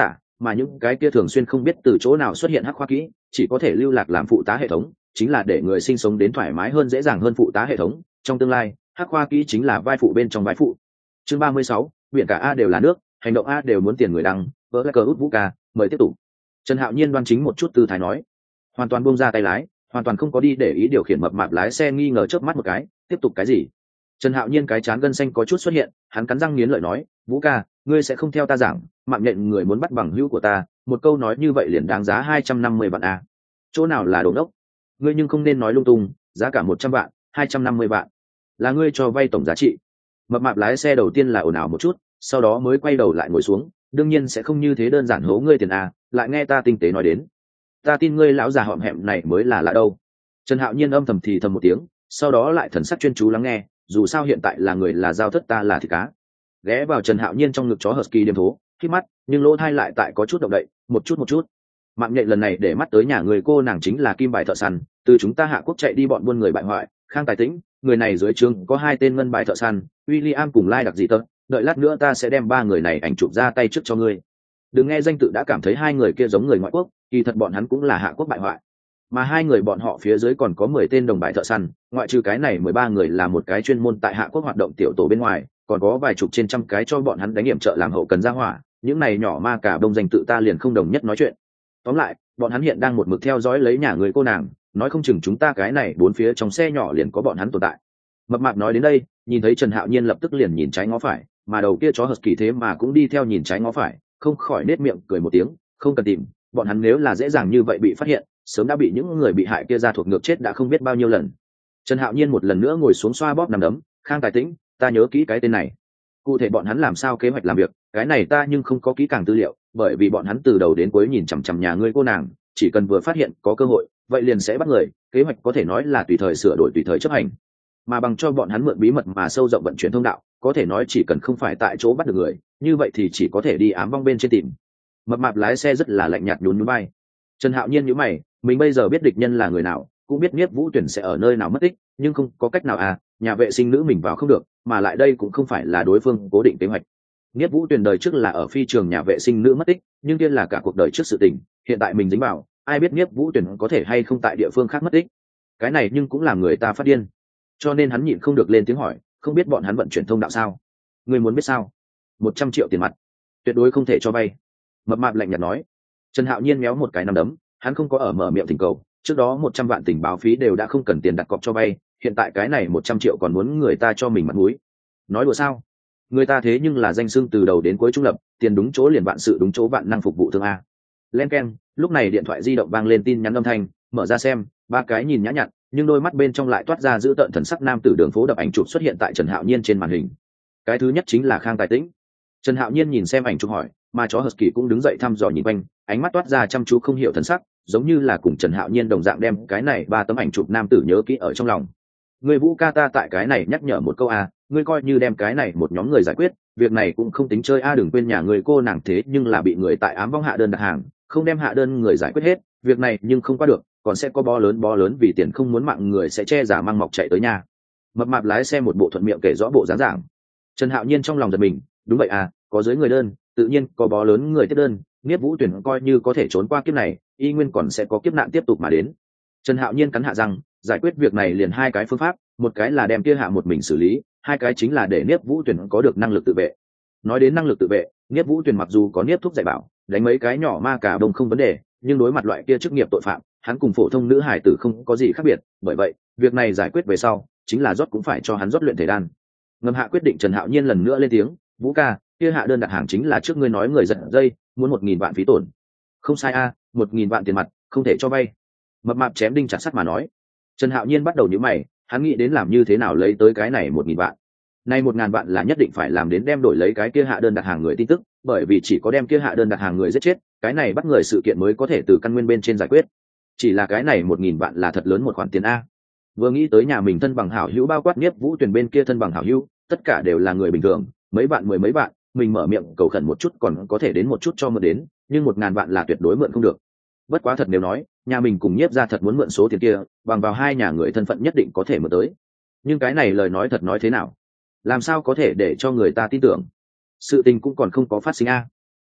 mà những cái kia thường xuyên không biết từ chỗ nào xuất hiện hắc khoa kỹ chỉ có thể lưu lạc làm phụ tá hệ thống, chính là để người sinh sống đến thoải mái hơn dễ dàng hơn phụ tá hệ thống. Trong tương lai hắc khoa kỹ chính là vai phụ bên trong vai phụ. Chương ba mươi sáu, biển cả A đều là nước, hành động A đều muốn tiền người đăng, vỡ lại cờ út vũ ca, mời tiếp tục. Trần Hạo Nhiên đoan chính một chút tư thái nói, hoàn toàn buông ra tay lái, hoàn toàn không có đi để ý điều khiển mập mạp lái xe nghi ngờ chớp mắt một cái, tiếp tục cái gì? Trần Hạo Nhiên cái chán gân xanh có chút xuất hiện, hắn cắn răng nghiến lợi nói, vũ ca, ngươi sẽ không theo ta giảng, mạng nhện người muốn bắt bằng hữu của ta, một câu nói như vậy liền đáng giá hai trăm năm mươi vạn a. Chỗ nào là đồ ngốc? Ngươi nhưng không nên nói lung tung, giá cả một trăm vạn, hai trăm năm mươi vạn, là ngươi cho vay tổng giá trị. Mập mạp lái xe đầu tiên là ồn ào một chút, sau đó mới quay đầu lại ngồi xuống, đương nhiên sẽ không như thế đơn giản hố ngươi tiền a, lại nghe ta tinh tế nói đến. Ta tin ngươi lão già hõm hẹm này mới là lạ đâu. Trần Hạo Nhiên âm thầm thì thầm một tiếng, sau đó lại thần sắc chuyên chú lắng nghe, dù sao hiện tại là người là giao thất, ta là thịt cá. Ghé vào Trần Hạo Nhiên trong ngực chó husky điềm thố, khi mắt, nhưng lỗ thai lại tại có chút động đậy, một chút một chút. Mạng nhện lần này để mắt tới nhà người cô nàng chính là kim bài thợ săn, từ chúng ta Hạ Quốc chạy đi bọn buôn người bại hoại, Khang Tài Tĩnh, người này dưới trướng có hai tên ngân bài thợ săn, William cùng Lai đặc gì tớ, đợi lát nữa ta sẽ đem ba người này ảnh chụp ra tay trước cho ngươi. Đừng nghe danh tự đã cảm thấy hai người kia giống người ngoại quốc, kỳ thật bọn hắn cũng là Hạ Quốc bại hoại. Mà hai người bọn họ phía dưới còn có mười tên đồng bài thợ săn, ngoại trừ cái này mười ba người là một cái chuyên môn tại Hạ Quốc hoạt động tiểu tổ bên ngoài, còn có vài chục trên trăm cái cho bọn hắn đánh nghiệm trợ làm hậu cần ra hỏa, những này nhỏ ma cả đông danh tự ta liền không đồng nhất nói chuyện. Tóm lại, bọn hắn hiện đang một mực theo dõi lấy nhà người cô nàng, nói không chừng chúng ta cái này bốn phía trong xe nhỏ liền có bọn hắn tồn tại. Mập mạp nói đến đây, nhìn thấy Trần Hạo Nhiên lập tức liền nhìn trái ngó phải, mà đầu kia chó husky thế mà cũng đi theo nhìn trái ngó phải, không khỏi nết miệng cười một tiếng, không cần tìm, bọn hắn nếu là dễ dàng như vậy bị phát hiện, sớm đã bị những người bị hại kia ra thuộc ngược chết đã không biết bao nhiêu lần. Trần Hạo Nhiên một lần nữa ngồi xuống xoa bóp nằm đấm, Khang Tài Tĩnh, ta nhớ kỹ cái tên này. Cụ thể bọn hắn làm sao kế hoạch làm việc, cái này ta nhưng không có kỹ càng tư liệu, bởi vì bọn hắn từ đầu đến cuối nhìn chằm chằm nhà ngươi cô nàng, chỉ cần vừa phát hiện có cơ hội, vậy liền sẽ bắt người, kế hoạch có thể nói là tùy thời sửa đổi tùy thời chấp hành. Mà bằng cho bọn hắn mượn bí mật mà sâu rộng vận chuyển thông đạo, có thể nói chỉ cần không phải tại chỗ bắt được người, như vậy thì chỉ có thể đi ám vong bên trên tìm. Mập mạp lái xe rất là lạnh nhạt nhún nhún vai. Trần Hạo Nhiên nhíu mày, mình bây giờ biết địch nhân là người nào, cũng biết Niếp Vũ Tuyển sẽ ở nơi nào mất tích, nhưng không có cách nào à, nhà vệ sinh nữ mình vào không được, mà lại đây cũng không phải là đối phương cố định kế hoạch. Niếp Vũ Tuyển đời trước là ở phi trường nhà vệ sinh nữ mất tích, nhưng kia là cả cuộc đời trước sự tình, hiện tại mình dính vào, ai biết Niếp Vũ Tuyển có thể hay không tại địa phương khác mất tích. Cái này nhưng cũng làm người ta phát điên. Cho nên hắn nhịn không được lên tiếng hỏi, không biết bọn hắn vận chuyển thông đạo sao? Người muốn biết sao? Một trăm triệu tiền mặt, tuyệt đối không thể cho vay. Mập mạp lạnh nhạt nói. Trần Hạo Nhiên méo một cái nắm đấm, hắn không có ở mở miệng thỉnh cầu, trước đó một trăm vạn tình báo phí đều đã không cần tiền đặt cọc cho vay, hiện tại cái này một trăm triệu còn muốn người ta cho mình mặt mũi. Nói đùa sao? Người ta thế nhưng là danh xưng từ đầu đến cuối trung lập, tiền đúng chỗ liền vạn sự đúng chỗ, vạn năng phục vụ thương a. Len keng, lúc này điện thoại di động vang lên tin nhắn âm thanh, mở ra xem, ba cái nhìn nhã nhặn, nhưng đôi mắt bên trong lại toát ra giữ tợn thần sắc nam tử đường phố đập ảnh chụp xuất hiện tại Trần Hạo Nhiên trên màn hình. Cái thứ nhất chính là Khang Tài Tĩnh. Trần Hạo Nhiên nhìn xem ảnh chụp hỏi, mà chó husky cũng đứng dậy thăm dò nhìn quanh, ánh mắt toát ra chăm chú không hiểu thần sắc, giống như là cùng Trần Hạo Nhiên đồng dạng đem cái này ba tấm ảnh chụp nam tử nhớ kỹ ở trong lòng. Người Vũ ca ta tại cái này nhắc nhở một câu a, ngươi coi như đem cái này một nhóm người giải quyết, việc này cũng không tính chơi a, đừng quên nhà người cô nàng thế nhưng là bị người tại ám vong hạ đơn đặt hàng, không đem hạ đơn người giải quyết hết, việc này nhưng không qua được, còn sẽ có bó lớn bó lớn vì tiền không muốn mạng người sẽ che giả mang mọc chạy tới nhà. Mập mạp lái xe một bộ thuận miệng kể rõ bộ dáng giảng. Trần Hạo Nhiên trong lòng giật mình, đúng vậy à, có dưới người đơn, tự nhiên có bó lớn người tiếp đơn, Niếp Vũ Tuyển coi như có thể trốn qua kiếp này, y nguyên còn sẽ có kiếp nạn tiếp tục mà đến. Trần Hạo Nhiên cắn hạ rằng, giải quyết việc này liền hai cái phương pháp, một cái là đem kia hạ một mình xử lý, hai cái chính là để Niếp Vũ Tuyển có được năng lực tự vệ. Nói đến năng lực tự vệ, Niếp Vũ Tuyển mặc dù có Niếp thuốc dạy bảo, đánh mấy cái nhỏ ma cà đông không vấn đề, nhưng đối mặt loại kia chức nghiệp tội phạm, hắn cùng phổ thông nữ hải tử không có gì khác biệt, bởi vậy, việc này giải quyết về sau, chính là rót cũng phải cho hắn rót luyện thể đan. Ngầm hạ quyết định, Trần Hạo Nhiên lần nữa lên tiếng, Vũ ca, kia hạ đơn đặt hàng chính là trước ngươi nói người giật dây, muốn một nghìn vạn phí tổn. Không sai a, một nghìn vạn tiền mặt, không thể cho vay. Mập mạp chém đinh chặt sắt mà nói. Trần Hạo Nhiên bắt đầu nhíu mày, hắn nghĩ đến làm như thế nào lấy tới cái này một nghìn vạn. Nay một ngàn vạn là nhất định phải làm đến đem đổi lấy cái kia hạ đơn đặt hàng người tin tức, bởi vì chỉ có đem kia hạ đơn đặt hàng người giết chết, cái này bắt người sự kiện mới có thể từ căn nguyên bên trên giải quyết. Chỉ là cái này một nghìn vạn là thật lớn một khoản tiền a. Vừa nghĩ tới nhà mình thân bằng hảo hữu bao quát Niếp Vũ Tuyển bên kia thân bằng hảo hữu, tất cả đều là người bình thường, mấy vạn mười mấy vạn, mình mở miệng cầu khẩn một chút còn có thể đến một chút cho mượn đến, nhưng một ngàn vạn là tuyệt đối mượn không được. Bất quá thật nếu nói, nhà mình cùng Nhiếp gia thật muốn mượn số tiền kia, bằng vào hai nhà người thân phận nhất định có thể mượn tới. Nhưng cái này lời nói thật nói thế nào? Làm sao có thể để cho người ta tin tưởng? Sự tình cũng còn không có phát sinh a.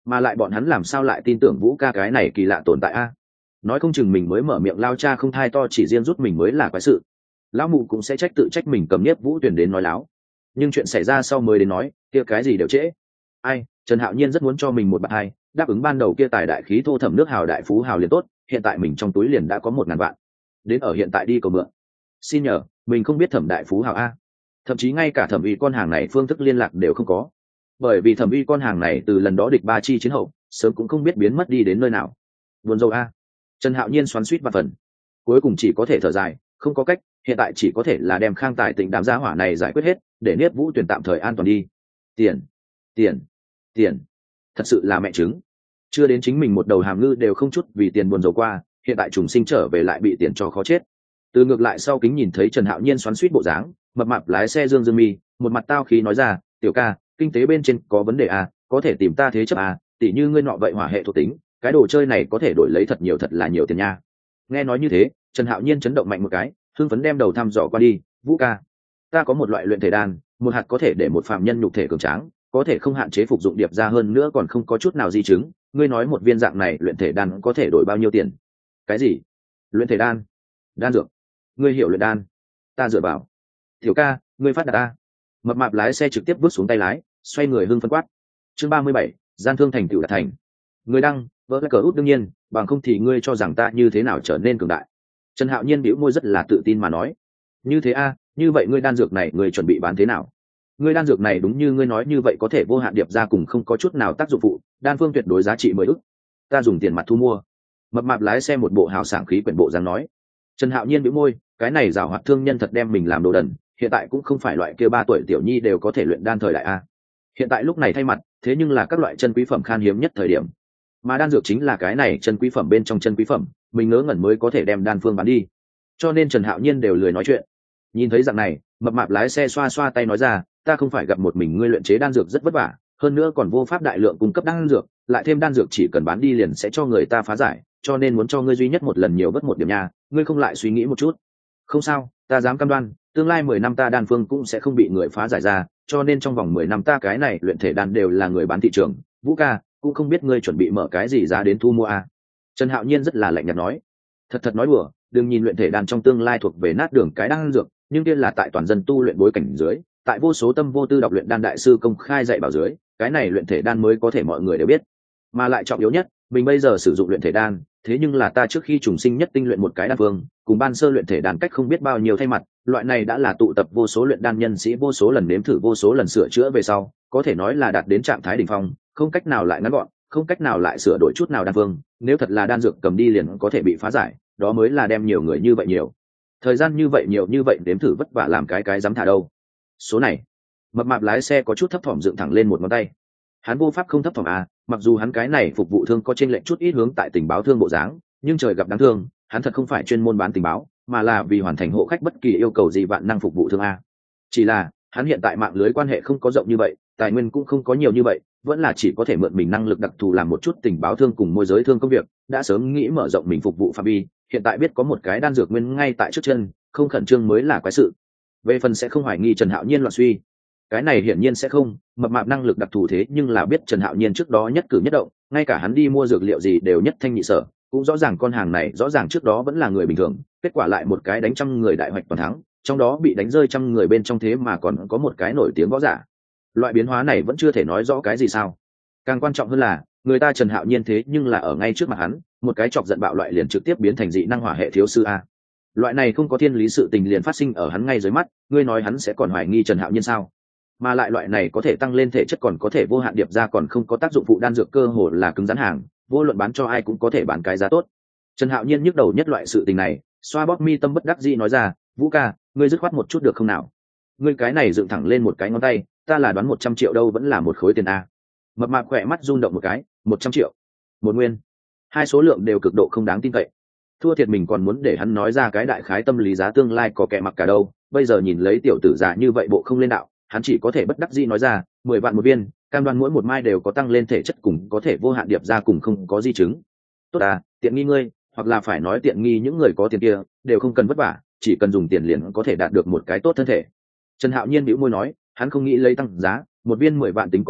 mà lại bọn hắn làm sao lại tin tưởng Vũ ca cái này kỳ lạ tồn tại a? Nói không chừng mình mới mở miệng lao cha không thai to chỉ riêng rút mình mới là quái sự. Lão mụ cũng sẽ trách tự trách mình cầm Nhiếp Vũ Tuyển đến nói láo. Nhưng chuyện xảy ra sau mới đến nói, kia cái gì đều trễ. Ai, Trần Hạo Nhiên rất muốn cho mình một bạn hai, đáp ứng ban đầu kia tài đại khí thô thẩm nước hào đại phú hào liền tốt, hiện tại mình trong túi liền đã có một ngàn vạn. Đến ở hiện tại đi cầu mượn. Xin nhờ, mình không biết thẩm đại phú hào a. Thậm chí ngay cả thẩm uy con hàng này phương thức liên lạc đều không có. Bởi vì thẩm uy con hàng này từ lần đó địch ba chi chiến hậu, sớm cũng không biết biến mất đi đến nơi nào. Buồn rầu a. Trần Hạo Nhiên xoắn xuýt và phần, cuối cùng chỉ có thể thở dài, không có cách, hiện tại chỉ có thể là đem Khang Tài Tịnh đám gia hỏa này giải quyết hết, để Niếp Vũ Tuyển tạm thời an toàn đi. Tiền, tiền, tiền, thật sự là mẹ trứng. Chưa đến chính mình một đầu hàm ngư đều không chút vì tiền buồn rầu qua, hiện tại trùng sinh trở về lại bị tiền cho khó chết. Từ ngược lại sau kính nhìn thấy Trần Hạo Nhiên xoắn xuýt bộ dáng, mập mạp lái xe Dương Dương Mi, một mặt tao khí nói ra, "Tiểu ca, kinh tế bên trên có vấn đề à, có thể tìm ta thế chấp à, tỷ như ngươi nọ vậy hỏa hệ thuộc tính, cái đồ chơi này có thể đổi lấy thật nhiều thật là nhiều tiền nha." Nghe nói như thế, Trần Hạo Nhiên chấn động mạnh một cái, hưng phấn đem đầu thăm dò qua đi, "Vũ ca, ta có một loại luyện thể đan, một hạt có thể để một phạm nhân nhục thể cường tráng, có thể không hạn chế phục dụng điệp ra hơn nữa còn không có chút nào di chứng, ngươi nói một viên dạng này luyện thể đan có thể đổi bao nhiêu tiền?" "Cái gì? Luyện thể đan? Đan dược? Ngươi hiểu luyện đan? Ta dựa vào." "Tiểu ca, ngươi phát đạt ta." Mập mạp lái xe trực tiếp bước xuống tay lái, xoay người hưng phấn quát. Chương ba mươi bảy, gian thương thành tựu đạt thành. Người đăng, vỡ cờ út đương nhiên, bằng không thì ngươi cho rằng ta như thế nào trở nên cường đại. Trần Hạo Nhiên bĩu môi rất là tự tin mà nói. Như thế a, như vậy ngươi đan dược này ngươi chuẩn bị bán thế nào? Ngươi đan dược này đúng như ngươi nói như vậy có thể vô hạn điệp ra cùng không có chút nào tác dụng phụ, đan phương tuyệt đối giá trị mười ức. Ta dùng tiền mặt thu mua. Mập mạp lái xe một bộ hào sảng khí quyển bộ dáng nói. Trần Hạo Nhiên bĩu môi, cái này giảo hoạt thương nhân thật đem mình làm đồ đần, hiện tại cũng không phải loại kia ba tuổi tiểu nhi đều có thể luyện đan thời đại a. Hiện tại lúc này thay mặt, thế nhưng là các loại chân quý phẩm khan hiếm nhất thời điểm. Mà đan dược chính là cái này chân quý phẩm bên trong chân quý phẩm, mình ngớ ngẩn mới có thể đem đan phương bán đi. Cho nên Trần Hạo Nhiên đều lười nói chuyện. Nhìn thấy dạng này, mập mạp lái xe xoa xoa tay nói ra, ta không phải gặp một mình ngươi luyện chế đan dược rất vất vả, hơn nữa còn vô pháp đại lượng cung cấp đan dược, lại thêm đan dược chỉ cần bán đi liền sẽ cho người ta phá giải, cho nên muốn cho ngươi duy nhất một lần nhiều vất một điểm nha, ngươi không lại suy nghĩ một chút. Không sao, ta dám cam đoan, tương lai mười năm ta đan phương cũng sẽ không bị người phá giải ra, cho nên trong vòng mười năm ta cái này luyện thể đan đều là người bán thị trường. Vũ ca, cũng không biết ngươi chuẩn bị mở cái gì giá đến thu mua à. Trần Hạo Nhiên rất là lạnh nhạt nói. Thật thật nói đùa, đừng nhìn luyện thể đan trong tương lai thuộc về nát đường cái đan dược, nhưng kia là tại toàn dân tu luyện bối cảnh dưới, tại vô số tâm vô tư đọc luyện đan đại sư công khai dạy bảo dưới, cái này luyện thể đan mới có thể mọi người đều biết. Mà lại trọng yếu nhất, mình bây giờ sử dụng luyện thể đan, thế nhưng là ta trước khi trùng sinh nhất tinh luyện một cái đan phương, cùng ban sơ luyện thể đan cách không biết bao nhiêu thay mặt, loại này đã là tụ tập vô số luyện đan nhân sĩ vô số lần nếm thử vô số lần sửa chữa về sau, có thể nói là đạt đến trạng thái đỉnh phong, không cách nào lại ngắn gọn, không cách nào lại sửa đổi chút nào đan phương, nếu thật là đan dược cầm đi liền có thể bị phá giải, đó mới là đem nhiều người như vậy nhiều. Thời gian như vậy nhiều như vậy đếm thử vất vả làm cái cái dám thả đâu. Số này, mập mạp lái xe có chút thấp thỏm dựng thẳng lên một ngón tay. Hắn vô pháp không thấp thỏm à, mặc dù hắn cái này phục vụ thương có trên lệnh chút ít hướng tại tình báo thương bộ dáng, nhưng trời gặp đáng thương, hắn thật không phải chuyên môn bán tình báo, mà là vì hoàn thành hộ khách bất kỳ yêu cầu gì vạn năng phục vụ thương a. Chỉ là, hắn hiện tại mạng lưới quan hệ không có rộng như vậy, tài nguyên cũng không có nhiều như vậy, vẫn là chỉ có thể mượn mình năng lực đặc thù làm một chút tình báo thương cùng môi giới thương công việc, đã sớm nghĩ mở rộng mình phục vụ phạm vi, hiện tại biết có một cái đan dược nguyên ngay tại trước chân, không khẩn trương mới là quái sự. Về phần sẽ không hoài nghi Trần Hạo Nhiên loạn suy, cái này hiển nhiên sẽ không, mập mạp năng lực đặc thù thế nhưng là biết Trần Hạo Nhiên trước đó nhất cử nhất động, ngay cả hắn đi mua dược liệu gì đều nhất thanh nhị sở, cũng rõ ràng con hàng này rõ ràng trước đó vẫn là người bình thường, kết quả lại một cái đánh trăm người đại hoạch toàn thắng, trong đó bị đánh rơi trăm người bên trong thế mà còn có một cái nổi tiếng võ giả. Loại biến hóa này vẫn chưa thể nói rõ cái gì sao. Càng quan trọng hơn là, người ta Trần Hạo Nhiên thế nhưng là ở ngay trước mặt hắn, một cái chọc giận bạo loại liền trực tiếp biến thành dị năng hỏa hệ thiếu sư a. Loại này không có thiên lý sự tình liền phát sinh ở hắn ngay dưới mắt, ngươi nói hắn sẽ còn hoài nghi Trần Hạo Nhiên sao? Mà lại loại này có thể tăng lên thể chất còn có thể vô hạn điệp ra còn không có tác dụng phụ đan dược cơ hồ là cứng rắn hàng, vô luận bán cho ai cũng có thể bán cái giá tốt. Trần Hạo Nhiên nhức đầu nhất loại sự tình này, xoa bóp mi tâm bất đắc dĩ nói ra, Vũ ca, ngươi dứt khoát một chút được không nào? Ngươi cái này dựng thẳng lên một cái ngón tay, ta là đoán một trăm triệu đâu vẫn là một khối tiền a. Mập mạp khỏe mắt rung động một cái, một trăm triệu, một nguyên, hai số lượng đều cực độ không đáng tin cậy. Thua thiệt mình còn muốn để hắn nói ra cái đại khái tâm lý giá tương lai có kẻ mặc cả đâu, bây giờ nhìn lấy tiểu tử già như vậy bộ không lên đạo, hắn chỉ có thể bất đắc dĩ nói ra, mười vạn một viên, cam đoan mỗi một mai đều có tăng lên thể chất cùng có thể vô hạn điệp ra cùng không có di chứng. Tốt à, tiện nghi ngươi, hoặc là phải nói tiện nghi những người có tiền kia, đều không cần vất vả, chỉ cần dùng tiền liền có thể đạt được một cái tốt thân thể. Trần Hạo Nhiên bĩu môi nói, hắn không nghĩ lấy tăng giá, một viên mười vạn tính có thể,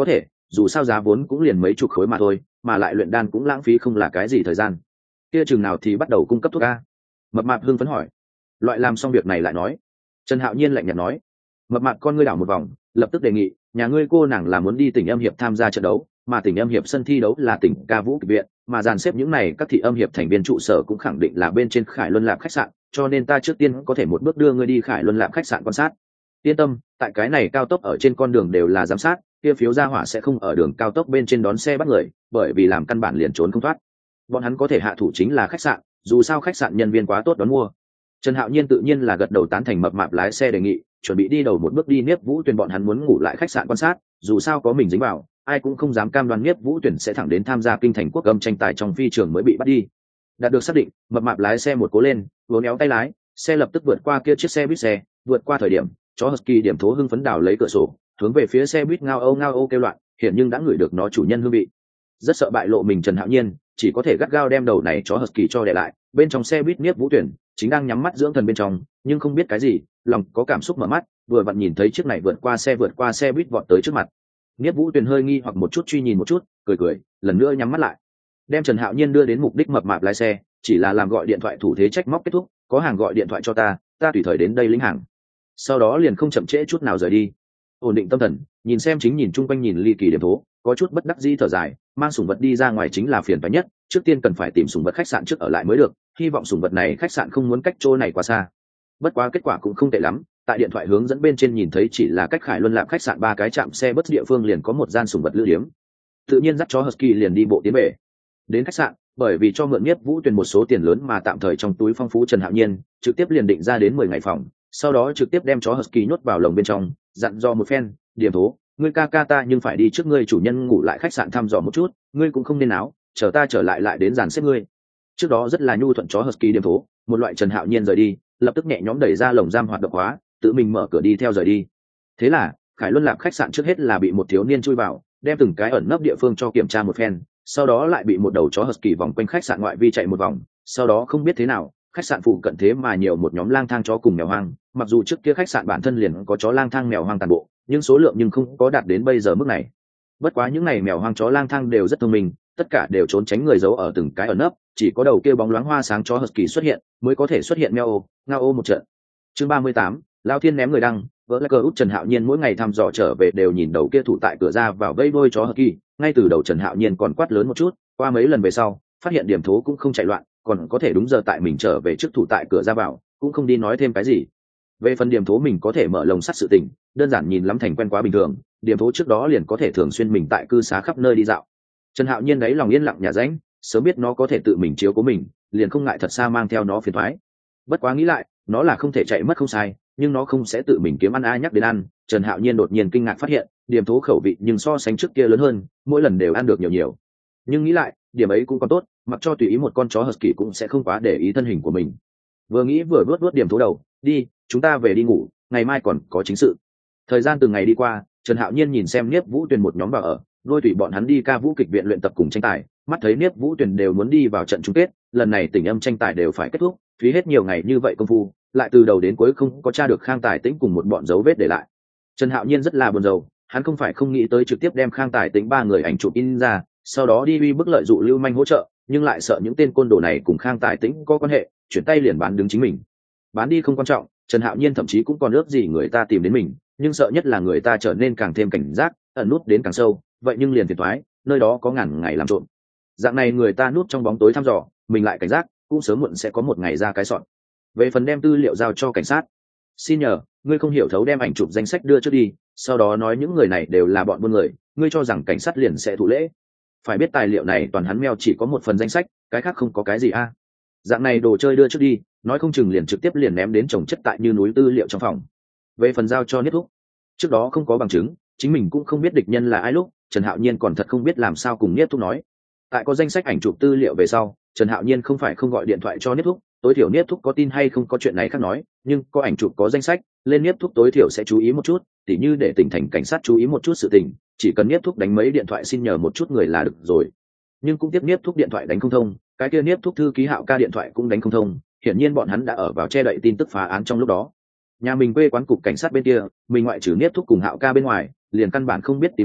dù sao giá vốn cũng liền mấy chục khối mà thôi, mà lại luyện đan cũng lãng phí không là cái gì thời gian. Kia chừng nào thì bắt đầu cung cấp thuốc a? Mập mạp hưng phấn hỏi. Loại làm xong việc này lại nói. Trần Hạo Nhiên lạnh nhạt nói. Mập mạp con ngươi đảo một vòng, lập tức đề nghị, nhà ngươi cô nàng là muốn đi tỉnh âm hiệp tham gia trận đấu, mà tỉnh âm hiệp sân thi đấu là tỉnh ca vũ kịch viện, mà dàn xếp những này các thị âm hiệp thành viên trụ sở cũng khẳng định là bên trên Khải Luân Lạp khách sạn, cho nên ta trước tiên có thể một bước đưa ngươi đi Khải Luân Lạp khách sạn quan sát. Yên tâm, tại cái này cao tốc ở trên con đường đều là giám sát, kia phiếu gia hỏa sẽ không ở đường cao tốc bên trên đón xe bắt người, bởi vì làm căn bản liền trốn không thoát. Bọn hắn có thể hạ thủ chính là khách sạn, dù sao khách sạn nhân viên quá tốt đón mua. Trần Hạo Nhiên tự nhiên là gật đầu tán thành mập mạp lái xe đề nghị, chuẩn bị đi đầu một bước đi Niếp Vũ Tuyền bọn hắn muốn ngủ lại khách sạn quan sát, dù sao có mình dính vào, ai cũng không dám cam đoan Niếp Vũ Tuyền sẽ thẳng đến tham gia kinh thành quốc âm tranh tài trong phi trường mới bị bắt đi. Đạt được xác định, mập mạp lái xe một cố lên, uốn éo tay lái, xe lập tức vượt qua kia chiếc xe buýt xe, vượt qua thời điểm, chó Husky điểm thố hưng phấn đảo lấy cửa sổ, hướng về phía xe buýt ngao âu ngao âu kêu loạn, hiện nhưng đã ngửi được nó chủ nhân hương vị. Rất sợ bại lộ mình Trần Hạo Nhiên, chỉ có thể gắt gao đem đầu này chó Husky cho đè lại, bên trong xe buýt Niếp Vũ Tuyền chính đang nhắm mắt dưỡng thần bên trong, nhưng không biết cái gì, lòng có cảm xúc mở mắt, vừa vặn nhìn thấy chiếc này vượt qua xe vượt qua xe buýt vọt tới trước mặt. Niếp Vũ Tuyền hơi nghi hoặc một chút truy nhìn một chút, cười cười, lần nữa nhắm mắt lại. Đem Trần Hạo Nhiên đưa đến mục đích mập mạp lái xe, chỉ là làm gọi điện thoại thủ thế trách móc kết thúc, có hàng gọi điện thoại cho ta, ta tùy thời đến đây lĩnh hàng. Sau đó liền không chậm trễ chút nào rời đi. Ổn định tâm thần, nhìn xem chính nhìn chung quanh nhìn ly kỳ điểm thố, có chút bất đắc dĩ thở dài, mang sủng vật đi ra ngoài chính là phiền toái nhất, trước tiên cần phải tìm sủng vật khách sạn trước ở lại mới được, hy vọng sủng vật này khách sạn không muốn cách chỗ này quá xa. Bất quá kết quả cũng không tệ lắm, tại điện thoại hướng dẫn bên trên nhìn thấy chỉ là cách Khải Luân Lạp khách sạn ba cái trạm xe bus địa phương liền có một gian sủng vật lưu điếm. Tự nhiên dắt chó Husky liền đi bộ tiến về. Đến khách sạn, bởi vì cho mượn Niếp Vũ Tuyền một số tiền lớn mà tạm thời trong túi phong phú Trần Hạo Nhiên, trực tiếp liền định ra đến mười ngày phòng, sau đó trực tiếp đem chó Husky nhốt vào lồng bên trong, dặn dò một phen, điểm thố, ngươi ca ca ta nhưng phải đi trước ngươi chủ nhân ngủ lại khách sạn thăm dò một chút, ngươi cũng không nên áo, chờ ta trở lại lại đến dàn xếp ngươi. Trước đó rất là nhu thuận chó Husky điểm thố, một loại Trần Hạo Nhiên rời đi, lập tức nhẹ nhõm đẩy ra lồng giam hoạt động hóa, tự mình mở cửa đi theo rời đi. Thế là, Khải Luân Lạp khách sạn trước hết là bị một thiếu niên chui vào, đem từng cái ẩn nấp địa phương cho kiểm tra một phen, sau đó lại bị một đầu chó Husky vòng quanh khách sạn ngoại vi chạy một vòng, sau đó không biết thế nào, khách sạn phụ cận thế mà nhiều một nhóm lang thang chó cùng mèo hoang, mặc dù trước kia khách sạn bản thân liền có chó lang thang mèo hoang toàn bộ, nhưng số lượng nhưng không có đạt đến bây giờ mức này. Bất quá những này mèo hoang chó lang thang đều rất thông minh, tất cả đều trốn tránh người giấu ở từng cái ẩn nấp, chỉ có đầu kia bóng loáng hoa sáng chó Husky xuất hiện, mới có thể xuất hiện meo ô, ngao ô một trận. Chương ba mươi tám, Lao Thiên ném người đăng, vỡ lại cờ út Trần Hạo Nhiên mỗi ngày thăm dò trở về đều nhìn đầu kia thủ tại cửa ra vào vây đôi chó Husky, ngay từ đầu Trần Hạo Nhiên còn quát lớn một chút, qua mấy lần về sau, phát hiện điểm thố cũng không chạy loạn, còn có thể đúng giờ tại mình trở về trước thủ tại cửa ra vào, cũng không đi nói thêm cái gì. Về phần điểm thố mình có thể mở lồng sắt sự tình, đơn giản nhìn lắm thành quen quá bình thường, điểm thố trước đó liền có thể thường xuyên mình tại cư xá khắp nơi đi dạo. Trần Hạo Nhiên đấy lòng yên lặng nhà ránh, sớm biết nó có thể tự mình chiếu cố mình, liền không ngại thật xa mang theo nó phiền toái. Bất quá nghĩ lại, nó là không thể chạy mất không sai, nhưng nó không sẽ tự mình kiếm ăn ai nhắc đến ăn. Trần Hạo Nhiên đột nhiên kinh ngạc phát hiện, điểm thố khẩu vị nhưng so sánh trước kia lớn hơn, mỗi lần đều ăn được nhiều nhiều. Nhưng nghĩ lại, điểm ấy cũng còn tốt, mặc cho tùy ý một con chó Husky cũng sẽ không quá để ý thân hình của mình. Vừa nghĩ vừa vớt vớt điểm thố đầu, đi, chúng ta về đi ngủ, ngày mai còn có chính sự. Thời gian từng ngày đi qua, Trần Hạo Nhiên nhìn xem Niếp Vũ Tuyền một nhóm vào ở, lôi tùy bọn hắn đi ca vũ kịch viện luyện tập cùng tranh tài, mắt thấy Niếp Vũ Tuyền đều muốn đi vào trận chung kết, lần này tỉnh âm tranh tài đều phải kết thúc, phí hết nhiều ngày như vậy công phu, lại từ đầu đến cuối không có tra được Khang Tài Tĩnh cùng một bọn dấu vết để lại. Trần Hạo Nhiên rất là buồn rầu, hắn không phải không nghĩ tới trực tiếp đem Khang Tài Tĩnh ba người ảnh chụp in ra, sau đó đi uy bức lợi dụ Lưu Manh hỗ trợ, nhưng lại sợ những tên côn đồ này cùng Khang Tài Tĩnh có quan hệ, chuyển tay liền bán đứng chính mình. Bán đi không quan trọng, Trần Hạo Nhiên thậm chí cũng còn ước gì người ta tìm đến mình, nhưng sợ nhất là người ta trở nên càng thêm cảnh giác, ẩn nút đến càng sâu, vậy nhưng liền phiền toái, nơi đó có ngàn ngày làm trộm. Dạng này người ta nút trong bóng tối thăm dò, mình lại cảnh giác, cũng sớm muộn sẽ có một ngày ra cái sọn. Về phần đem tư liệu giao cho cảnh sát, xin nhờ, ngươi không hiểu thấu đem ảnh chụp danh sách đưa trước đi, sau đó nói những người này đều là bọn buôn người, ngươi cho rằng cảnh sát liền sẽ thụ lễ. Phải biết tài liệu này toàn hắn meo chỉ có một phần danh sách, cái khác không có cái gì a. À. Dạng này đồ chơi đưa trước đi, nói không chừng liền trực tiếp liền ném đến chồng chất tại như núi tư liệu trong phòng. Về phần giao cho Niếp Thúc, trước đó không có bằng chứng, chính mình cũng không biết địch nhân là ai lúc, Trần Hạo Nhiên còn thật không biết làm sao cùng Niếp Thúc nói. Tại có danh sách ảnh chụp tư liệu về sau, Trần Hạo Nhiên không phải không gọi điện thoại cho Niếp Thúc, tối thiểu Niếp Thúc có tin hay không có chuyện này khác nói, nhưng có ảnh chụp có danh sách, lên Niếp Thúc tối thiểu sẽ chú ý một chút, tỉ như để tỉnh thành cảnh sát chú ý một chút sự tình, chỉ cần Niếp Thúc đánh mấy điện thoại xin nhờ một chút người là được rồi. Nhưng cũng tiếp Niếp Thúc điện thoại đánh không thông, cái kia Niếp Thúc thư ký Hạo Ca điện thoại cũng đánh không thông, hiển nhiên bọn hắn đã ở vào che đậy tin tức phá án trong lúc đó. Nhà mình quê quán cục cảnh sát bên kia, mình ngoại trừ Niếp Thúc cùng Hạo Ca bên ngoài, liền căn bản không biết tìm ai,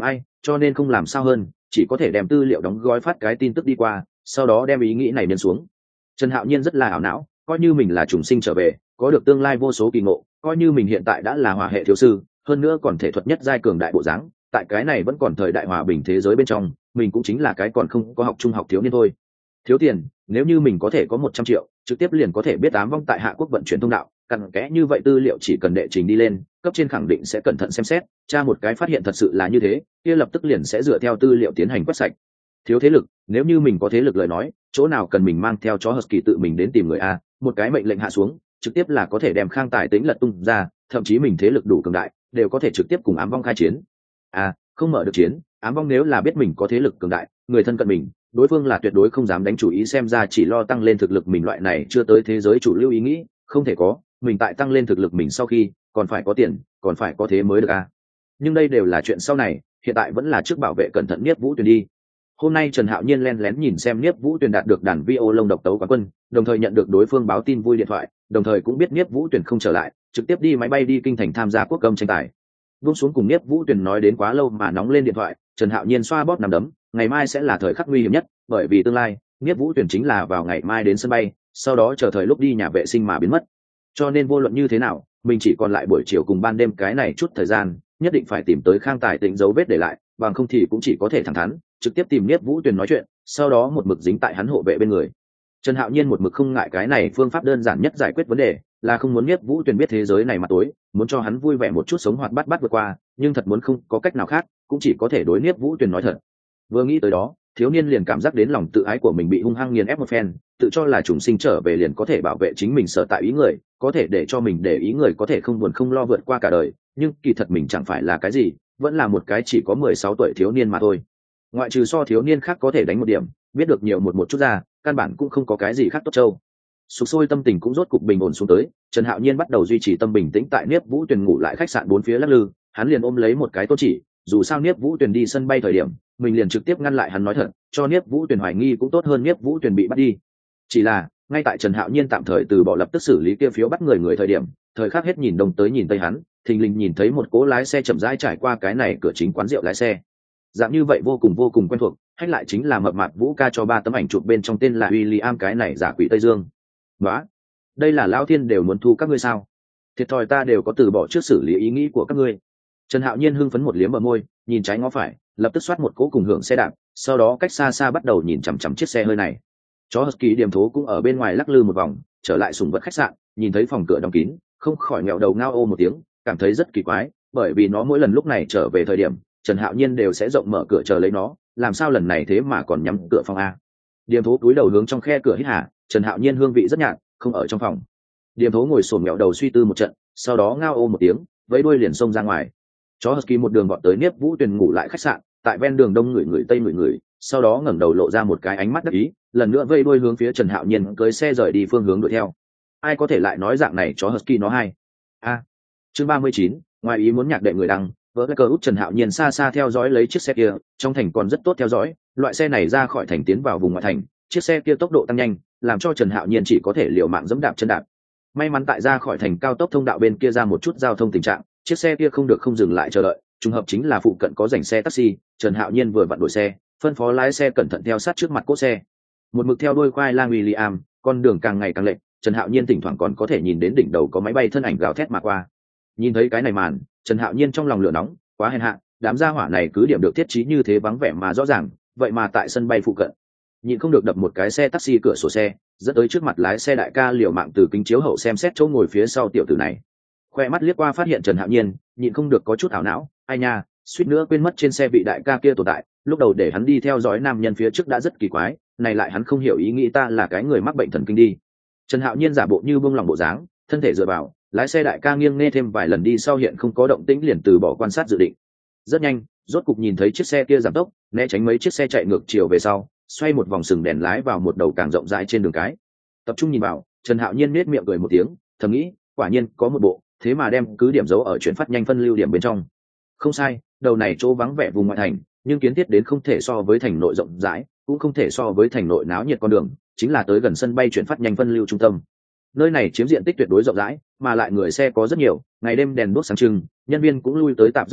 cho nên không làm sao hơn, chỉ có thể đem tư liệu đóng gói phát cái tin tức đi qua, sau đó đem ý nghĩ này nhân xuống. Trần Hạo Nhiên rất là ảo não, coi như mình là trùng sinh trở về, có được tương lai vô số kỳ ngộ, coi như mình hiện tại đã là hỏa hệ thiếu sư, hơn nữa còn thể thuật nhất giai cường đại bộ dáng, tại cái này vẫn còn thời đại hòa bình thế giới bên trong, mình cũng chính là cái còn không có học trung học thiếu niên thôi. Thiếu tiền, nếu như mình có thể có một trăm triệu, trực tiếp liền có thể biết ám vong tại Hạ Quốc vận chuyển thông đạo, cặn kẽ như vậy tư liệu chỉ cần đệ trình đi lên, cấp trên khẳng định sẽ cẩn thận xem xét, tra một cái phát hiện thật sự là như thế, kia lập tức liền sẽ dựa theo tư liệu tiến hành quét sạch. Thiếu thế lực, nếu như mình có thế lực lời nói, chỗ nào cần mình mang theo chó Husky tự mình đến tìm người a, một cái mệnh lệnh hạ xuống, trực tiếp là có thể đem Khang Tài Tĩnh lật tung ra, thậm chí mình thế lực đủ cường đại, đều có thể trực tiếp cùng ám vong khai chiến. À, không mở được chiến, ám vong nếu là biết mình có thế lực cường đại, người thân cận mình, đối phương là tuyệt đối không dám đánh chủ ý, xem ra chỉ lo tăng lên thực lực mình loại này chưa tới thế giới chủ lưu ý nghĩ, không thể có, mình tại tăng lên thực lực mình sau khi, còn phải có tiền, còn phải có thế mới được a. Nhưng đây đều là chuyện sau này, hiện tại vẫn là trước bảo vệ cẩn thận Niếp Vũ Tuyền đi. Hôm nay Trần Hạo Nhiên lén lén nhìn xem Niếp Vũ Tuyền đạt được đàn vi ô lông độc tấu quán quân, đồng thời nhận được đối phương báo tin vui điện thoại, đồng thời cũng biết Niếp Vũ Tuyền không trở lại, trực tiếp đi máy bay đi kinh thành tham gia quốc công tranh tài. Buông xuống cùng Niếp Vũ Tuyền nói đến quá lâu mà nóng lên điện thoại, Trần Hạo Nhiên xoa bóp nắm đấm, ngày mai sẽ là thời khắc nguy hiểm nhất, bởi vì tương lai, Niếp Vũ Tuyền chính là vào ngày mai đến sân bay, sau đó chờ thời lúc đi nhà vệ sinh mà biến mất. Cho nên vô luận như thế nào, mình chỉ còn lại buổi chiều cùng ban đêm cái này chút thời gian, nhất định phải tìm tới Khang Tài Tĩnh dấu vết để lại, bằng không thì cũng chỉ có thể thẳng thắn trực tiếp tìm Niếp Vũ Tuyền nói chuyện, sau đó một mực dính tại hắn hộ vệ bên người. Trần Hạo Nhiên một mực không ngại cái này phương pháp đơn giản nhất giải quyết vấn đề, là không muốn Niếp Vũ Tuyền biết thế giới này mặt tối, muốn cho hắn vui vẻ một chút sống hoạt bát bát vượt qua, nhưng thật muốn không có cách nào khác, cũng chỉ có thể đối Niếp Vũ Tuyền nói thật. Vừa nghĩ tới đó, thiếu niên liền cảm giác đến lòng tự ái của mình bị hung hăng nghiền ép một phen, tự cho là trùng sinh trở về liền có thể bảo vệ chính mình sở tại ý người, có thể để cho mình để ý người có thể không buồn không lo vượt qua cả đời, nhưng kỳ thật mình chẳng phải là cái gì, vẫn là một cái chỉ có mười sáu tuổi thiếu niên mà thôi. Ngoại trừ so thiếu niên khác có thể đánh một điểm, biết được nhiều một một chút ra, căn bản cũng không có cái gì khác tốt trâu. Sục sôi tâm tình cũng rốt cục bình ổn xuống tới, Trần Hạo Nhiên bắt đầu duy trì tâm bình tĩnh tại Niếp Vũ Tuyền ngủ lại khách sạn bốn phía lắc lư, hắn liền ôm lấy một cái tôn chỉ, dù sao Niếp Vũ Tuyền đi sân bay thời điểm, mình liền trực tiếp ngăn lại hắn nói thật, cho Niếp Vũ Tuyền hoài nghi cũng tốt hơn Niếp Vũ Tuyền bị bắt đi. Chỉ là, ngay tại Trần Hạo Nhiên tạm thời từ bỏ lập tức xử lý kia phiếu bắt người người thời điểm, thời khắc hết nhìn đông tới nhìn tây hắn, thình lình nhìn thấy một cố lái xe chậm rãi trải qua cái này cửa chính quán rượu lái xe. Dạng như vậy vô cùng vô cùng quen thuộc, hay lại chính là mập mạp Vũ ca cho ba tấm ảnh chụp bên trong tên là William cái này giả quỷ Tây Dương. Đó, đây là lão thiên đều muốn thu các ngươi sao? Thiệt thòi ta đều có từ bỏ trước xử lý ý nghĩ của các ngươi. Trần Hạo Nhiên hưng phấn một liếm bờ môi, nhìn trái ngó phải, lập tức xoát một cỗ cùng hưởng xe đạp, sau đó cách xa xa bắt đầu nhìn chằm chằm chiếc xe hơi này. Chó Husky điểm thố cũng ở bên ngoài lắc lư một vòng, trở lại sùng vật khách sạn, nhìn thấy phòng cửa đóng kín, không khỏi nghẹo đầu ngao ô một tiếng, cảm thấy rất kỳ quái, bởi vì nó mỗi lần lúc này trở về thời điểm, Trần Hạo Nhiên đều sẽ rộng mở cửa chờ lấy nó, làm sao lần này thế mà còn nhắm cửa phòng a? Điểm thố túi đầu hướng trong khe cửa hít hà, Trần Hạo Nhiên hương vị rất nhạt, không ở trong phòng. Điểm thố ngồi xổm nghẹo đầu suy tư một trận, sau đó ngao ô một tiếng, vẫy đuôi liền xông ra ngoài. Chó Husky một đường gọn tới Niếp Vũ Tuyền ngủ lại khách sạn, tại ven đường đông người người tây người người, sau đó ngẩng đầu lộ ra một cái ánh mắt đắc ý, lần nữa vây đuôi hướng phía Trần Hạo Nhiên cưới xe rời đi phương hướng đuổi theo. Ai có thể lại nói dạng này chó Husky nó hay? A. À, chương ba mươi chín, ngoài ý muốn nhạc đệ người đăng, vỡ cờ út Trần Hạo Nhiên xa xa theo dõi lấy chiếc xe kia, trong thành còn rất tốt theo dõi, loại xe này ra khỏi thành tiến vào vùng ngoại thành, chiếc xe kia tốc độ tăng nhanh, làm cho Trần Hạo Nhiên chỉ có thể liều mạng giẫm đạp chân đạp. May mắn tại ra khỏi thành cao tốc thông đạo bên kia ra một chút giao thông tình trạng, chiếc xe kia không được không dừng lại chờ đợi, trùng hợp chính là phụ cận có rảnh xe taxi, Trần Hạo Nhiên vừa vặn đổi xe, phân phó lái xe cẩn thận theo sát trước mặt cỗ xe. Một mực theo đuôi khoai lang William, con đường càng ngày càng lệch, Trần Hạo Nhiên thỉnh thoảng còn có thể nhìn đến đỉnh đầu có máy bay thân ảnh gào thét mà qua. Nhìn thấy cái này màn, Trần Hạo Nhiên trong lòng lửa nóng, quá hèn hạ, đám gia hỏa này cứ điểm được thiết trí như thế vắng vẻ mà rõ ràng, vậy mà tại sân bay phụ cận, nhịn không được đập một cái xe taxi cửa sổ xe, dẫn tới trước mặt lái xe đại ca liều mạng từ kính chiếu hậu xem xét chỗ ngồi phía sau tiểu tử này. Khoe mắt liếc qua phát hiện Trần Hạo Nhiên, nhịn không được có chút ảo não, ai nha, suýt nữa quên mất trên xe vị đại ca kia tồn tại, lúc đầu để hắn đi theo dõi nam nhân phía trước đã rất kỳ quái, này lại hắn không hiểu ý nghĩ ta là cái người mắc bệnh thần kinh đi. Trần Hạo Nhiên giả bộ như buông lỏng bộ dáng, thân thể dựa vào, lái xe đại ca nghiêng nghe thêm vài lần đi sau hiện không có động tĩnh liền từ bỏ quan sát dự định. Rất nhanh, rốt cục nhìn thấy chiếc xe kia giảm tốc, né tránh mấy chiếc xe chạy ngược chiều về sau, xoay một vòng sừng đèn lái vào một đầu càng rộng rãi trên đường cái. Tập trung nhìn vào, Trần Hạo Nhiên nết miệng cười một tiếng, thầm nghĩ, quả nhiên có một bộ, thế mà đem cứ điểm giấu ở chuyển phát nhanh phân lưu điểm bên trong. Không sai, đầu này chỗ vắng vẻ vùng ngoại thành, nhưng kiến thiết đến không thể so với thành nội rộng rãi, cũng không thể so với thành nội náo nhiệt con đường, chính là tới gần sân bay chuyển phát nhanh phân lưu trung tâm. Nơi này chiếm diện tích tuyệt đối rộng rãi, mà lại người xe có rất nhiều, ngày đêm đèn đuốc sáng trưng, nhân viên cũng lui tới tạp rất loạn,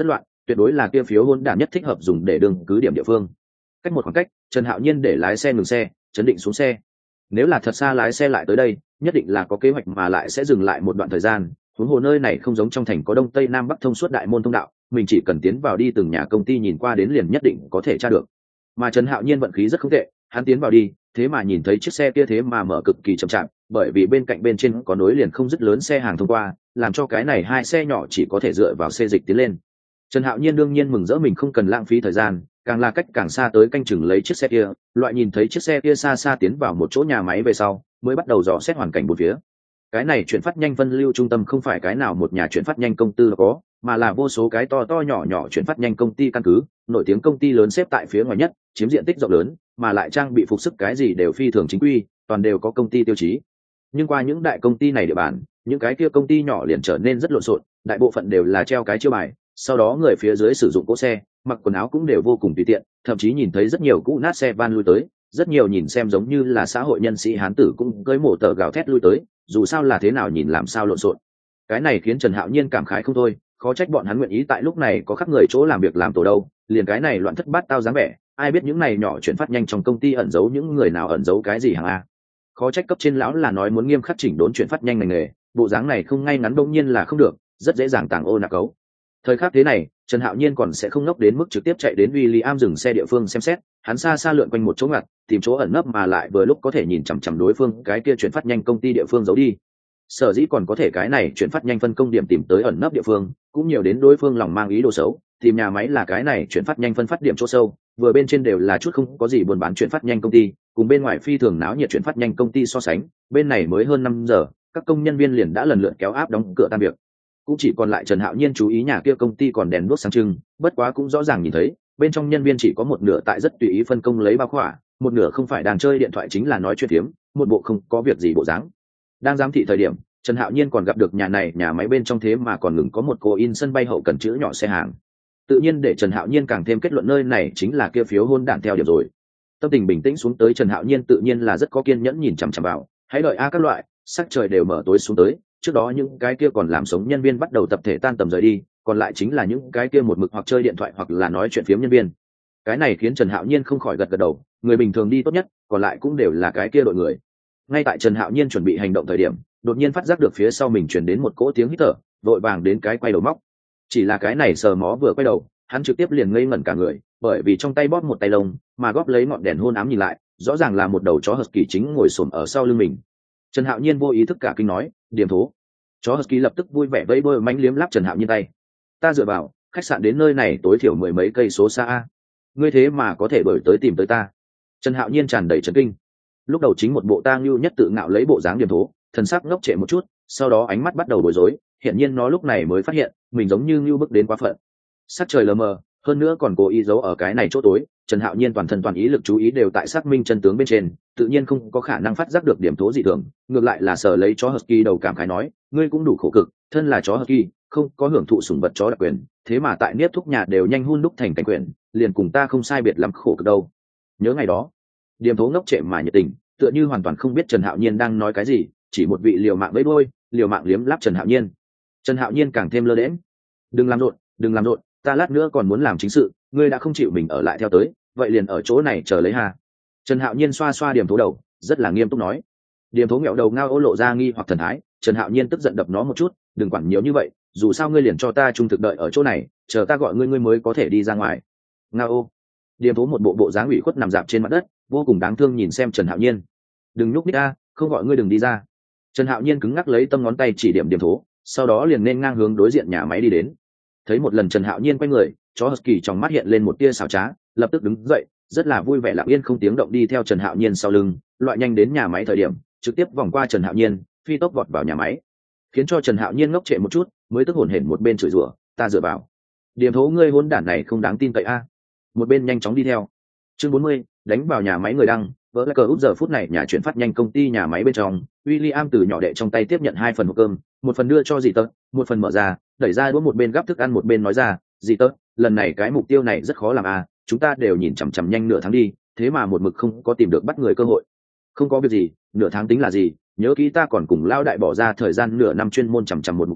tuyệt đối là kia phiếu hôn đản nhất thích hợp dùng để đương cứ điểm địa phương. Cách một khoảng cách, Trần Hạo Nhiên để lái xe ngừng xe, chấn định xuống xe. Nếu là thật xa lái xe lại tới đây, nhất định là có kế hoạch mà lại sẽ dừng lại một đoạn thời gian. Huống hồ nơi này không giống trong thành có đông tây nam bắc thông suốt đại môn thông đạo, mình chỉ cần tiến vào đi từng nhà công ty nhìn qua đến liền nhất định có thể tra được. Mà Trần Hạo Nhiên vận khí rất không tệ, hắn tiến vào đi, thế mà nhìn thấy chiếc xe kia thế mà mở cực kỳ chậm chạp, bởi vì bên cạnh bên trên có nối liền không dứt lớn xe hàng thông qua, làm cho cái này hai xe nhỏ chỉ có thể dựa vào xe dịch tiến lên. Trần Hạo Nhiên đương nhiên mừng rỡ mình không cần lãng phí thời gian, càng là cách càng xa tới canh chừng lấy chiếc xe kia, loại nhìn thấy chiếc xe kia xa xa tiến vào một chỗ nhà máy về sau, mới bắt đầu dò xét hoàn cảnh bốn phía. Cái này chuyển phát nhanh phân lưu trung tâm không phải cái nào một nhà chuyển phát nhanh công tư có, mà là vô số cái to to nhỏ nhỏ chuyển phát nhanh công ty căn cứ, nổi tiếng công ty lớn xếp tại phía ngoài nhất, chiếm diện tích rộng lớn, mà lại trang bị phục sức cái gì đều phi thường chính quy, toàn đều có công ty tiêu chí. Nhưng qua những đại công ty này địa bàn, những cái kia công ty nhỏ liền trở nên rất lộn xộn, đại bộ phận đều là treo cái chiêu bài, sau đó người phía dưới sử dụng cỗ xe, mặc quần áo cũng đều vô cùng tùy tiện, thậm chí nhìn thấy rất nhiều cũ nát xe van lui tới, rất nhiều nhìn xem giống như là xã hội nhân sĩ hán tử cũng cưỡi mổ tờ gào thét lui tới, dù sao là thế nào nhìn làm sao lộn xộn. Cái này khiến Trần Hạo Nhiên cảm khái không thôi, khó trách bọn hắn nguyện ý tại lúc này có khắp người chỗ làm việc làm tổ đâu, liền cái này loạn thất bát tao dáng vẻ, ai biết những này nhỏ chuyển phát nhanh trong công ty ẩn giấu những người nào ẩn giấu cái gì hàng a. Khó trách cấp trên lão là nói muốn nghiêm khắc chỉnh đốn chuyển phát nhanh ngành nghề, bộ dáng này không ngay ngắn đông nhiên là không được, rất dễ dàng tàng ô nạc cấu. Thời khắc thế này, Trần Hạo Nhiên còn sẽ không ngốc đến mức trực tiếp chạy đến William dừng xe địa phương xem xét, hắn xa xa lượn quanh một chỗ ngặt, tìm chỗ ẩn nấp mà lại vừa lúc có thể nhìn chằm chằm đối phương cái kia chuyển phát nhanh công ty địa phương giấu đi. Sở dĩ còn có thể cái này chuyển phát nhanh phân công điểm tìm tới ẩn nấp địa phương, cũng nhiều đến đối phương lòng mang ý đồ xấu, tìm nhà máy là cái này chuyển phát nhanh phân phát điểm chỗ sâu, vừa bên trên đều là chút không có gì buôn bán chuyển phát nhanh công ty, cùng bên ngoài phi thường náo nhiệt chuyển phát nhanh công ty so sánh, bên này mới hơn năm giờ, các công nhân viên liền đã lần lượt kéo áp đóng cửa tan việc. Cũng chỉ còn lại Trần Hạo Nhiên chú ý nhà kia công ty còn đèn đuốc sáng trưng, bất quá cũng rõ ràng nhìn thấy, bên trong nhân viên chỉ có một nửa tại rất tùy ý phân công lấy bao khỏa, một nửa không phải đang chơi điện thoại chính là nói chuyện phiếm, một bộ không có việc gì bộ dáng. Đang giám thị thời điểm, Trần Hạo Nhiên còn gặp được nhà này nhà máy bên trong thế mà còn ngừng có một cô in sân bay hậu cần chữ nhỏ xe hàng. Tự nhiên để Trần Hạo Nhiên càng thêm kết luận nơi này chính là kia phiếu hôn đản theo điểm rồi. Tâm tình bình tĩnh xuống tới, Trần Hạo Nhiên tự nhiên là rất có kiên nhẫn nhìn chằm chằm vào, hãy đợi a các loại, sắc trời đều mở tối xuống tới, trước đó những cái kia còn làm sống nhân viên bắt đầu tập thể tan tầm rời đi, còn lại chính là những cái kia một mực hoặc chơi điện thoại hoặc là nói chuyện phiếm nhân viên. Cái này khiến Trần Hạo Nhiên không khỏi gật gật đầu, người bình thường đi tốt nhất, còn lại cũng đều là cái kia đội người. Ngay tại Trần Hạo Nhiên chuẩn bị hành động thời điểm, đột nhiên phát giác được phía sau mình truyền đến một cỗ tiếng hít thở, vội vàng đến cái quay đầu móc. Chỉ là cái này sờ mó vừa quay đầu, hắn trực tiếp liền ngây ngẩn cả người, bởi vì trong tay bóp một tay lông, mà góp lấy ngọn đèn hôn ám nhìn lại, rõ ràng là một đầu chó husky chính ngồi xổm ở sau lưng mình. Trần Hạo Nhiên vô ý thức cả kinh nói, điểm thố. Chó husky lập tức vui vẻ vẫy đuôi mánh liếm láp Trần Hạo Nhiên tay. Ta dựa vào, khách sạn đến nơi này tối thiểu mười mấy cây số xa a, ngươi thế mà có thể đổi tới tìm tới ta. Trần Hạo Nhiên tràn đầy chấn kinh. Lúc đầu chính một bộ tang lưu nhất tự ngạo lấy bộ dáng điểm thố, thần sắc ngốc trệ một chút, sau đó ánh mắt bắt đầu bối rối, hiện nhiên nó lúc này mới phát hiện mình giống như ngưu bức đến quá phận. Sắc trời lờ mờ, hơn nữa còn cố ý giấu ở cái này chỗ tối, Trần Hạo Nhiên toàn thân toàn ý lực chú ý đều tại xác minh chân tướng bên trên, tự nhiên không có khả năng phát giác được điểm tố dị thường, ngược lại là sở lấy chó husky đầu cảm khái nói, ngươi cũng đủ khổ cực, thân là chó husky, không có hưởng thụ sủng vật chó đặc quyền, thế mà tại niết thúc nhà đều nhanh hun đúc thành cảnh quyền, liền cùng ta không sai biệt lắm khổ cực đâu. Nhớ ngày đó, điểm tố ngốc trệ mà nhiệt tình, tựa như hoàn toàn không biết Trần Hạo Nhiên đang nói cái gì, chỉ một vị liều mạng với đôi, liều mạng liếm láp Trần Hạo Nhiên. Trần Hạo Nhiên càng thêm lơ đễnh. Đừng làm rộn, đừng làm rộn, ta lát nữa còn muốn làm chính sự, ngươi đã không chịu mình ở lại theo tới, vậy liền ở chỗ này chờ lấy hà. Trần Hạo Nhiên xoa xoa điểm tố đầu, rất là nghiêm túc nói. Điểm tố nghẹo đầu ngao ô lộ ra nghi hoặc thần thái, Trần Hạo Nhiên tức giận đập nó một chút, đừng quản nhiều như vậy, dù sao ngươi liền cho ta trung thực đợi ở chỗ này, chờ ta gọi ngươi ngươi mới có thể đi ra ngoài. Ngao ô. Điểm tố một bộ bộ dáng ủy khuất nằm dạp trên mặt đất, vô cùng đáng thương nhìn xem Trần Hạo Nhiên. Đừng nhúc nhích a, không gọi ngươi đừng đi ra. Trần Hạo Nhiên cứng ngắc lấy tâm ngón tay chỉ điểm điểm tố, sau đó liền nên ngang hướng đối diện nhà máy đi đến. Thấy một lần Trần Hạo Nhiên quay người, chó husky trong mắt hiện lên một tia xảo trá, lập tức đứng dậy, rất là vui vẻ lặng yên không tiếng động đi theo Trần Hạo Nhiên sau lưng, loại nhanh đến nhà máy thời điểm, trực tiếp vòng qua Trần Hạo Nhiên, phi tốc vọt vào nhà máy, khiến cho Trần Hạo Nhiên ngốc trệ một chút, mới tức hổn hển một bên chửi rủa, ta dựa vào, điểm thố ngươi hỗn đản này không đáng tin cậy a. Một bên nhanh chóng đi theo. Chương bốn mươi, đánh vào nhà máy người đăng, vỡ lại cờ út giờ phút này nhà chuyển phát nhanh công ty nhà máy bên trong, William từ nhỏ đệ trong tay tiếp nhận hai phần hộp cơm, một phần đưa cho dì tớ, một phần mở ra, đẩy ra đũa một bên gắp thức ăn một bên nói ra, dì tớ, lần này cái mục tiêu này rất khó làm à, chúng ta đều nhìn chằm chằm nhanh nửa tháng đi, thế mà một mực không có tìm được bắt người cơ hội. Không có việc gì, nửa tháng tính là gì, nhớ kỹ ta còn cùng lao đại bỏ ra thời gian nửa năm chuyên môn chằm chằm một mục tiêu,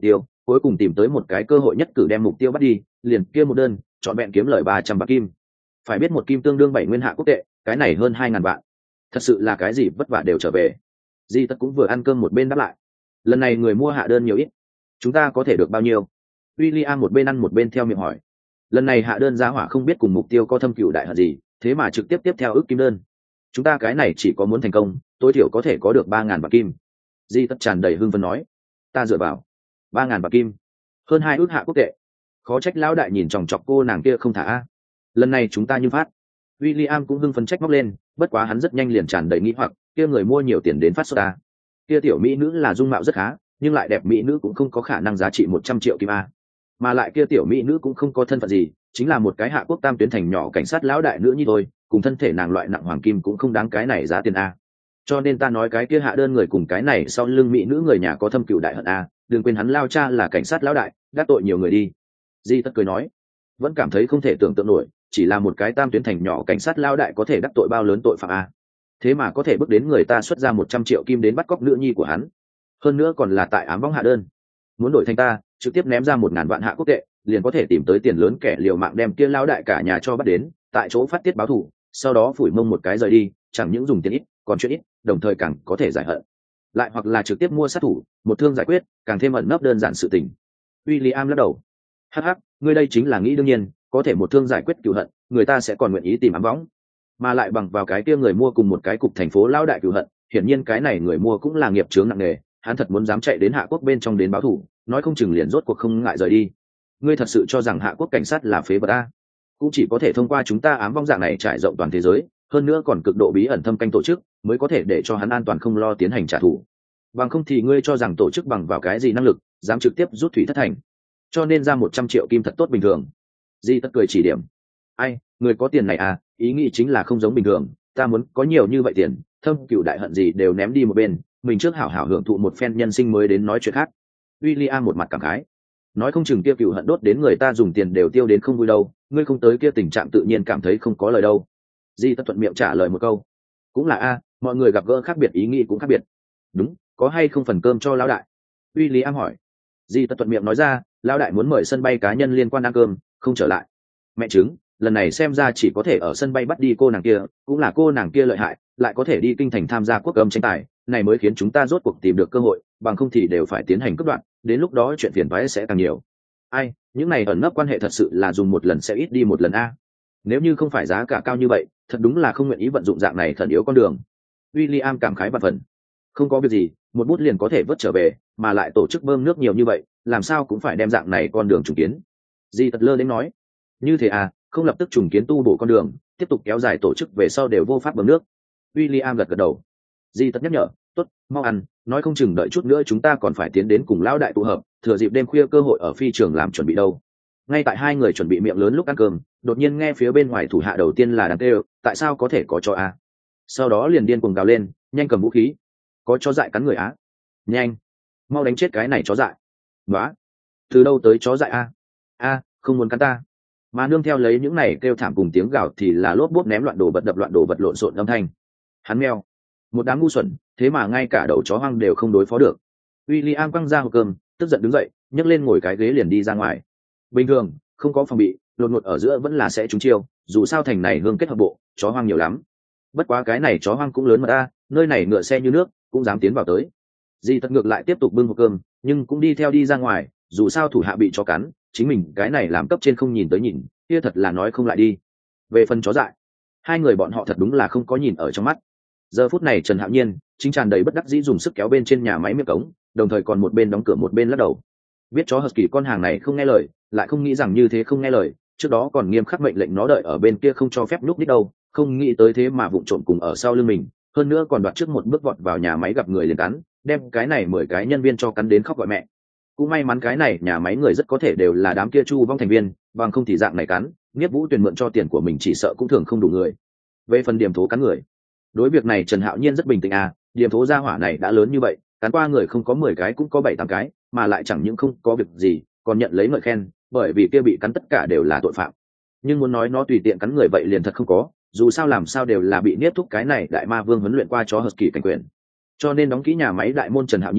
cuối cùng tìm tới một cái cơ hội nhất cử đem mục tiêu bắt đi, liền kia một đơn chọn vẹn kiếm lời ba trăm bạc kim. Phải biết một kim tương đương bảy nguyên hạ quốc tệ, cái này hơn hai ngàn vạn, thật sự là cái gì vất vả đều trở về. Di Tất cũng vừa ăn cơm một bên đáp lại, lần này người mua hạ đơn nhiều ít, chúng ta có thể được bao nhiêu? William một bên ăn một bên theo miệng hỏi. Lần này hạ đơn giá hỏa không biết cùng mục tiêu có thâm cựu đại hận gì, thế mà trực tiếp tiếp theo ước kim đơn. Chúng ta cái này chỉ có muốn thành công, tối thiểu có thể có được ba ngàn bạc kim. Di Tất tràn đầy hưng phấn nói, ta dựa vào ba ngàn bạc kim, hơn hai ước hạ quốc tệ. Khó trách lão đại nhìn chòng chọc cô nàng kia không thả a. Lần này chúng ta như phát. William cũng hưng phấn trách móc lên, bất quá hắn rất nhanh liền tràn đầy nghĩ hoặc, kia người mua nhiều tiền đến phát sốt ta. Kia tiểu mỹ nữ là dung mạo rất khá, nhưng lại đẹp mỹ nữ cũng không có khả năng giá trị một trăm triệu kim a. Mà lại kia tiểu mỹ nữ cũng không có thân phận gì, chính là một cái hạ quốc tam tuyến thành nhỏ cảnh sát lão đại nữ như thôi, cùng thân thể nàng loại nặng hoàng kim cũng không đáng cái này giá tiền a. Cho nên ta nói cái kia hạ đơn người cùng cái này sau lưng mỹ nữ người nhà có thâm cựu đại hận a, đừng quên hắn lao cha là cảnh sát lão đại, đắc tội nhiều người đi. Di Tất cười nói, vẫn cảm thấy không thể tưởng tượng nổi, chỉ là một cái tam tuyến thành nhỏ cảnh sát lão đại có thể đắc tội bao lớn tội phạm a. Thế mà có thể bước đến người ta xuất ra một trăm triệu kim đến bắt cóc nữ nhi của hắn, hơn nữa còn là tại ám võng hạ đơn. Muốn đổi thành ta, trực tiếp ném ra một ngàn vạn hạ quốc tệ, liền có thể tìm tới tiền lớn kẻ liều mạng đem kia lão đại cả nhà cho bắt đến, tại chỗ phát tiết báo thù, sau đó phủi mông một cái rời đi, chẳng những dùng tiền ít, còn chuyện ít, đồng thời càng có thể giải hận. Lại hoặc là trực tiếp mua sát thủ, một thương giải quyết, càng thêm ẩn nấp đơn giản sự tình. William lắc đầu, hắc hắc, ngươi đây chính là nghĩ đương nhiên, có thể một thương giải quyết cửu hận, người ta sẽ còn nguyện ý tìm ám võng, mà lại bằng vào cái kia người mua cùng một cái cục thành phố lão đại cửu hận, hiển nhiên cái này người mua cũng là nghiệp chướng nặng nề, hắn thật muốn dám chạy đến hạ quốc bên trong đến báo thù, nói không chừng liền rốt cuộc không ngại rời đi. Ngươi thật sự cho rằng hạ quốc cảnh sát là phế vật a? Cũng chỉ có thể thông qua chúng ta ám vong dạng này trải rộng toàn thế giới, hơn nữa còn cực độ bí ẩn thâm canh tổ chức, mới có thể để cho hắn an toàn không lo tiến hành trả thù. Bằng không thì ngươi cho rằng tổ chức bằng vào cái gì năng lực dám trực tiếp rút thủy thất thành? Cho nên ra một trăm triệu kim thật tốt bình thường. Di Tất cười chỉ điểm, ai, người có tiền này à, ý nghĩ chính là không giống bình thường, ta muốn có nhiều như vậy tiền, thâm cựu đại hận gì đều ném đi một bên, mình trước hảo hảo hưởng thụ một phen nhân sinh mới đến nói chuyện khác. William một mặt cảm khái, nói không chừng kia cựu hận đốt đến người ta dùng tiền đều tiêu đến không vui đâu, ngươi không tới kia tình trạng tự nhiên cảm thấy không có lời đâu. Di Tất thuận miệng trả lời một câu, cũng là a, mọi người gặp gỡ khác biệt ý nghĩ cũng khác biệt. Đúng, có hay không phần cơm cho lão đại? William hỏi. Di Tất thuận miệng nói ra, lão đại muốn mời sân bay cá nhân liên quan ăn cơm, không trở lại. Mẹ chứng, lần này xem ra chỉ có thể ở sân bay bắt đi cô nàng kia, cũng là cô nàng kia lợi hại, lại có thể đi kinh thành tham gia quốc âm tranh tài, này mới khiến chúng ta rốt cuộc tìm được cơ hội, bằng không thì đều phải tiến hành cướp đoạn, đến lúc đó chuyện phiền toái sẽ càng nhiều. Ai, những này ẩn nấp quan hệ thật sự là dùng một lần sẽ ít đi một lần a. Nếu như không phải giá cả cao như vậy, thật đúng là không nguyện ý vận dụng dạng này thần yếu con đường. William cảm khái vạn phần. Không có việc gì, một bút liền có thể vớt trở về, mà lại tổ chức bơm nước nhiều như vậy, làm sao cũng phải đem dạng này con đường trùng kiến. Di Tất lơ đến nói, như thế à, không lập tức trùng kiến tu bổ con đường, tiếp tục kéo dài tổ chức về sau đều vô pháp bơm nước. William gật gật đầu. Di Tất nhắc nhở, tốt, mau ăn, nói không chừng đợi chút nữa chúng ta còn phải tiến đến cùng lão đại tụ hợp, thừa dịp đêm khuya cơ hội ở phi trường làm chuẩn bị đâu. Ngay tại hai người chuẩn bị miệng lớn lúc ăn cơm, đột nhiên nghe phía bên ngoài thủ hạ đầu tiên là đang kêu, tại sao có thể có chó a? Sau đó liền điên cuồng gào lên, nhanh cầm vũ khí, có chó dại cắn người á, nhanh, mau đánh chết cái này chó dại. Đó, từ đâu tới chó dại a? A, không muốn cắn ta. Mà nương theo lấy những này kêu thảm cùng tiếng gào thì là lốp bốp ném loạn đồ vật đập loạn đồ vật lộn xộn âm thanh. Hắn meo, một đám ngu xuẩn, thế mà ngay cả đầu chó hoang đều không đối phó được. William quăng ra hộp cơm, tức giận đứng dậy, nhấc lên ngồi cái ghế liền đi ra ngoài. Bình thường, không có phòng bị, đột ngột ở giữa vẫn là sẽ trúng chiêu, dù sao thành này hương kết hợp bộ, chó hoang nhiều lắm. Bất quá cái này chó hoang cũng lớn mà ta, nơi này ngựa xe như nước, cũng dám tiến vào tới. Di Tất ngược lại tiếp tục bưng hộp cơm, nhưng cũng đi theo đi ra ngoài, dù sao thủ hạ bị chó cắn, chính mình cái này làm cấp trên không nhìn tới nhìn, kia thật là nói không lại đi. Về phần chó dại, hai người bọn họ thật đúng là không có nhìn ở trong mắt. Giờ phút này Trần Hạo Nhiên chính tràn đầy bất đắc dĩ dùng sức kéo bên trên nhà máy miệng cống, đồng thời còn một bên đóng cửa một bên lắc đầu. Biết chó Husky con hàng này không nghe lời, lại không nghĩ rằng như thế không nghe lời, trước đó còn nghiêm khắc mệnh lệnh nó đợi ở bên kia không cho phép núp đích đâu, không nghĩ tới thế mà vụng trộm cùng ở sau lưng mình, hơn nữa còn đoạt trước một bước vọt vào nhà máy gặp người liền cắn, đem cái này mười cái nhân viên cho cắn đến khóc gọi mẹ. Cũng may mắn cái này nhà máy người rất có thể đều là đám kia chu vong thành viên, bằng không thì dạng này cắn, Niếp Vũ Tuyền mượn cho tiền của mình chỉ sợ cũng thường không đủ người. Về phần điểm thố cắn người, đối việc này Trần Hạo Nhiên rất bình tĩnh à, điểm thố gia hỏa này đã lớn như vậy, cắn qua người không có mười cái cũng có bảy tám cái, mà lại chẳng những không có việc gì, còn nhận lấy ngợi khen, bởi vì kia bị cắn tất cả đều là tội phạm. Nhưng muốn nói nó tùy tiện cắn người vậy liền thật không có, dù sao làm sao đều là bị Niếp Thúc cái này đại ma vương huấn luyện qua chó Husky cảnh quyền. Cho nên đóng kỹ nhà máy đại môn Trần Hạo Nhiên,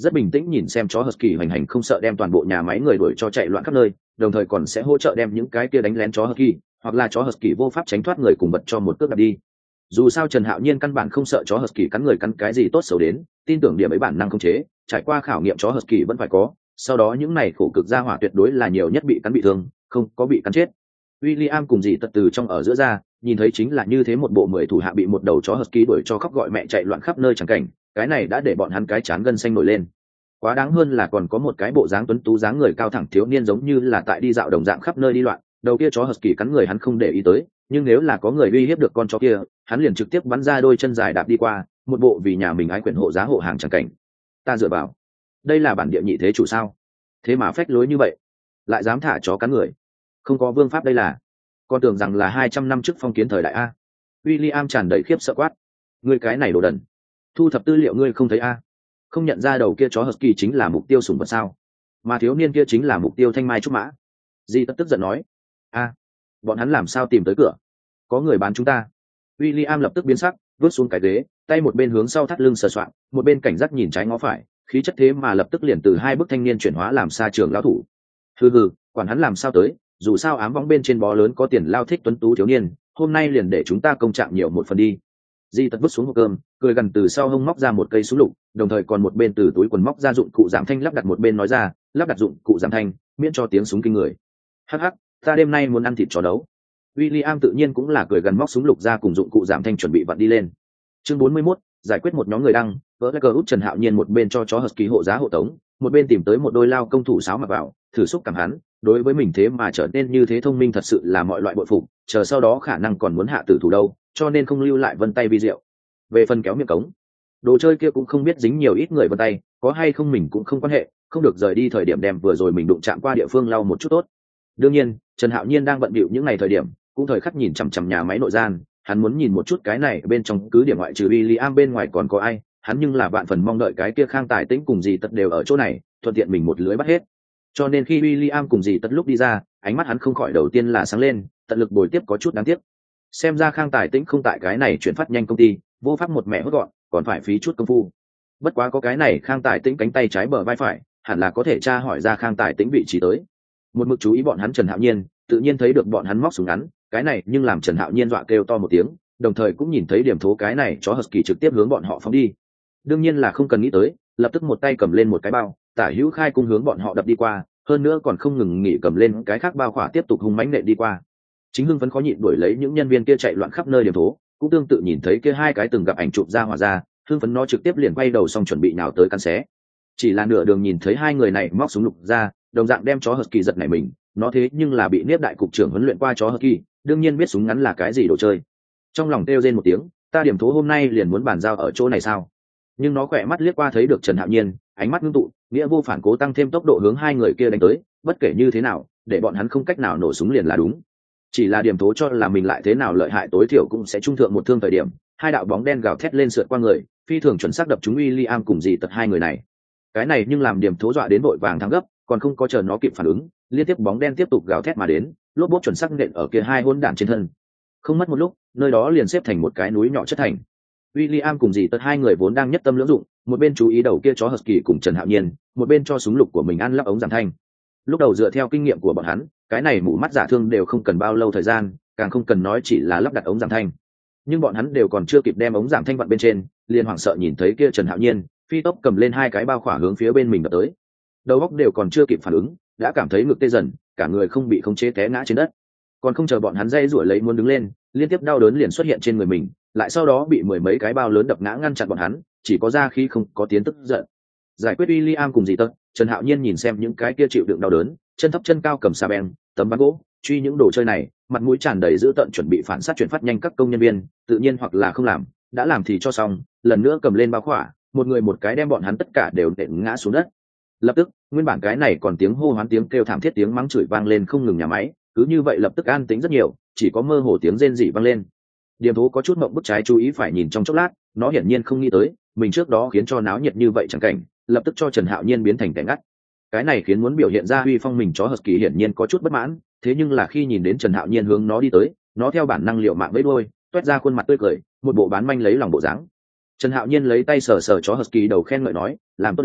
rất bình tĩnh nhìn xem chó husky hoành hành không sợ đem toàn bộ nhà máy người đuổi cho chạy loạn khắp nơi, đồng thời còn sẽ hỗ trợ đem những cái kia đánh lén chó husky hoặc là chó husky vô pháp tránh thoát người cùng vật cho một cước đặt đi. Dù sao Trần Hạo Nhiên căn bản không sợ chó husky cắn người cắn cái gì tốt xấu đến, tin tưởng điểm ấy bản năng không chế, trải qua khảo nghiệm chó husky vẫn phải có, sau đó những này khổ cực ra hỏa tuyệt đối là nhiều nhất bị cắn bị thương, không có bị cắn chết. William cùng dì tật từ trong ở giữa ra, nhìn thấy chính là như thế một bộ mười thủ hạ bị một đầu chó husky đuổi cho khóc gọi mẹ chạy loạn khắp nơi chẳng cảnh, cái này đã để bọn hắn cái chán gân xanh nổi lên. Quá đáng hơn là còn có một cái bộ dáng tuấn tú dáng người cao thẳng thiếu niên giống như là tại đi dạo đồng dạng khắp nơi đi loạn, đầu kia chó husky cắn người hắn không để ý tới, nhưng nếu là có người uy hiếp được con chó kia, hắn liền trực tiếp bắn ra đôi chân dài đạp đi qua, một bộ vì nhà mình ái quyển hộ giá hộ hàng chẳng cảnh. Ta dựa vào, đây là bản địa nhị thế chủ sao? Thế mà phách lối như vậy, lại dám thả chó cắn người, không có vương pháp đây là? Con tưởng rằng là hai trăm năm trước phong kiến thời đại a. William tràn đầy khiếp sợ quát, ngươi cái này đồ đần, thu thập tư liệu ngươi không thấy a? Không nhận ra đầu kia chó husky chính là mục tiêu sủng vật sao? Mà thiếu niên kia chính là mục tiêu thanh mai trúc mã. Di tất tức giận nói, a, bọn hắn làm sao tìm tới cửa? Có người bán chúng ta. William lập tức biến sắc, vứt xuống cái ghế, tay một bên hướng sau thắt lưng sờ soạn, một bên cảnh giác nhìn trái ngó phải, khí chất thế mà lập tức liền từ hai bức thanh niên chuyển hóa làm xa trường lão thủ. Hừ hừ, quản hắn làm sao tới, dù sao ám võng bên trên bó lớn có tiền lao thích tuấn tú thiếu niên, hôm nay liền để chúng ta công trạng nhiều một phần đi. Di tật vứt xuống hộp cơm, cười gần từ sau hông móc ra một cây súng lục, đồng thời còn một bên từ túi quần móc ra dụng cụ giảm thanh lắp đặt một bên nói ra, lắp đặt dụng cụ giảm thanh, miễn cho tiếng súng kinh người. Hắc hắc, ta đêm nay muốn ăn thịt chó đấu. William tự nhiên cũng là cười gần móc súng lục ra cùng dụng cụ giảm thanh chuẩn bị vặn đi lên. Chương bốn mươi mốt, giải quyết một nhóm người đăng, vỡ cờ út Trần Hạo Nhiên một bên cho chó husky hộ giá hộ tống, một bên tìm tới một đôi lao công thủ sáo mặc vào, thử xúc cảm hắn, đối với mình thế mà trở nên như thế thông minh thật sự là mọi loại bội phục, chờ sau đó khả năng còn muốn hạ tử thủ đâu, cho nên không lưu lại vân tay vi diệu. Về phần kéo miệng cống, đồ chơi kia cũng không biết dính nhiều ít người vân tay, có hay không mình cũng không quan hệ, không được rời đi thời điểm đem vừa rồi mình đụng chạm qua địa phương lau một chút tốt. Đương nhiên, Trần Hạo Nhiên đang bận bịu những ngày thời điểm, cũng thời khắc nhìn chằm chằm nhà máy nội gian, hắn muốn nhìn một chút cái này bên trong cứ điểm ngoại trừ William bên ngoài còn có ai, hắn nhưng là vạn phần mong đợi cái kia Khang Tài Tĩnh cùng dì Tật đều ở chỗ này, thuận tiện mình một lưới bắt hết. Cho nên khi William cùng dì Tật lúc đi ra, ánh mắt hắn không khỏi đầu tiên là sáng lên, tận lực bồi tiếp có chút đáng tiếc. Xem ra Khang Tài Tĩnh không tại cái này chuyển phát nhanh công ty, vô pháp một mẹ hốt gọn, còn phải phí chút công phu. Bất quá có cái này Khang Tài Tĩnh cánh tay trái bờ vai phải, hẳn là có thể tra hỏi ra Khang Tài Tĩnh vị trí tới. Một mực chú ý bọn hắn Trần Hạo Nhiên, tự nhiên thấy được bọn hắn móc súng ngắn, cái này nhưng làm Trần Hạo Nhiên dọa kêu to một tiếng, đồng thời cũng nhìn thấy điểm thố cái này chó husky trực tiếp hướng bọn họ phóng đi. Đương nhiên là không cần nghĩ tới, lập tức một tay cầm lên một cái bao, tả hữu khai cung hướng bọn họ đập đi qua, hơn nữa còn không ngừng nghỉ cầm lên cái khác bao khỏa tiếp tục hung mãnh nện đi qua. Chính hưng phấn khó nhịn đuổi lấy những nhân viên kia chạy loạn khắp nơi điểm thố, cũng tương tự nhìn thấy kia hai cái từng gặp ảnh chụp ra hỏa ra, hưng phấn nó trực tiếp liền quay đầu xong chuẩn bị nào tới cắn xé. Chỉ là nửa đường nhìn thấy hai người này móc súng lục ra, đồng dạng đem chó husky giật nảy mình, nó thế nhưng là bị Niếp đại cục trưởng huấn luyện qua chó husky, đương nhiên biết súng ngắn là cái gì đồ chơi. Trong lòng kêu rên một tiếng, ta điểm thố hôm nay liền muốn bàn giao ở chỗ này sao? Nhưng nó khỏe mắt liếc qua thấy được Trần Hạo Nhiên, ánh mắt ngưng tụ, nghĩa vô phản cố tăng thêm tốc độ hướng hai người kia đánh tới, bất kể như thế nào, để bọn hắn không cách nào nổ súng liền là đúng. Chỉ là điểm thố cho là mình lại thế nào lợi hại tối thiểu cũng sẽ trung thượng một thương thời điểm, hai đạo bóng đen gào thét lên sượt qua người, phi thường chuẩn xác đập trúng William cùng dì Tật hai người này. Cái này nhưng làm điểm thố dọa đến vội vàng thắng gấp, còn không có chờ nó kịp phản ứng, liên tiếp bóng đen tiếp tục gào thét mà đến, lốp bốp chuẩn xác nện ở kia hai hỗn đản trên thân. Không mất một lúc, nơi đó liền xếp thành một cái núi nhỏ chất thành. William cùng dì Tật hai người vốn đang nhất tâm lưỡng dụng, một bên chú ý đầu kia chó husky cùng Trần Hạo Nhiên, một bên cho súng lục của mình ăn lắp ống giảm thanh. Lúc đầu dựa theo kinh nghiệm của bọn hắn, cái này mũ mắt giả thương đều không cần bao lâu thời gian, càng không cần nói chỉ là lắp đặt ống giảm thanh. Nhưng bọn hắn đều còn chưa kịp đem ống giảm thanh vặn bên trên, liền hoảng sợ nhìn thấy kia Trần Hạo Nhiên phi tốc cầm lên hai cái bao khỏa hướng phía bên mình đập tới. Đầu óc đều còn chưa kịp phản ứng, đã cảm thấy ngực tê dần, cả người không bị khống chế té ngã trên đất. Còn không chờ bọn hắn dây rủa lấy muốn đứng lên, liên tiếp đau đớn liền xuất hiện trên người mình, lại sau đó bị mười mấy cái bao lớn đập ngã ngăn chặn bọn hắn, chỉ có ra khi không có tiếng tức giận. Giải quyết William cùng dì Tật, Trần Hạo Nhiên nhìn xem những cái kia chịu đựng đau đớn, chân thấp chân cao cầm xà beng, tấm ván gỗ, truy những đồ chơi này, mặt mũi tràn đầy dữ tợn chuẩn bị phản sát chuyển phát nhanh các công nhân viên, tự nhiên hoặc là không làm, đã làm thì cho xong, lần nữa cầm lên bao khỏa, một người một cái đem bọn hắn tất cả đều nện ngã xuống đất. Lập tức, nguyên bản cái này còn tiếng hô hoán tiếng kêu thảm thiết tiếng mắng chửi vang lên không ngừng nhà máy, cứ như vậy lập tức an tĩnh rất nhiều, chỉ có mơ hồ tiếng rên rỉ vang lên. Điềm thú có chút mộng bức trái chú ý phải nhìn trong chốc lát, nó hiển nhiên không nghĩ tới, mình trước đó khiến cho náo nhiệt như vậy chẳng cảnh, lập tức cho Trần Hạo Nhiên biến thành kẻ ngắt. Cái này khiến muốn biểu hiện ra uy phong mình chó husky hiển nhiên có chút bất mãn, thế nhưng là khi nhìn đến Trần Hạo Nhiên hướng nó đi tới, nó theo bản năng liệu mạng với đuôi, toét ra khuôn mặt tươi cười, một bộ bán manh lấy lòng bộ dáng. Trần Hạo Nhiên lấy tay sờ sờ chó husky đầu khen ngợi nói, làm tốt lắm,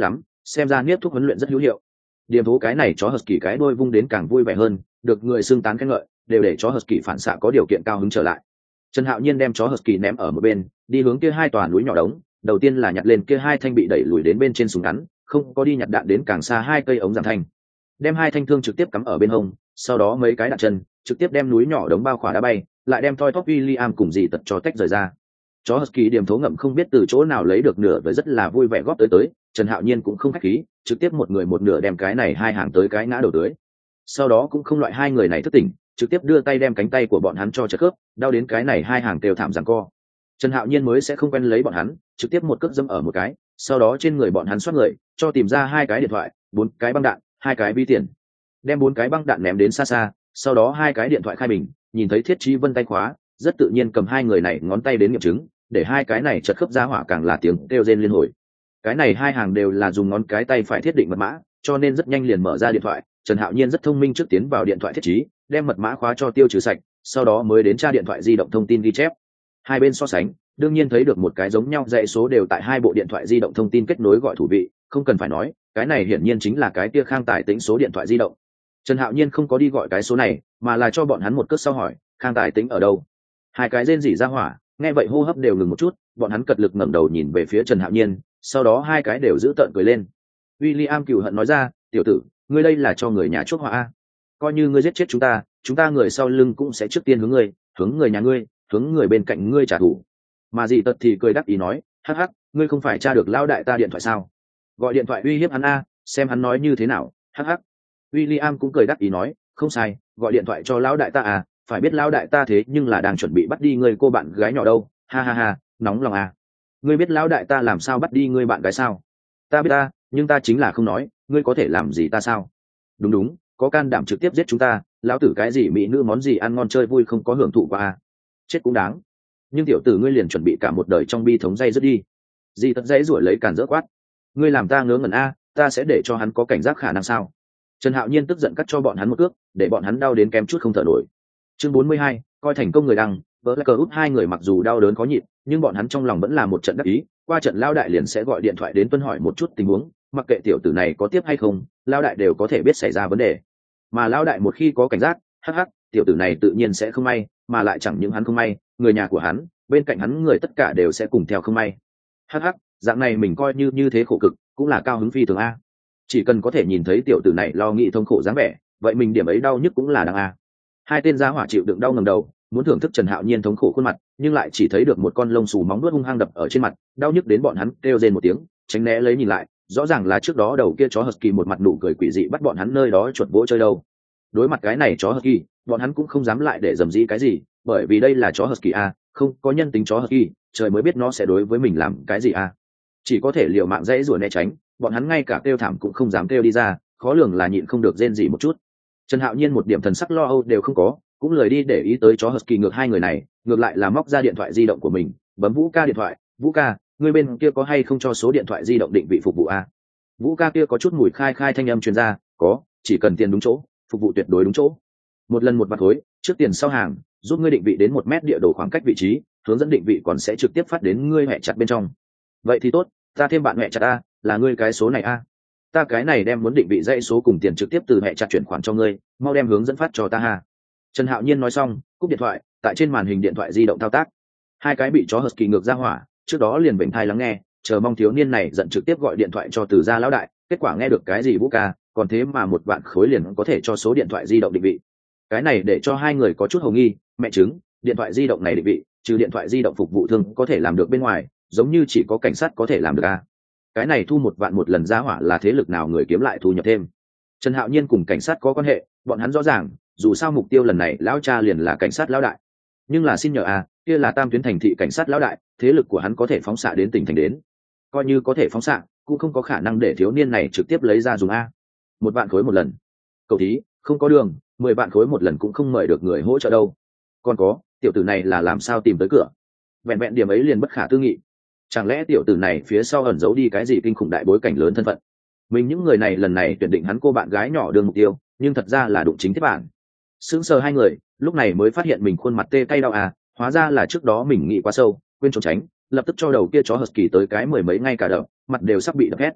xem ra niếp thuốc huấn luyện rất hữu hiệu. Điểm thú cái này chó husky cái đôi vung đến càng vui vẻ hơn, được người xưng tán khen ngợi, đều để chó husky phản xạ có điều kiện cao hứng trở lại. Trần Hạo Nhiên đem chó husky ném ở một bên, đi hướng kia hai tòa núi nhỏ đống, đầu tiên là nhặt lên kia hai thanh bị đẩy lùi đến bên trên súng ngắn, không có đi nhặt đạn đến càng xa hai cây ống giảm thanh. Đem hai thanh thương trực tiếp cắm ở bên hông, sau đó mấy cái đạn chân, trực tiếp đem núi nhỏ đống bao khỏa đá bay, lại đem Toy Top William cùng dì tật cho tách rời ra. Chó husky điểm thố ngậm không biết từ chỗ nào lấy được nửa với rất là vui vẻ góp tới tới, Trần Hạo Nhiên cũng không khách khí, trực tiếp một người một nửa đem cái này hai hàng tới cái ngã đầu tưới. Sau đó cũng không loại hai người này thức tỉnh, trực tiếp đưa tay đem cánh tay của bọn hắn cho chật khớp, đau đến cái này hai hàng đều thảm giằng co. Trần Hạo Nhiên mới sẽ không quen lấy bọn hắn, trực tiếp một cước dẫm ở một cái, sau đó trên người bọn hắn xoát người, cho tìm ra hai cái điện thoại, bốn cái băng đạn, hai cái vi tiền. Đem bốn cái băng đạn ném đến xa xa, sau đó hai cái điện thoại khai bình, nhìn thấy Thiết Chí Vân tay khóa, rất tự nhiên cầm hai người này ngón tay đến nghiệm chứng, để hai cái này chật khớp ra hỏa càng là tiếng kêu rên liên hồi. Cái này hai hàng đều là dùng ngón cái tay phải thiết định mật mã, cho nên rất nhanh liền mở ra điện thoại. Trần Hạo Nhiên rất thông minh, trước tiến vào điện thoại thiết trí, đem mật mã khóa cho tiêu trừ sạch, sau đó mới đến tra điện thoại di động thông tin ghi chép. Hai bên so sánh, đương nhiên thấy được một cái giống nhau dãy số đều tại hai bộ điện thoại di động thông tin kết nối gọi thủ vị, không cần phải nói, cái này hiển nhiên chính là cái kia Khang Tài Tĩnh số điện thoại di động. Trần Hạo Nhiên không có đi gọi cái số này, mà là cho bọn hắn một cước sau hỏi, Khang Tài Tĩnh ở đâu? Hai cái rên rỉ ra hỏa, nghe vậy hô hấp đều ngừng một chút, bọn hắn cật lực ngẩng đầu nhìn về phía Trần Hạo Nhiên, sau đó hai cái đều giữ tợn cười lên. William cừu hận nói ra, tiểu tử, ngươi đây là cho người nhà chuốc họa a. Coi như ngươi giết chết chúng ta, chúng ta người sau lưng cũng sẽ trước tiên hướng ngươi, hướng người nhà ngươi, hướng người bên cạnh ngươi trả thù. Mà dị tật thì cười đắc ý nói, hắc hắc, ngươi không phải tra được lão đại ta điện thoại sao? Gọi điện thoại uy hiếp hắn a, xem hắn nói như thế nào, hắc hắc. William cũng cười đắc ý nói, không sai, gọi điện thoại cho lão đại ta à, phải biết lão đại ta thế nhưng là đang chuẩn bị bắt đi người cô bạn gái nhỏ đâu, ha ha ha, nóng lòng à. Ngươi biết lão đại ta làm sao bắt đi ngươi bạn gái sao? Ta biết ta, nhưng ta chính là không nói, ngươi có thể làm gì ta sao? Đúng đúng, có can đảm trực tiếp giết chúng ta, lão tử cái gì mỹ nữ món gì ăn ngon chơi vui không có hưởng thụ qua à? Chết cũng đáng. Nhưng tiểu tử ngươi liền chuẩn bị cả một đời trong bi thống dây dứt đi. Di tật dãy ruổi lấy càn dỡ quát. Ngươi làm ta ngớ ngẩn a, ta sẽ để cho hắn có cảnh giác khả năng sao? Trần Hạo Nhiên tức giận cắt cho bọn hắn một cước, để bọn hắn đau đến kém chút không thở nổi. Chương bốn mươi hai, coi thành công người đăng, vỡ cờ út hai người mặc dù đau đớn khó nhịn, nhưng bọn hắn trong lòng vẫn là một trận đắc ý, qua trận lao đại liền sẽ gọi điện thoại đến tuân hỏi một chút tình huống, mặc kệ tiểu tử này có tiếp hay không, lao đại đều có thể biết xảy ra vấn đề. Mà lao đại một khi có cảnh giác, hắc hắc, tiểu tử này tự nhiên sẽ không may, mà lại chẳng những hắn không may, người nhà của hắn, bên cạnh hắn người tất cả đều sẽ cùng theo không may. Hắc hắc, dạng này mình coi như như thế khổ cực, cũng là cao hứng phi thường a. Chỉ cần có thể nhìn thấy tiểu tử này lo nghĩ thống khổ dáng vẻ, vậy mình điểm ấy đau nhức cũng là đáng a. Hai tên gia hỏa chịu đựng đau ngẩng đầu, muốn thưởng thức Trần Hạo Nhiên thống khổ khuôn mặt, nhưng lại chỉ thấy được một con lông xù móng vuốt hung hăng đập ở trên mặt, đau nhức đến bọn hắn kêu rên một tiếng, tránh né lấy nhìn lại, rõ ràng là trước đó đầu kia chó husky một mặt nụ cười quỷ dị bắt bọn hắn nơi đó chuột vỗ chơi đâu. Đối mặt cái này chó husky, bọn hắn cũng không dám lại để dầm dĩ cái gì, bởi vì đây là chó husky a, không có nhân tính chó husky, trời mới biết nó sẽ đối với mình làm cái gì a. Chỉ có thể liều mạng dãy rủa né tránh, bọn hắn ngay cả kêu thảm cũng không dám kêu đi ra, khó lường là nhịn không được rên gì một chút. Trần Hạo Nhiên một điểm thần sắc lo âu đều không có, cũng lười đi để ý tới chó husky ngược hai người này, ngược lại là móc ra điện thoại di động của mình, bấm Vũ Ca điện thoại, "Vũ Ca, người bên kia có hay không cho số điện thoại di động định vị phục vụ a?" Vũ Ca kia có chút mùi khai khai thanh âm truyền ra, "Có, chỉ cần tiền đúng chỗ, phục vụ tuyệt đối đúng chỗ. Một lần một vạn khối, trước tiền sau hàng, giúp ngươi định vị đến một mét địa đồ khoảng cách vị trí, hướng dẫn định vị còn sẽ trực tiếp phát đến ngươi mẹ chặt bên trong." "Vậy thì tốt, ta thêm bạn mẹ chặt a, là ngươi cái số này a. Ta cái này đem muốn định vị dãy số cùng tiền trực tiếp từ mẹ chặt chuyển khoản cho ngươi, mau đem hướng dẫn phát cho ta ha." Trần Hạo Nhiên nói xong, cúp điện thoại, tại trên màn hình điện thoại di động thao tác. Hai cái bị chó husky ngược ra hỏa, trước đó liền vểnh thai lắng nghe, chờ mong thiếu niên này giận trực tiếp gọi điện thoại cho Từ gia lão đại, kết quả nghe được cái gì Vũ Ca, còn thế mà một vạn khối liền có thể cho số điện thoại di động định vị. Cái này để cho hai người có chút hồ nghi, mẹ chứng, điện thoại di động này định vị, trừ điện thoại di động phục vụ thương có thể làm được bên ngoài, giống như chỉ có cảnh sát có thể làm được a. Cái này thu một vạn một lần giá hỏa là thế lực nào người kiếm lại thu nhập thêm. Trần Hạo Nhiên cùng cảnh sát có quan hệ, bọn hắn rõ ràng, dù sao mục tiêu lần này lão cha liền là cảnh sát lão đại. Nhưng là xin nhờ a, kia là Tam Tuyến thành thị cảnh sát lão đại, thế lực của hắn có thể phóng xạ đến tỉnh thành đến. Coi như có thể phóng xạ, cũng không có khả năng để thiếu niên này trực tiếp lấy ra dùng a. Một vạn khối một lần. Cầu thí, không có đường, mười vạn khối một lần cũng không mời được người hỗ trợ đâu. Còn có, tiểu tử này là làm sao tìm tới cửa? Vẹn vẹn điểm ấy liền bất khả tư nghị. Chẳng lẽ tiểu tử này phía sau ẩn giấu đi cái gì kinh khủng đại bối cảnh lớn thân phận? Mình những người này lần này tuyển định hắn cô bạn gái nhỏ đương mục tiêu, nhưng thật ra là đụng chính thiết bản. Sững sờ hai người, lúc này mới phát hiện mình khuôn mặt tê cay đau à, hóa ra là trước đó mình nghĩ quá sâu, quên trốn tránh, lập tức cho đầu kia chó husky tới cái mười mấy ngay cả đập, mặt đều sắp bị đập hết.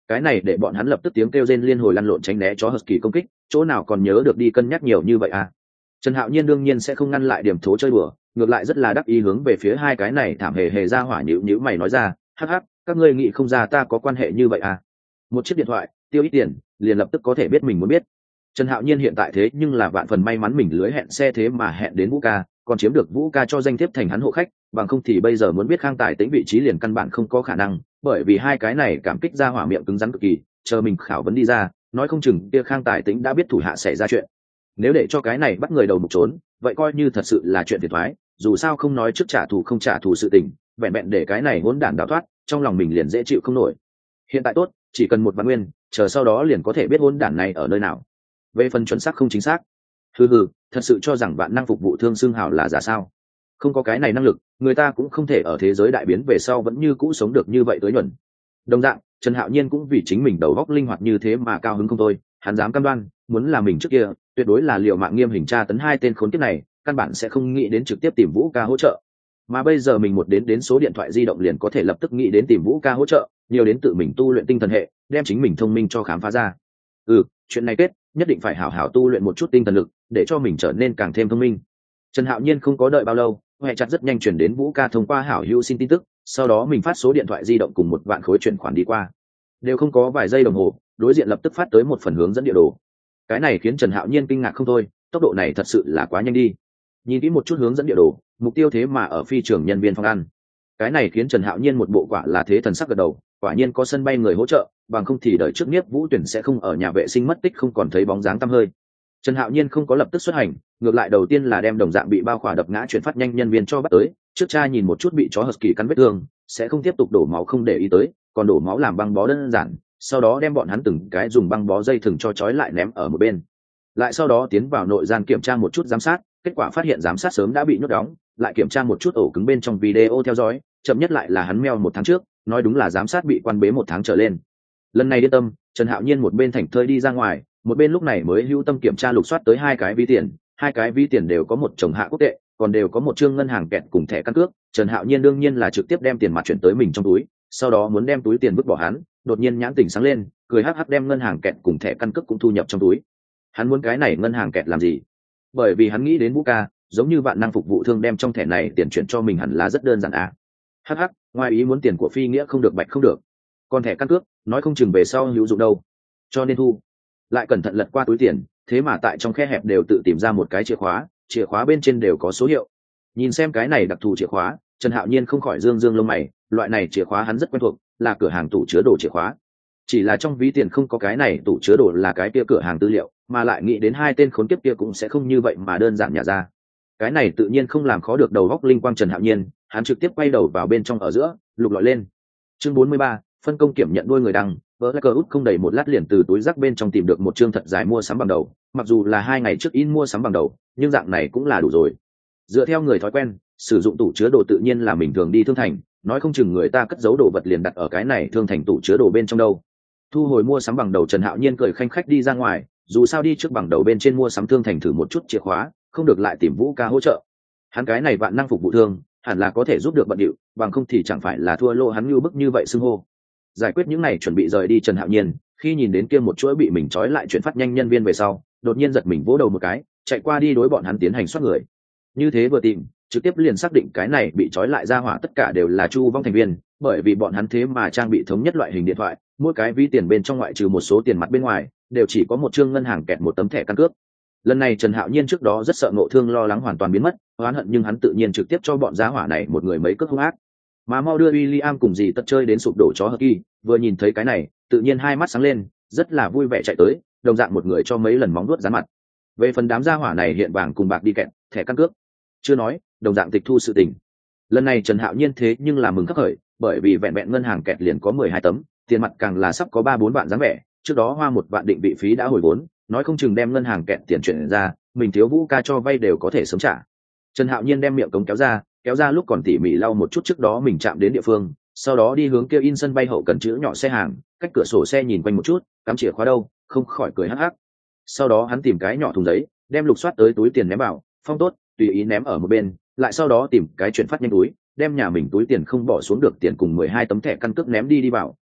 Cái này để bọn hắn lập tức tiếng kêu rên liên hồi lăn lộn tránh né chó Husky công kích, chỗ nào còn nhớ được đi cân nhắc nhiều như vậy à. Trần Hạo Nhiên đương nhiên sẽ không ngăn lại điểm thố chơi đùa, ngược lại rất là đắc ý hướng về phía hai cái này thảm hề hề ra hỏa nhíu nhíu mày nói ra, hắc hắc, các ngươi nghĩ không ra ta có quan hệ như vậy à. Một chiếc điện thoại, tiêu ít tiền, liền lập tức có thể biết mình muốn biết. Trần Hạo Nhiên hiện tại thế nhưng là vạn phần may mắn mình lưới hẹn xe thế mà hẹn đến Vũ Ca, còn chiếm được Vũ Ca cho danh thiếp thành hắn hộ khách, bằng không thì bây giờ muốn biết Khang Tài Tĩnh vị trí liền căn bản không có khả năng, bởi vì hai cái này cảm kích ra hỏa miệng cứng rắn cực kỳ, chờ mình khảo vấn đi ra, nói không chừng kia Khang Tài Tĩnh đã biết thủ hạ xảy ra chuyện. Nếu để cho cái này bắt người đầu mục trốn, vậy coi như thật sự là chuyện phiền toái, dù sao không nói trước trả thù không trả thù sự tình, vẹn vẹn để cái này hỗn đản đào thoát, trong lòng mình liền dễ chịu không nổi. Hiện tại tốt, chỉ cần một vạn nguyên, chờ sau đó liền có thể biết hỗn đản này ở nơi nào. Về phần chuẩn xác không chính xác, hừ hừ, thật sự cho rằng bạn năng phục vụ thương xương hào là giả sao? Không có cái này năng lực, người ta cũng không thể ở thế giới đại biến về sau vẫn như cũ sống được như vậy tới nhuần. Đồng dạng, Trần Hạo Nhiên cũng vì chính mình đầu óc linh hoạt như thế mà cao hứng không thôi, hắn dám cam đoan, muốn là mình trước kia, tuyệt đối là liều mạng nghiêm hình tra tấn hai tên khốn kiếp này, căn bản sẽ không nghĩ đến trực tiếp tìm Vũ Ca hỗ trợ. Mà bây giờ mình một đến đến số điện thoại di động liền có thể lập tức nghĩ đến tìm Vũ Ca hỗ trợ, nhiều đến tự mình tu luyện tinh thần hệ, đem chính mình thông minh cho khám phá ra. Ừ, chuyện này kết, nhất định phải hảo hảo tu luyện một chút tinh thần lực, để cho mình trở nên càng thêm thông minh. Trần Hạo Nhiên không có đợi bao lâu, hệ chặt rất nhanh chuyển đến Vũ Ca thông qua hảo hữu xin tin tức, sau đó mình phát số điện thoại di động cùng một vạn khối chuyển khoản đi qua. Đều không có vài giây đồng hồ, đối diện lập tức phát tới một phần hướng dẫn địa đồ. Cái này khiến Trần Hạo Nhiên kinh ngạc không thôi, tốc độ này thật sự là quá nhanh đi. Nhìn kỹ một chút hướng dẫn địa đồ, mục tiêu thế mà ở phi trường nhân viên phòng ăn. Cái này khiến Trần Hạo Nhiên một bộ quả là thế thần sắc gật đầu, quả nhiên có sân bay người hỗ trợ, bằng không thì đợi trước Niếp Vũ Tuyển sẽ không ở nhà vệ sinh mất tích không còn thấy bóng dáng tăm hơi. Trần Hạo Nhiên không có lập tức xuất hành, ngược lại đầu tiên là đem đồng dạng bị bao khỏa đập ngã chuyển phát nhanh nhân viên cho bắt tới, trước cha nhìn một chút bị chó Husky cắn vết thương, sẽ không tiếp tục đổ máu không để ý tới, còn đổ máu làm băng bó đơn giản, sau đó đem bọn hắn từng cái dùng băng bó dây thừng cho trói lại ném ở một bên. Lại sau đó tiến vào nội gian kiểm tra một chút giám sát, kết quả phát hiện giám sát sớm đã bị nhốt đóng, lại kiểm tra một chút ổ cứng bên trong video theo dõi, chậm nhất lại là hắn meo một tháng trước, nói đúng là giám sát bị quan bế một tháng trở lên. Lần này điên tâm, Trần Hạo Nhiên một bên thảnh thơi đi ra ngoài, một bên lúc này mới hữu tâm kiểm tra lục soát tới hai cái ví tiền, hai cái ví tiền đều có một chồng hạ quốc tệ, còn đều có một chương ngân hàng kẹt cùng thẻ căn cước. Trần Hạo Nhiên đương nhiên là trực tiếp đem tiền mặt chuyển tới mình trong túi, sau đó muốn đem túi tiền vứt bỏ hắn, đột nhiên nhãn tỉnh sáng lên, cười hắc hắc đem ngân hàng kẹt cùng thẻ căn cước cũng thu nhập trong túi. Hắn muốn cái này ngân hàng kẹt làm gì? Bởi vì hắn nghĩ đến Vũ Ca, giống như vạn năng phục vụ thương đem trong thẻ này tiền chuyển cho mình hẳn là rất đơn giản à. Hắc hắc, ngoài ý muốn tiền của phi nghĩa không được bạch không được. Còn thẻ căn cước, nói không chừng về sau hữu dụng đâu. Cho nên thu. Lại cẩn thận lật qua túi tiền, thế mà tại trong khe hẹp đều tự tìm ra một cái chìa khóa, chìa khóa bên trên đều có số hiệu. Nhìn xem cái này đặc thù chìa khóa, Trần Hạo Nhiên không khỏi dương dương lông mày, loại này chìa khóa hắn rất quen thuộc, là cửa hàng tủ chứa đồ chìa khóa. Chỉ là trong ví tiền không có cái này tủ chứa đồ là cái kia cửa hàng tư liệu, mà lại nghĩ đến hai tên khốn kiếp kia cũng sẽ không như vậy mà đơn giản nhả ra. Cái này tự nhiên không làm khó được đầu góc linh quang Trần Hạo Nhiên, hắn trực tiếp quay đầu vào bên trong ở giữa, lục lọi lên. Chương bốn mươi ba, phân công kiểm nhận đuôi người đăng, vỡ cơ út không đầy một lát liền từ túi rác bên trong tìm được một chương thật dài mua sắm bằng đầu, mặc dù là hai ngày trước in mua sắm bằng đầu, nhưng dạng này cũng là đủ rồi. Dựa theo người thói quen, sử dụng tủ chứa đồ tự nhiên là mình thường đi thương thành, nói không chừng người ta cất giấu đồ vật liền đặt ở cái này thương thành tủ chứa đồ bên trong đâu. Thu hồi mua sắm bằng đầu, Trần Hạo Nhiên cười khanh khách đi ra ngoài, dù sao đi trước bằng đầu bên trên mua sắm thương thành thử một chút chìa khóa, không được lại tìm Vũ Ca hỗ trợ. Hắn cái này vạn năng phục vụ thương, hẳn là có thể giúp được bận điệu, bằng không thì chẳng phải là thua lô hắn như bức như vậy xưng hô. Giải quyết những này chuẩn bị rời đi Trần Hạo Nhiên, khi nhìn đến kia một chuỗi bị mình trói lại chuyển phát nhanh nhân viên về sau, đột nhiên giật mình vỗ đầu một cái, chạy qua đi đối bọn hắn tiến hành soát người. Như thế vừa tìm, trực tiếp liền xác định cái này bị trói lại ra hỏa tất cả đều là Chu Vong thành viên, bởi vì bọn hắn thế mà trang bị thống nhất loại hình điện thoại, mỗi cái ví tiền bên trong ngoại trừ một số tiền mặt bên ngoài, đều chỉ có một chương ngân hàng kẹt một tấm thẻ căn cước. Lần này Trần Hạo Nhiên trước đó rất sợ Ngộ Thương lo lắng hoàn toàn biến mất, oán hận nhưng hắn tự nhiên trực tiếp cho bọn giá hỏa này một người mấy cước hung ác. Mà mau đưa William cùng dì tất chơi đến sụp đổ chó Husky, vừa nhìn thấy cái này, tự nhiên hai mắt sáng lên, rất là vui vẻ chạy tới, đồng dạng một người cho mấy lần móng vuốt dán mặt. Về phần đám gia hỏa này hiện vàng cùng bạc đi kẹt, thẻ căn cước, chưa nói, đồng dạng tịch thu sự tình. Lần này Trần Hạo Nhiên thế nhưng là mừng khắc khởi, bởi vì vẹn vẹn ngân hàng kẹt liền có mười hai tấm, tiền mặt càng là sắp có ba bốn vạn dáng vẻ, trước đó hoa một vạn định vị phí đã hồi vốn, nói không chừng đem ngân hàng kẹt tiền chuyển ra, mình thiếu Vũ Ca cho vay đều có thể sớm trả. Trần Hạo Nhiên đem miệng cống kéo ra, kéo ra lúc còn tỉ mỉ lau một chút trước đó mình chạm đến địa phương, sau đó đi hướng kia in sân bay hậu cần chữ nhỏ xe hàng, cách cửa sổ xe nhìn quanh một chút, cắm chìa khóa đâu, không khỏi cười hắc hắc. Sau đó hắn tìm cái nhỏ thùng giấy, đem lục soát tới túi tiền ném vào, phong tốt, tùy ý ném ở một bên, lại sau đó tìm cái chuyển phát nhanh túi, đem nhà mình túi tiền không bỏ xuống được tiền cùng mười hai tấm thẻ căn cước ném đi đi vào, phong tốt,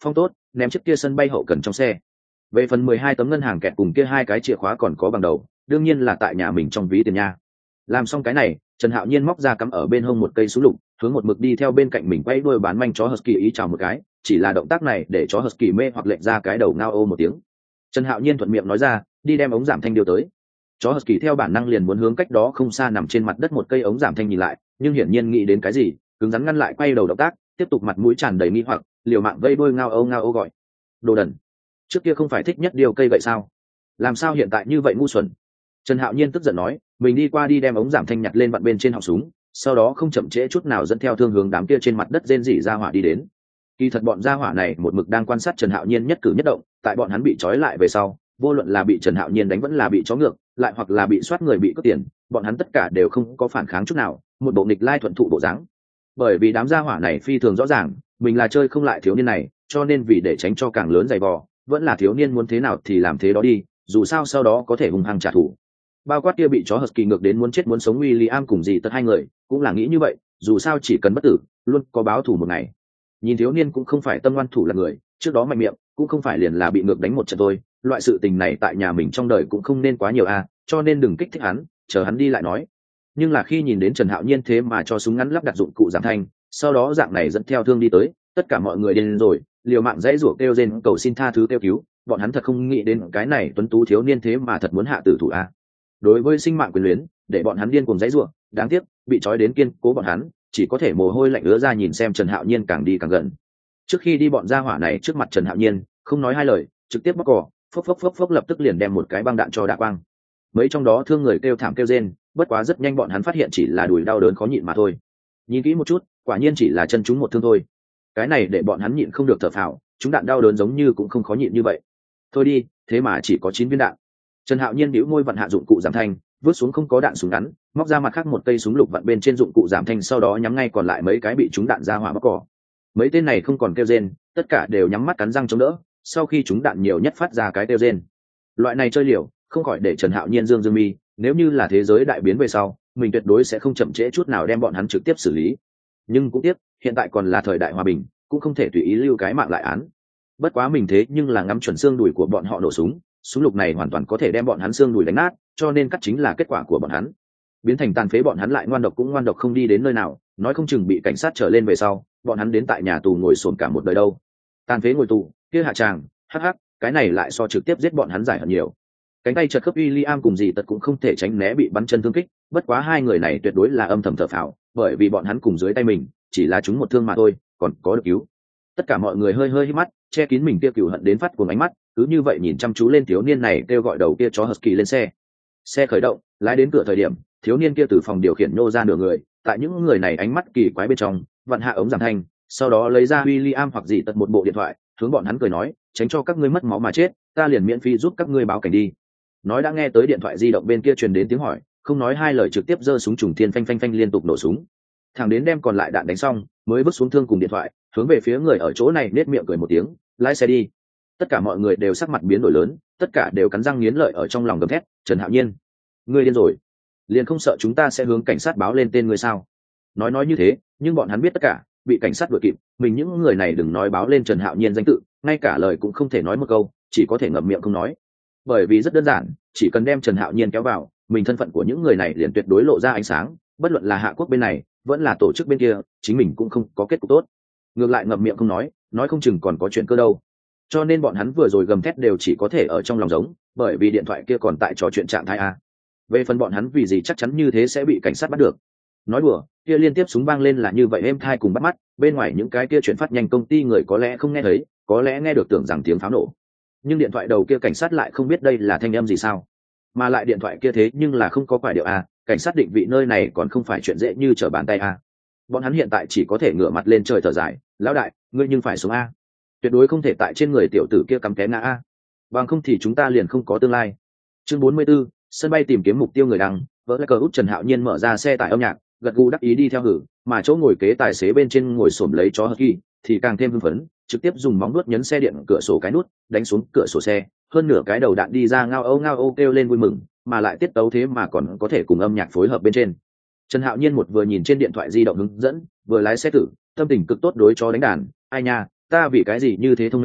ném chiếc kia sân bay hậu cần trong xe. Về phần mười hai tấm ngân hàng kẹt cùng kia hai cái chìa khóa còn có bằng đầu, đương nhiên là tại nhà mình trong ví tiền nha. Làm xong cái này, Trần Hạo Nhiên móc ra cắm ở bên hông một cây súng lục, hướng một mực đi theo bên cạnh mình quay đuôi bán manh chó Husky ý chào một cái, chỉ là động tác này để chó Husky mê hoặc lệch ra cái đầu ngao ô một tiếng. Trần Hạo Nhiên thuận miệng nói ra, đi đem ống giảm thanh điều tới. Chó Husky theo bản năng liền muốn hướng cách đó không xa nằm trên mặt đất một cây ống giảm thanh nhìn lại, nhưng hiển nhiên nghĩ đến cái gì, cứng rắn ngăn lại quay đầu động tác, tiếp tục mặt mũi tràn đầy nghi hoặc, liều mạng vây đuôi ngao ô ngao ô gọi. Đồ đần, trước kia không phải thích nhất điều cây vậy sao? Làm sao hiện tại như vậy ngu xuẩn? Trần Hạo Nhiên tức giận nói, mình đi qua đi đem ống giảm thanh nhặt lên vặn bên trên họng súng, sau đó không chậm trễ chút nào dẫn theo thương hướng đám kia trên mặt đất rên rỉ ra hỏa đi đến. Kỳ thật bọn gia hỏa này một mực đang quan sát Trần Hạo Nhiên nhất cử nhất động, tại bọn hắn bị trói lại về sau, vô luận là bị Trần Hạo Nhiên đánh vẫn là bị chó ngược, lại hoặc là bị soát người bị cướp tiền, bọn hắn tất cả đều không có phản kháng chút nào, một bộ nghịch lai thuận thụ bộ dáng. Bởi vì đám gia hỏa này phi thường rõ ràng, mình là chơi không lại thiếu niên này, cho nên vì để tránh cho càng lớn dày vò, vẫn là thiếu niên muốn thế nào thì làm thế đó đi, dù sao sau đó có thể hung hăng trả thù. Bao quát kia bị chó Husky ngược đến muốn chết muốn sống William cùng gì tất hai người, cũng là nghĩ như vậy, dù sao chỉ cần bất tử, luôn có báo thù một ngày. Nhìn thiếu niên cũng không phải tâm ngoan thủ là người, trước đó mạnh miệng, cũng không phải liền là bị ngược đánh một trận thôi, loại sự tình này tại nhà mình trong đời cũng không nên quá nhiều a, cho nên đừng kích thích hắn, chờ hắn đi lại nói. Nhưng là khi nhìn đến Trần Hạo Nhiên thế mà cho súng ngắn lắp đặt dụng cụ giảm thanh, sau đó dạng này dẫn theo thương đi tới, tất cả mọi người điên rồi, liều mạng dãy rủa kêu rên cầu xin tha thứ kêu cứu, bọn hắn thật không nghĩ đến cái này tuấn tú thiếu niên thế mà thật muốn hạ tử thủ a. Đối với sinh mạng quyền luyến, để bọn hắn điên cuồng dãy rủa, đáng tiếc, bị trói đến kiên cố bọn hắn, chỉ có thể mồ hôi lạnh ứa ra nhìn xem Trần Hạo Nhiên càng đi càng gần. Trước khi đi bọn gia hỏa này trước mặt Trần Hạo Nhiên, không nói hai lời, trực tiếp bóc cỏ, phốc phốc phốc phốc lập tức liền đem một cái băng đạn cho đạ quang. Mấy trong đó thương người kêu thảm kêu rên, bất quá rất nhanh bọn hắn phát hiện chỉ là đùi đau đớn khó nhịn mà thôi. Nhìn kỹ một chút, quả nhiên chỉ là chân chúng một thương thôi. Cái này để bọn hắn nhịn không được thở phào, chúng đạn đau đớn giống như cũng không khó nhịn như vậy. Thôi đi, thế mà chỉ có chín viên đạn. Trần Hạo Nhiên bĩu môi vặn hạ dụng cụ giảm thanh, vứt xuống không có đạn súng ngắn, móc ra mặt khác một cây súng lục vặn bên trên dụng cụ giảm thanh, sau đó nhắm ngay còn lại mấy cái bị trúng đạn ra hỏa bóc cỏ. Mấy tên này không còn kêu rên, tất cả đều nhắm mắt cắn răng chống đỡ, sau khi trúng đạn nhiều nhất phát ra cái kêu rên. Loại này chơi liều, không khỏi để Trần Hạo Nhiên dương dương mi, nếu như là thế giới đại biến về sau, mình tuyệt đối sẽ không chậm trễ chút nào đem bọn hắn trực tiếp xử lý. Nhưng cũng tiếc, hiện tại còn là thời đại hòa bình, cũng không thể tùy ý lưu cái mạng lại án. Bất quá mình thế nhưng là ngắm chuẩn xương đùi của bọn họ nổ súng, súng lục này hoàn toàn có thể đem bọn hắn xương đùi đánh nát, cho nên cắt chính là kết quả của bọn hắn. Biến thành tàn phế bọn hắn lại ngoan độc cũng ngoan độc không đi đến nơi nào, nói không chừng bị cảnh sát trở lên về sau, bọn hắn đến tại nhà tù ngồi xổm cả một đời đâu. Tàn phế ngồi tù, kia hạ tràng, hắc hắc, cái này lại so trực tiếp giết bọn hắn giải hơn nhiều. Cánh tay chật khớp William cùng gì tật cũng không thể tránh né bị bắn chân thương kích, bất quá hai người này tuyệt đối là âm thầm thở phào, bởi vì bọn hắn cùng dưới tay mình, chỉ là chúng một thương mà thôi, còn có được cứu. Tất cả mọi người hơi hơi hít mắt, che kín mình kia cừu hận đến phát cuồng ánh mắt, cứ như vậy nhìn chăm chú lên thiếu niên này kêu gọi đầu kia chó Husky lên xe. Xe khởi động, lái đến cửa thời điểm, thiếu niên kia từ phòng điều khiển nhô ra nửa người, tại những người này ánh mắt kỳ quái bên trong, vặn hạ ống giảm thanh, sau đó lấy ra William hoặc gì tật một bộ điện thoại, hướng bọn hắn cười nói, tránh cho các ngươi mất máu mà chết, ta liền miễn phí giúp các ngươi báo cảnh đi. Nói đã nghe tới điện thoại di động bên kia truyền đến tiếng hỏi, không nói hai lời trực tiếp giơ súng trùng thiên phanh phanh phanh liên tục nổ súng. Thằng đến đem còn lại đạn đánh xong, mới vứt xuống thương cùng điện thoại, hướng về phía người ở chỗ này nết miệng cười một tiếng, lái xe đi. Tất cả mọi người đều sắc mặt biến đổi lớn, tất cả đều cắn răng nghiến lợi ở trong lòng gầm thét, Trần Hạo Nhiên, ngươi điên rồi, liền không sợ chúng ta sẽ hướng cảnh sát báo lên tên ngươi sao? Nói nói như thế, nhưng bọn hắn biết tất cả, bị cảnh sát đuổi kịp, mình những người này đừng nói báo lên Trần Hạo Nhiên danh tự, ngay cả lời cũng không thể nói một câu, chỉ có thể ngậm miệng không nói. Bởi vì rất đơn giản, chỉ cần đem Trần Hạo Nhiên kéo vào, mình thân phận của những người này liền tuyệt đối lộ ra ánh sáng, bất luận là Hạ Quốc bên này, vẫn là tổ chức bên kia, chính mình cũng không có kết cục tốt. Ngược lại ngậm miệng không nói, nói không chừng còn có chuyện cơ đâu. Cho nên bọn hắn vừa rồi gầm thét đều chỉ có thể ở trong lòng giống, bởi vì điện thoại kia còn tại trò chuyện trạng thái a. Về phần bọn hắn vì gì chắc chắn như thế sẽ bị cảnh sát bắt được. Nói đùa, kia liên tiếp súng vang lên là như vậy êm thai cùng bắt mắt, bên ngoài những cái kia chuyển phát nhanh công ty người có lẽ không nghe thấy, có lẽ nghe được tưởng rằng tiếng pháo nổ. Nhưng điện thoại đầu kia cảnh sát lại không biết đây là thanh âm gì sao. Mà lại điện thoại kia thế nhưng là không có quải điệu a, cảnh sát định vị nơi này còn không phải chuyện dễ như trở bàn tay a. Bọn hắn hiện tại chỉ có thể ngửa mặt lên trời thở dài, lão đại, ngươi nhưng phải sống a. Tuyệt đối không thể tại trên người tiểu tử kia cắm té ngã a. Bằng không thì chúng ta liền không có tương lai. Chương bốn mươi 44, sân bay tìm kiếm mục tiêu người đăng, vỡ lại cờ út Trần Hạo Nhiên mở ra xe tải âm nhạc, gật gù đắc ý đi theo hử, mà chỗ ngồi kế tài xế bên trên ngồi xổm lấy chó Husky, thì càng thêm hưng phấn, trực tiếp dùng móng vuốt nhấn xe điện cửa sổ cái nút, đánh xuống cửa sổ xe, hơn nửa cái đầu đạn đi ra ngao âu ngao âu kêu lên vui mừng, mà lại tiết tấu thế mà còn có thể cùng âm nhạc phối hợp bên trên. Trần Hạo Nhiên một vừa nhìn trên điện thoại di động hướng dẫn, vừa lái xe tử, tâm tình cực tốt đối chó đánh đàn, ai nha, ta vì cái gì như thế thông minh,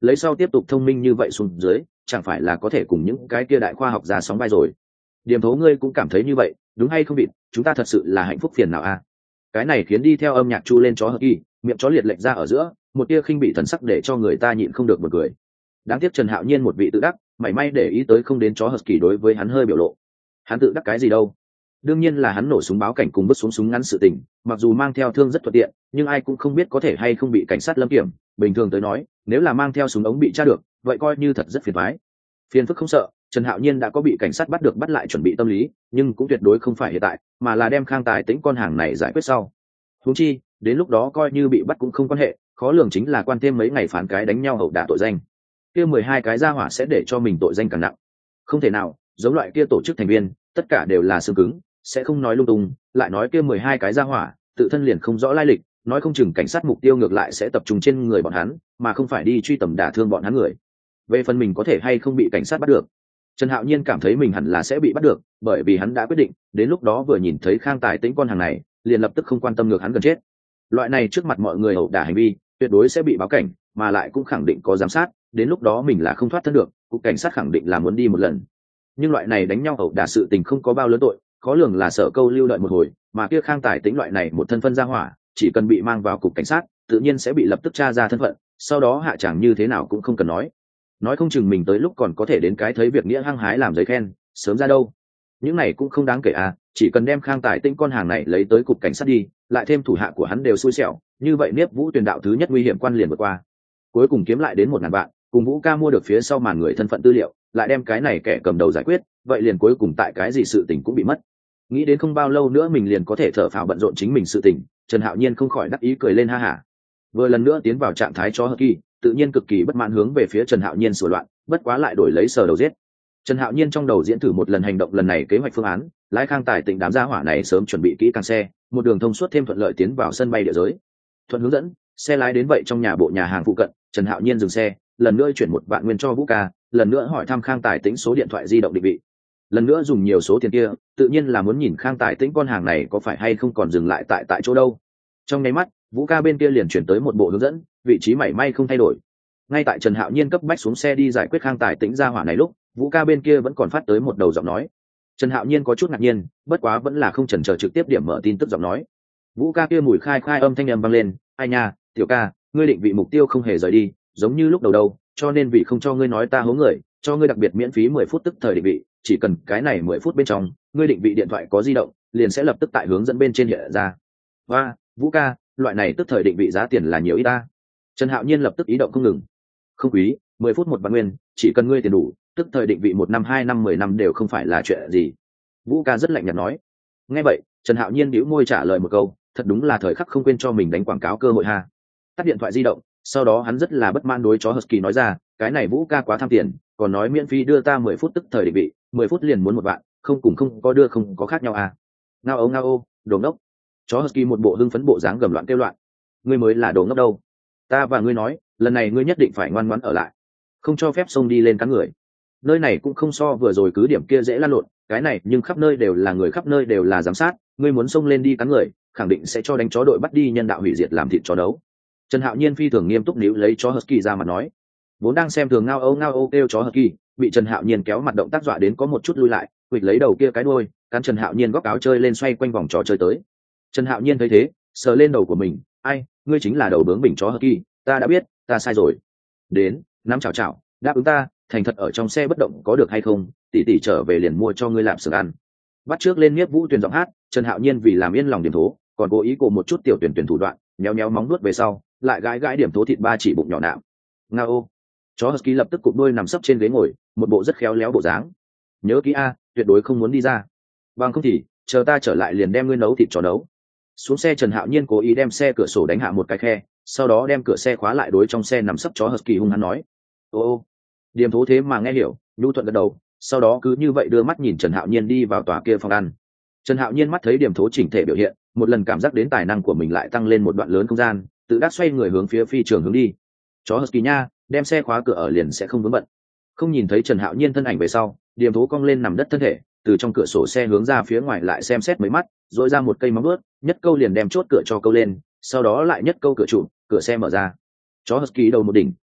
lấy sau tiếp tục thông minh như vậy xuống dưới chẳng phải là có thể cùng những cái kia đại khoa học ra sóng vai rồi. Điềm thố ngươi cũng cảm thấy như vậy đúng hay không vịt, chúng ta thật sự là hạnh phúc phiền nào a. Cái này khiến đi theo âm nhạc chu lên chó hờ kỳ, miệng chó liệt lệch ra ở giữa một tia khinh bị thần sắc để cho người ta nhịn không được một cười. Đáng tiếc Trần Hạo Nhiên một vị tự đắc mảy may để ý tới không đến chó hờ kỳ đối với hắn hơi biểu lộ. Hắn tự đắc cái gì đâu, đương nhiên là hắn nổ súng báo cảnh cùng vứt xuống súng ngắn sự tình, mặc dù mang theo thương rất thuận tiện nhưng ai cũng không biết có thể hay không bị cảnh sát lâm kiểm. Bình thường tới nói nếu là mang theo súng ống bị tra được vậy coi như thật rất phiền toái. Phiền phức không sợ, Trần Hạo Nhiên đã có bị cảnh sát bắt được bắt lại chuẩn bị tâm lý, nhưng cũng tuyệt đối không phải hiện tại mà là đem Khang Tài Tĩnh con hàng này giải quyết sau. Huống chi đến lúc đó coi như bị bắt cũng không quan hệ, khó lường chính là quan thêm mấy ngày phán cái đánh nhau hậu đả tội danh, kia mười hai cái gia hỏa sẽ để cho mình tội danh càng nặng. Không thể nào, giống loại kia tổ chức thành viên tất cả đều là xương cứng, sẽ không nói lung tung, lại nói kia mười hai cái gia hỏa tự thân liền không rõ lai lịch, nói không chừng cảnh sát mục tiêu ngược lại sẽ tập trung trên người bọn hắn mà không phải đi truy tầm đả thương bọn hắn người. Về phần mình có thể hay không bị cảnh sát bắt được, Trần Hạo Nhiên cảm thấy mình hẳn là sẽ bị bắt được, bởi vì hắn đã quyết định đến lúc đó vừa nhìn thấy Khang Tài Tĩnh con hàng này liền lập tức không quan tâm ngược hắn gần chết. Loại này trước mặt mọi người ẩu đả hành vi tuyệt đối sẽ bị báo cảnh, mà lại cũng khẳng định có giám sát, đến lúc đó mình là không thoát thân được, cục cảnh sát khẳng định là muốn đi một lần. Nhưng loại này đánh nhau ẩu đả sự tình không có bao lớn tội, khó lường là Sở Câu lưu đợi một hồi, mà kia Khang Tài Tĩnh loại này một thân phân ra hỏa chỉ cần bị mang vào cục cảnh sát tự nhiên sẽ bị lập tức tra ra thân phận, sau đó hạ tràng như thế nào cũng không cần nói. Nói không chừng mình tới lúc còn có thể đến cái thấy việc nghĩa hăng hái làm giấy khen sớm ra đâu. Những này cũng không đáng kể à, chỉ cần đem Khang Tài Tĩnh con hàng này lấy tới cục cảnh sát đi, lại thêm thủ hạ của hắn đều xui xẻo, như vậy Niếp Vũ Tuyền đạo thứ nhất nguy hiểm quan liền vượt qua, cuối cùng kiếm lại đến một ngàn vạn, cùng Vũ ca mua được phía sau màn người thân phận tư liệu, lại đem cái này kẻ cầm đầu giải quyết, vậy liền cuối cùng tại cái gì sự tình cũng bị mất. Nghĩ đến không bao lâu nữa mình liền có thể thở phào bận rộn chính mình sự tình, Trần Hạo Nhiên không khỏi đắc ý cười lên ha hả. Vừa lần nữa tiến vào trạng thái chó hờ kỳ, tự nhiên cực kỳ bất mãn hướng về phía Trần Hạo Nhiên sửa loạn, bất quá lại đổi lấy sờ đầu giết. Trần Hạo Nhiên trong đầu diễn thử một lần hành động lần này kế hoạch phương án, lái Khang Tài Tĩnh đám gia hỏa này sớm chuẩn bị kỹ càng xe, một đường thông suốt thêm thuận lợi tiến vào sân bay địa giới. Thuận hướng dẫn, xe lái đến vậy trong nhà bộ nhà hàng phụ cận, Trần Hạo Nhiên dừng xe, lần nữa chuyển một vạn nguyên cho Vũ ca, lần nữa hỏi thăm Khang Tài Tĩnh số điện thoại di động định vị. Lần nữa dùng nhiều số tiền kia, tự nhiên là muốn nhìn Khang Tài Tĩnh con hàng này có phải hay không còn dừng lại tại tại chỗ đâu. Trong nháy mắt, Vũ ca bên kia liền chuyển tới một bộ hướng dẫn, vị trí mảy may không thay đổi. Ngay tại Trần Hạo Nhiên cấp bách xuống xe đi giải quyết Khang Tài Tĩnh gia hỏa này lúc, Vũ ca bên kia vẫn còn phát tới một đầu giọng nói. Trần Hạo Nhiên có chút ngạc nhiên, bất quá vẫn là không chần chờ trực tiếp điểm mở tin tức giọng nói. Vũ ca kia mùi khai khai âm thanh âm vang lên, ai nha, tiểu ca, ngươi định vị mục tiêu không hề rời đi, giống như lúc đầu đâu, cho nên vì không cho ngươi nói ta hố người, cho ngươi đặc biệt miễn phí mười phút tức thời định vị, chỉ cần cái này mười phút bên trong, ngươi định vị điện thoại có di động, liền sẽ lập tức tại hướng dẫn bên trên hiện ra. Và, Vũ ca, loại này tức thời định vị giá tiền là nhiều ít ta. Trần Hạo Nhiên lập tức ý động không ngừng. Không quý, mười phút một vạn nguyên, chỉ cần ngươi tiền đủ, tức thời định vị một năm hai năm mười năm đều không phải là chuyện gì. Vũ ca rất lạnh nhạt nói. Nghe vậy, Trần Hạo Nhiên bĩu môi trả lời một câu, thật đúng là thời khắc không quên cho mình đánh quảng cáo cơ hội ha. Tắt điện thoại di động, sau đó hắn rất là bất mãn đối chó Husky nói ra, cái này Vũ ca quá tham tiền, còn nói miễn phí đưa ta mười phút tức thời định vị, mười phút liền muốn một vạn, không cùng không có đưa không có khác nhau à. Ngao âu ngao ô, đồ ngốc. Chó Husky một bộ hưng phấn bộ dáng gầm loạn kêu loạn. Ngươi mới là đồ ngốc đâu. Ta và ngươi nói, lần này ngươi nhất định phải ngoan ngoãn ở lại, không cho phép xông đi lên cắn người. Nơi này cũng không so vừa rồi cứ điểm kia dễ lăn lộn, cái này nhưng khắp nơi đều là người, khắp nơi đều là giám sát, ngươi muốn xông lên đi cắn người, khẳng định sẽ cho đánh chó đội bắt đi nhân đạo hủy diệt làm thịt chó đấu. Trần Hạo Nhiên phi thường nghiêm túc níu lấy chó Husky ra mặt nói. Vốn đang xem thường ngao âu ngao âu kêu chó Husky, bị Trần Hạo Nhiên kéo mặt động tác dọa đến có một chút lui lại, quỵt lấy đầu kia cái đuôi, cắn Trần Hạo Nhiên góc áo chơi lên xoay quanh vòng trò chơi tới. Trần Hạo Nhiên thấy thế, sờ lên đầu của mình, ai, ngươi chính là đầu bướng bỉnh chó Husky, ta đã biết, ta sai rồi. Đến, nắm chào chào, đáp ứng ta, thành thật ở trong xe bất động có được hay không, tỷ tỷ trở về liền mua cho ngươi làm sườn ăn. Bắt trước lên Niếp Vũ Tuyền giọng hát, Trần Hạo Nhiên vì làm yên lòng điểm thố, còn cố ý cổ một chút tiểu tuyển tuyển thủ đoạn, nhéo nhéo móng nuốt về sau, lại gãi gãi điểm thố thịt ba chỉ bụng nhỏ nạm. Ngao. Chó Husky lập tức cụp đuôi nằm sấp trên ghế ngồi, một bộ rất khéo léo bộ dáng. Nhớ kỹ a, tuyệt đối không muốn đi ra. Bằng không thì, chờ ta trở lại liền đem ngươi nấu thịt chó nấu. Xuống xe Trần Hạo Nhiên cố ý đem xe cửa sổ đánh hạ một cái khe, sau đó đem cửa xe khóa lại, đối trong xe nằm sấp chó Husky hung hăng nói. Ô ô. Điềm thố thế mà nghe hiểu, nhu thuận gật đầu, sau đó cứ như vậy đưa mắt nhìn Trần Hạo Nhiên đi vào tòa kia phòng ăn. Trần Hạo Nhiên mắt thấy Điềm thố chỉnh thể biểu hiện, một lần cảm giác đến tài năng của mình lại tăng lên một đoạn lớn không gian, tự đắc xoay người hướng phía phi trường hướng đi. Chó Husky nha, đem xe khóa cửa ở liền sẽ không vướng bận. Không nhìn thấy Trần Hạo Nhiên thân ảnh về sau, Điềm thố cong lên nằm đất thân thể, từ trong cửa sổ xe hướng ra phía ngoài lại xem xét mấy mắt, dội ra một cây móng vuốt, nhất câu liền đem chốt cửa cho câu lên, sau đó lại nhất câu cửa trụ, cửa xe mở ra. Chó Husky đầu một đỉnh,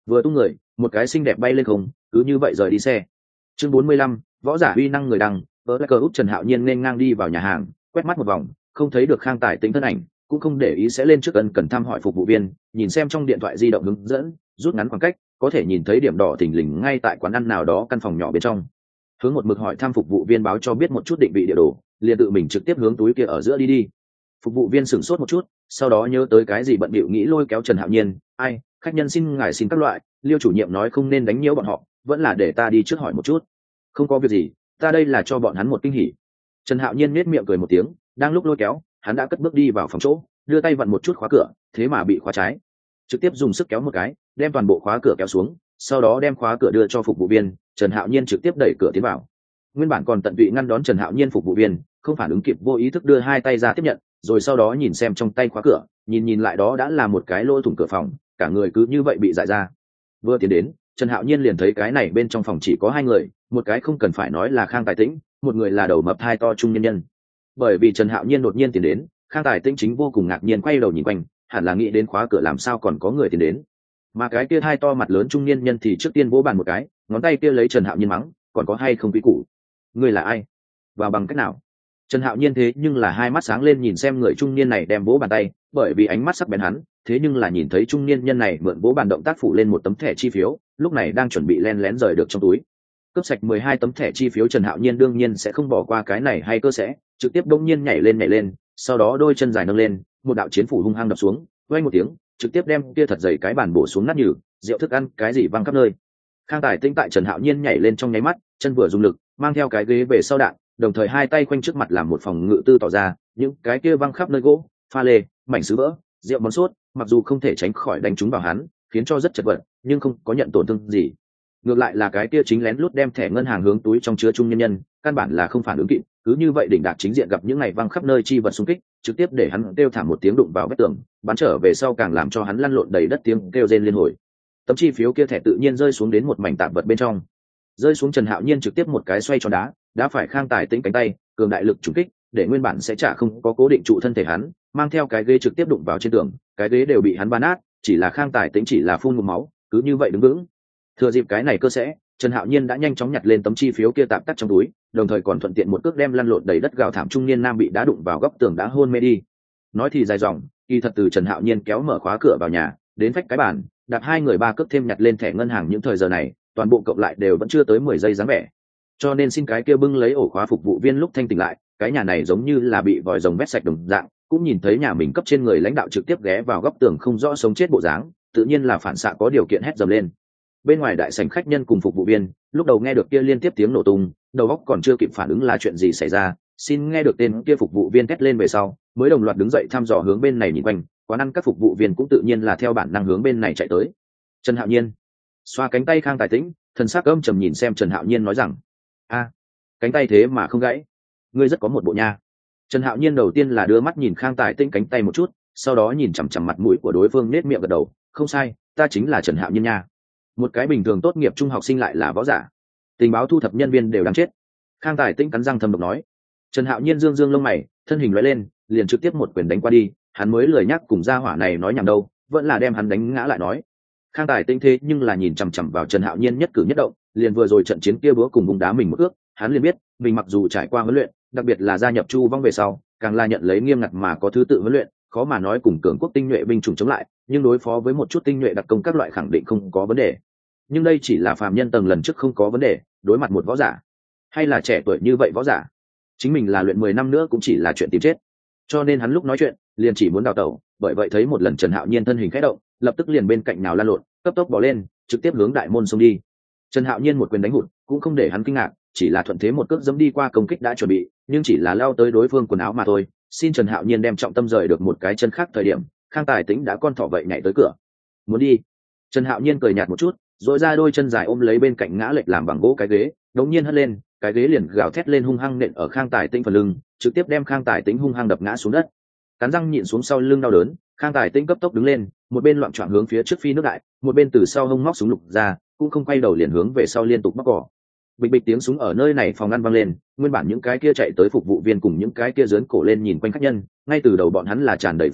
vừa tung người, một cái xinh đẹp bay lên không, cứ như vậy rời đi xe. Chương bốn mươi lăm, võ giả uy năng người đăng, vỡ lại cờ út Trần Hạo Nhiên nên ngang đi vào nhà hàng, quét mắt một vòng, không thấy được Khang Tài Tĩnh thân ảnh, cũng không để ý sẽ lên trước ân cần thăm hỏi phục vụ viên, nhìn xem trong điện thoại di động hướng dẫn, rút ngắn khoảng cách, có thể nhìn thấy điểm đỏ thình lình ngay tại quán ăn nào đó căn phòng nhỏ bên trong. Hướng một mực hỏi thăm phục vụ viên báo cho biết một chút định vị địa đồ, liền tự mình trực tiếp hướng túi kia ở giữa đi đi. Phục vụ viên sửng sốt một chút, sau đó nhớ tới cái gì bận bịu nghĩ lôi kéo Trần Hạo Nhiên, ai, khách nhân xin ngài xin các loại, Liêu chủ nhiệm nói không nên đánh nhiễu bọn họ, vẫn là để ta đi trước hỏi một chút. Không có việc gì, ta đây là cho bọn hắn một kinh hỉ. Trần Hạo Nhiên nết miệng cười một tiếng, đang lúc lôi kéo, hắn đã cất bước đi vào phòng chỗ, đưa tay vặn một chút khóa cửa, thế mà bị khóa trái. Trực tiếp dùng sức kéo một cái, đem toàn bộ khóa cửa kéo xuống, sau đó đem khóa cửa đưa cho phục vụ viên, Trần Hạo Nhiên trực tiếp đẩy cửa tiến vào. Nguyên bản còn tận tụy ngăn đón Trần Hạo Nhiên phục vụ viên, không phản ứng kịp vô ý thức đưa hai tay ra tiếp nhận, rồi sau đó nhìn xem trong tay khóa cửa, nhìn nhìn lại đó đã là một cái lỗ thủng cửa phòng, cả người cứ như vậy bị dại ra. Vừa tiến đến, Trần Hạo Nhiên liền thấy cái này bên trong phòng chỉ có hai người, một cái không cần phải nói là Khang Tài Tĩnh, một người là đầu mập hai to trung nhân nhân. Bởi vì Trần Hạo Nhiên đột nhiên tiến đến, Khang Tài Tĩnh chính vô cùng ngạc nhiên quay đầu nhìn quanh, hẳn là nghĩ đến khóa cửa làm sao còn có người tiến đến. Mà cái kia hai to mặt lớn trung niên nhân thì trước tiên vỗ bàn một cái, ngón tay kia lấy Trần Hạo Nhiên mắng, còn có hay không quý củ? Ngươi là ai? Vào bằng cách nào? Trần Hạo Nhiên thế nhưng là hai mắt sáng lên nhìn xem người trung niên này đem vỗ bàn tay, bởi vì ánh mắt sắc bén hắn, thế nhưng là nhìn thấy trung niên nhân này mượn vỗ bàn động tác phủ lên một tấm thẻ chi phiếu, lúc này đang chuẩn bị len lén rời được trong túi. Cướp sạch mười hai tấm thẻ chi phiếu, Trần Hạo Nhiên đương nhiên sẽ không bỏ qua cái này hay cơ sẽ, trực tiếp đông nhiên nhảy lên nhảy lên, sau đó đôi chân dài nâng lên, một đạo chiến phủ hung hăng đập xuống, vang một tiếng, trực tiếp đem kia thật dày cái bàn bổ xuống nát nhừ, rượu thức ăn cái gì văng khắp nơi. Khang Tài Tĩnh tại Trần Hạo Nhiên nhảy lên trong nháy mắt, chân vừa dùng lực, mang theo cái ghế về sau đạn, đồng thời hai tay quanh trước mặt làm một phòng ngự tư tỏ ra, những cái kia văng khắp nơi gỗ, pha lê, mảnh sứ vỡ, rượu món sốt, mặc dù không thể tránh khỏi đánh trúng vào hắn, khiến cho rất chật vật, nhưng không có nhận tổn thương gì. Ngược lại là cái kia chính lén lút đem thẻ ngân hàng hướng túi trong chứa trung nhân nhân, căn bản là không phản ứng kịp, cứ như vậy đỉnh đạt chính diện gặp những ngày văng khắp nơi chi vật xung kích, trực tiếp để hắn kêu thảm một tiếng đụng vào vách tường, bắn trở về sau càng làm cho hắn lăn lộn đầy đất tiếng kêu rên liên hồi. Tấm chi phiếu kia thẻ tự nhiên rơi xuống đến một mảnh tạp vật bên trong. Rơi xuống, Trần Hạo Nhiên trực tiếp một cái xoay tròn đá, đã phải Khang Tài Tĩnh cánh tay, cường đại lực trùng kích, để nguyên bản sẽ chả không có cố định trụ thân thể hắn, mang theo cái ghế trực tiếp đụng vào trên tường, cái ghế đều bị hắn ba nát, chỉ là Khang Tài Tĩnh chỉ là phun ngụm máu, cứ như vậy đứng vững. Thừa dịp cái này cơ sẽ, Trần Hạo Nhiên đã nhanh chóng nhặt lên tấm chi phiếu kia tạm tắc trong túi, đồng thời còn thuận tiện một cước đem lăn lộn đầy đất gào thảm trung niên nam bị đá đụng vào góc tường đã hôn mê đi. Nói thì dài dòng, kỳ thật từ Trần Hạo Nhiên kéo mở khóa cửa vào nhà, đến phách cái bàn, đặt hai người ba cước thêm nhặt lên thẻ ngân hàng những thời giờ này, toàn bộ cộng lại đều vẫn chưa tới mười giây dáng vẻ. Cho nên xin cái kia bưng lấy ổ khóa phục vụ viên lúc thanh tỉnh lại, cái nhà này giống như là bị vòi rồng vét sạch đồng dạng, cũng nhìn thấy nhà mình cấp trên người lãnh đạo trực tiếp ghé vào góc tường không rõ sống chết bộ dáng, tự nhiên là phản xạ có điều kiện hét dầm lên. Bên ngoài đại sảnh khách nhân cùng phục vụ viên, lúc đầu nghe được kia liên tiếp tiếng nổ tung, đầu óc còn chưa kịp phản ứng là chuyện gì xảy ra, xin nghe được tên kia phục vụ viên thét lên về sau, mới đồng loạt đứng dậy thăm dò hướng bên này nhìn quanh, quán ăn các phục vụ viên cũng tự nhiên là theo bản năng hướng bên này chạy tới. Trần Hạo Nhiên xoa cánh tay Khang Tài Tĩnh, thần sắc âm trầm nhìn xem Trần Hạo Nhiên nói rằng: a cánh tay thế mà không gãy, ngươi rất có một bộ nha. Trần Hạo Nhiên đầu tiên là đưa mắt nhìn Khang Tài Tĩnh cánh tay một chút, sau đó nhìn chằm chằm mặt mũi của đối phương nết miệng gật đầu, không sai, ta chính là Trần Hạo Nhiên nha. Một cái bình thường tốt nghiệp trung học sinh lại là võ giả, tình báo thu thập nhân viên đều đang chết. Khang Tài Tĩnh cắn răng thầm độc nói. Trần Hạo Nhiên dương dương lông mày, thân hình lóe lên, liền trực tiếp một quyền đánh qua đi, hắn mới lười nhắc cùng gia hỏa này nói nhảm đâu, vẫn là đem hắn đánh ngã lại nói. Khang Tài Tĩnh thế nhưng là nhìn chằm chằm vào Trần Hạo Nhiên nhất cử nhất động, liền vừa rồi trận chiến kia bữa cùng vùng đá mình một ước, hắn liền biết, mình mặc dù trải qua huấn luyện, đặc biệt là gia nhập Chu Vong về sau, càng là nhận lấy nghiêm ngặt mà có thứ tự huấn luyện, khó mà nói cùng cường quốc tinh nhuệ binh chủng chống lại, nhưng đối phó với một chút tinh nhuệ đặc công các loại khẳng định không có vấn đề. Nhưng đây chỉ là phàm nhân tầng lần trước không có vấn đề, đối mặt một võ giả, hay là trẻ tuổi như vậy võ giả, chính mình là luyện mười năm nữa cũng chỉ là chuyện tìm chết. Cho nên hắn lúc nói chuyện, liền chỉ muốn đào tẩu, bởi vậy thấy một lần Trần Hạo Nhiên thân hình khẽ động, lập tức liền bên cạnh nào lan lộn, cấp tốc bỏ lên, trực tiếp hướng đại môn xông đi. Trần Hạo Nhiên một quyền đánh hụt, cũng không để hắn kinh ngạc, chỉ là thuận thế một cước dẫm đi qua công kích đã chuẩn bị, nhưng chỉ là lao tới đối phương quần áo mà thôi. Xin Trần Hạo Nhiên đem trọng tâm rời được một cái chân khác thời điểm, Khang Tài Tĩnh đã con thỏ vậy nhảy tới cửa. Muốn đi. Trần Hạo Nhiên cười nhạt một chút, rồi ra đôi chân dài ôm lấy bên cạnh ngã lệch làm bằng gỗ cái ghế, đống nhiên hất lên, cái ghế liền gào thét lên hung hăng nện ở Khang Tài Tĩnh phần lưng, trực tiếp đem Khang Tài Tĩnh hung hăng đập ngã xuống đất. Cắn răng nhịn xuống sau lưng đau đớn, Khang Tài Tĩnh cấp tốc đứng lên, một bên loạn choạng hướng phía trước phi nước đại, một bên từ sau hông móc súng lục ra, cũng không quay đầu liền hướng về sau liên tục móc cỏ. Bịch bịch tiếng súng ở nơi này phòng ăn vang lên, nguyên bản những cái kia chạy tới phục vụ viên cùng những cái kia giớn cổ lên nhìn quanh khách nhân, ngay từ đầu bọn hắn là tràn đầy phấn khởi,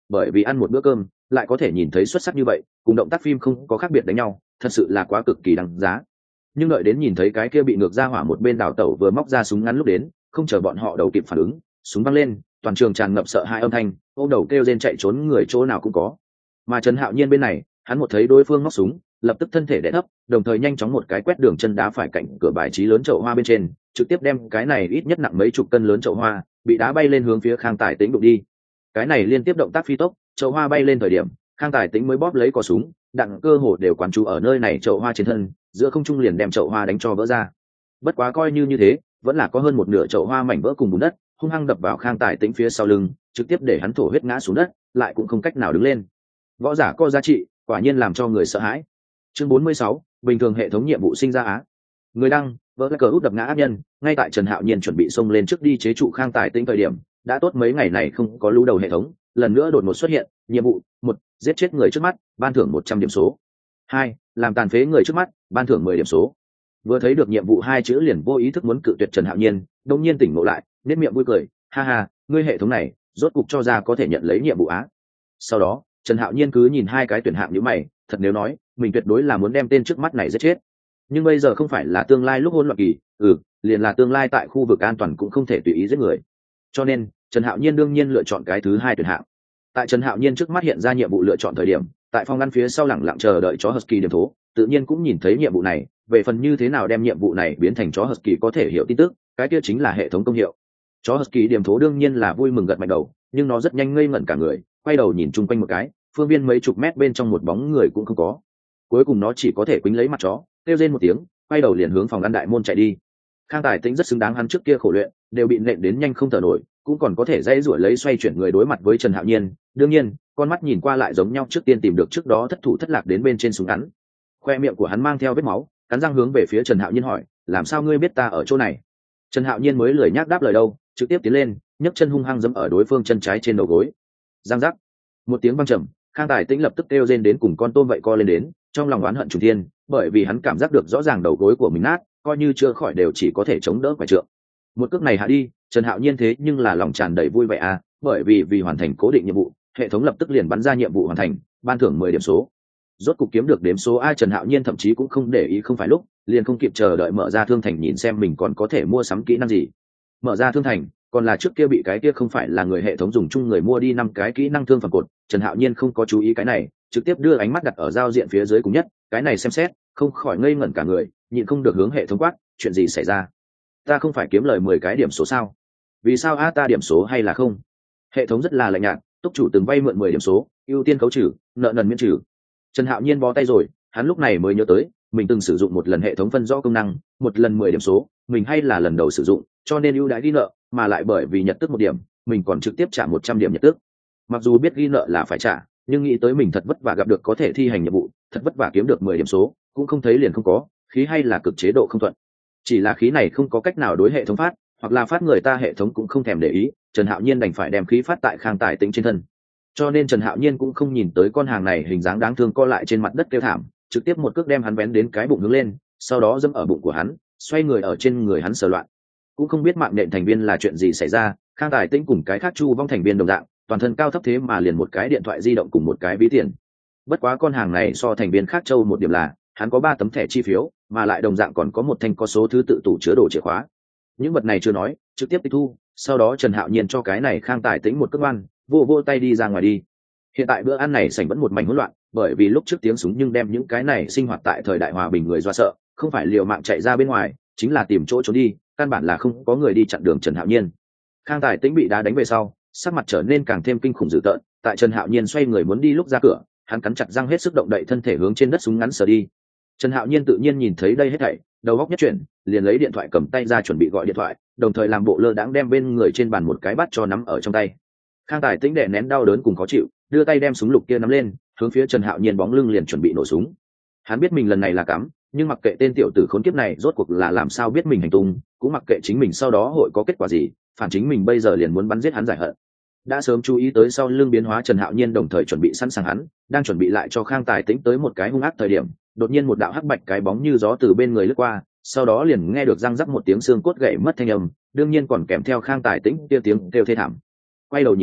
bởi vì ăn một bữa cơm lại có thể nhìn thấy xuất sắc như vậy, cùng động tác phim không có khác biệt đánh nhau, thật sự là quá cực kỳ đáng giá. Nhưng đợi đến nhìn thấy cái kia bị ngược ra hỏa một bên đảo tẩu vừa móc ra súng ngắn lúc đến, không chờ bọn họ đầu kịp phản ứng, súng văng lên, toàn trường tràn ngập sợ hãi âm thanh, ôm đầu kêu rên chạy trốn người chỗ nào cũng có. Mà Trần Hạo Nhiên bên này, hắn một thấy đối phương móc súng, lập tức thân thể đè thấp, đồng thời nhanh chóng một cái quét đường chân đá phải cạnh cửa bài trí lớn chậu hoa bên trên, trực tiếp đem cái này ít nhất nặng mấy chục cân lớn chậu hoa bị đá bay lên hướng phía Khang Tài Tĩnh đụng đi. Cái này liên tiếp động tác phi tốc, chậu hoa bay lên thời điểm, Khang Tài Tĩnh mới bóp lấy cò súng, đặng cơ hồ đều quán chú ở nơi này chậu hoa trên thân, giữa không trung liền đem chậu hoa đánh cho vỡ ra. Bất quá coi như như thế, vẫn là có hơn một nửa chậu hoa mảnh vỡ cùng bùn đất hung hăng đập vào Khang Tài Tĩnh phía sau lưng, trực tiếp để hắn thổ huyết ngã xuống đất, lại cũng không cách nào đứng lên. Võ giả có giá trị, quả nhiên làm cho người sợ hãi. Chương bốn mươi sáu, bình thường hệ thống nhiệm vụ sinh ra á. Người đăng, vỡ cờ út đập ngã ác nhân, ngay tại Trần Hạo Nhiên chuẩn bị xông lên trước đi chế trụ Khang Tài Tĩnh thời điểm, đã tốt mấy ngày này không có lũ đầu hệ thống, lần nữa đột ngột xuất hiện, nhiệm vụ: một, giết chết người trước mắt, ban thưởng một trăm điểm số. hai, làm tàn phế người trước mắt, ban thưởng mười điểm số. Vừa thấy được nhiệm vụ hai chữ liền vô ý thức muốn cự tuyệt Trần Hạo Nhiên, đột nhiên tỉnh ngộ lại, nét miệng vui cười, ha ha, ngươi hệ thống này, rốt cục cho ra có thể nhận lấy nhiệm vụ á. Sau đó, Trần Hạo Nhiên cứ nhìn hai cái tuyển hạng như mày, thật nếu nói, mình tuyệt đối là muốn đem tên trước mắt này giết chết. Nhưng bây giờ không phải là tương lai lúc hỗn loạn kỳ, ừ, liền là tương lai tại khu vực an toàn cũng không thể tùy ý giết người. Cho nên, Trần Hạo Nhiên đương nhiên lựa chọn cái thứ hai tuyển hạng. Tại Trần Hạo Nhiên trước mắt hiện ra nhiệm vụ lựa chọn thời điểm, tại phòng ngăn phía sau lẳng lặng chờ đợi chó Husky điểm thố, tự nhiên cũng nhìn thấy nhiệm vụ này, về phần như thế nào đem nhiệm vụ này biến thành chó Husky có thể hiểu tin tức, cái kia chính là hệ thống công hiệu. Chó Husky điểm thố đương nhiên là vui mừng gật mạnh đầu, nhưng nó rất nhanh ngây ngẩn cả người, quay đầu nhìn chung quanh một cái, phương viên mấy chục mét bên trong một bóng người cũng không có. Cuối cùng nó chỉ có thể quýnh lấy mặt chó, kêu rên một tiếng, quay đầu liền hướng phòng ngăn đại môn chạy đi. Khang Tài Tĩnh rất xứng đáng hắn trước kia khổ luyện, đều bị nện đến nhanh không thở nổi, cũng còn có thể dãy rủa lấy xoay chuyển người đối mặt với Trần Hạo Nhiên, đương nhiên, con mắt nhìn qua lại giống nhau trước tiên tìm được trước đó thất thủ thất lạc đến bên trên súng ngắn. Khoe miệng của hắn mang theo vết máu, cắn răng hướng về phía Trần Hạo Nhiên hỏi, làm sao ngươi biết ta ở chỗ này? Trần Hạo Nhiên mới lười nhác đáp lời đâu, trực tiếp tiến lên, nhấc chân hung hăng giẫm ở đối phương chân trái trên đầu gối. Giang giác, một tiếng vang trầm, Khang Tài Tĩnh lập tức kêu rên đến cùng con tôm vậy co lên đến, trong lòng oán hận trùng thiên, bởi vì hắn cảm giác được rõ ràng đầu gối của mình nát, coi như chưa khỏi đều chỉ có thể chống đỡ quả trượng. Một cước này hạ đi, Trần Hạo Nhiên thế nhưng là lòng tràn đầy vui vẻ à, bởi vì vì hoàn thành cố định nhiệm vụ, hệ thống lập tức liền bắn ra nhiệm vụ hoàn thành, ban thưởng mười điểm số. Rốt cục kiếm được điểm số ai, Trần Hạo Nhiên thậm chí cũng không để ý không phải lúc, liền không kịp chờ đợi mở ra thương thành nhìn xem mình còn có thể mua sắm kỹ năng gì. Mở ra thương thành, còn là trước kia bị cái kia không phải là người hệ thống dùng chung người mua đi năm cái kỹ năng thương phẩm cột, Trần Hạo Nhiên không có chú ý cái này, trực tiếp đưa ánh mắt đặt ở giao diện phía dưới cùng nhất, cái này xem xét, không khỏi ngây ngẩn cả người, nhịn không được hướng hệ thống quát, chuyện gì xảy ra? Ta không phải kiếm lời mười cái điểm số sao? Vì sao a ta điểm số hay là không? Hệ thống rất là lạnh nhạt, túc chủ từng vay mượn mười điểm số, ưu tiên khấu trừ, nợ nần miễn trừ. Trần Hạo Nhiên bó tay rồi, hắn lúc này mới nhớ tới, mình từng sử dụng một lần hệ thống phân rõ công năng, một lần mười điểm số, mình hay là lần đầu sử dụng, cho nên ưu đãi ghi nợ, mà lại bởi vì nhật tức một điểm, mình còn trực tiếp trả một trăm điểm nhật tức. Mặc dù biết ghi nợ là phải trả, nhưng nghĩ tới mình thật vất vả gặp được có thể thi hành nhiệm vụ, thật vất vả kiếm được mười điểm số, cũng không thấy liền không có, khí hay là cực chế độ không thuận. Chỉ là khí này không có cách nào đối hệ thống phát, hoặc là phát người ta hệ thống cũng không thèm để ý, Trần Hạo Nhiên đành phải đem khí phát tại Khang Tài Tĩnh trên thân. Cho nên Trần Hạo Nhiên cũng không nhìn tới con hàng này hình dáng đáng thương co lại trên mặt đất kêu thảm, trực tiếp một cước đem hắn vén đến cái bụng hướng lên, sau đó dẫm ở bụng của hắn, xoay người ở trên người hắn sờ loạn. Cũng không biết mạng nện thành viên là chuyện gì xảy ra, Khang Tài Tĩnh cùng cái khác chu vong thành viên đồng dạng, toàn thân cao thấp thế mà liền một cái điện thoại di động cùng một cái ví tiền. Bất quá con hàng này so thành viên khác châu một điểm là, hắn có ba tấm thẻ chi phiếu, mà lại đồng dạng còn có một thanh có số thứ tự tủ chứa đồ chìa khóa. Những vật này chưa nói, trực tiếp tịch thu, sau đó Trần Hạo Nhiên cho cái này Khang Tài Tĩnh một cước oan, vô vô tay đi ra ngoài đi. Hiện tại bữa ăn này sảnh vẫn một mảnh hỗn loạn, bởi vì lúc trước tiếng súng nhưng đem những cái này sinh hoạt tại thời đại hòa bình người dọa sợ, không phải liều mạng chạy ra bên ngoài, chính là tìm chỗ trốn đi, căn bản là không có người đi chặn đường Trần Hạo Nhiên. Khang Tài Tĩnh bị đá đánh về sau, sắc mặt trở nên càng thêm kinh khủng dữ tợn, tại Trần Hạo Nhiên xoay người muốn đi lúc ra cửa, hắn cắn chặt răng hết sức động đậy thân thể hướng trên đất súng ngắn sờ đi. Trần Hạo Nhiên tự nhiên nhìn thấy đây hết thảy, đầu óc nhất chuyển, liền lấy điện thoại cầm tay ra chuẩn bị gọi điện thoại, đồng thời làm bộ lơ đãng đem bên người trên bàn một cái bát cho nắm ở trong tay. Khang Tài Tĩnh đè nén đau đớn cùng khó chịu, đưa tay đem súng lục kia nắm lên, hướng phía Trần Hạo Nhiên bóng lưng liền chuẩn bị nổ súng. Hắn biết mình lần này là cắm, nhưng mặc kệ tên tiểu tử khốn kiếp này rốt cuộc là làm sao biết mình hành tung, cũng mặc kệ chính mình sau đó hội có kết quả gì, phản chính mình bây giờ liền muốn bắn giết hắn giải hận. Đã sớm chú ý tới sau lưng biến hóa Trần Hạo Nhiên đồng thời chuẩn bị sẵn sàng hắn, đang chuẩn bị lại cho Khang Tài Tĩnh tới một cái hung ác thời điểm, đột nhiên một đạo hắc bạch cái bóng như gió từ bên người lướt qua, sau đó liền nghe được răng rắc một tiếng xương cốt gãy mất thanh âm, đương nhiên còn kèm theo Khang Tài Tĩnh kia tiếng kêu thê thảm. Quay đầu nhìn đi,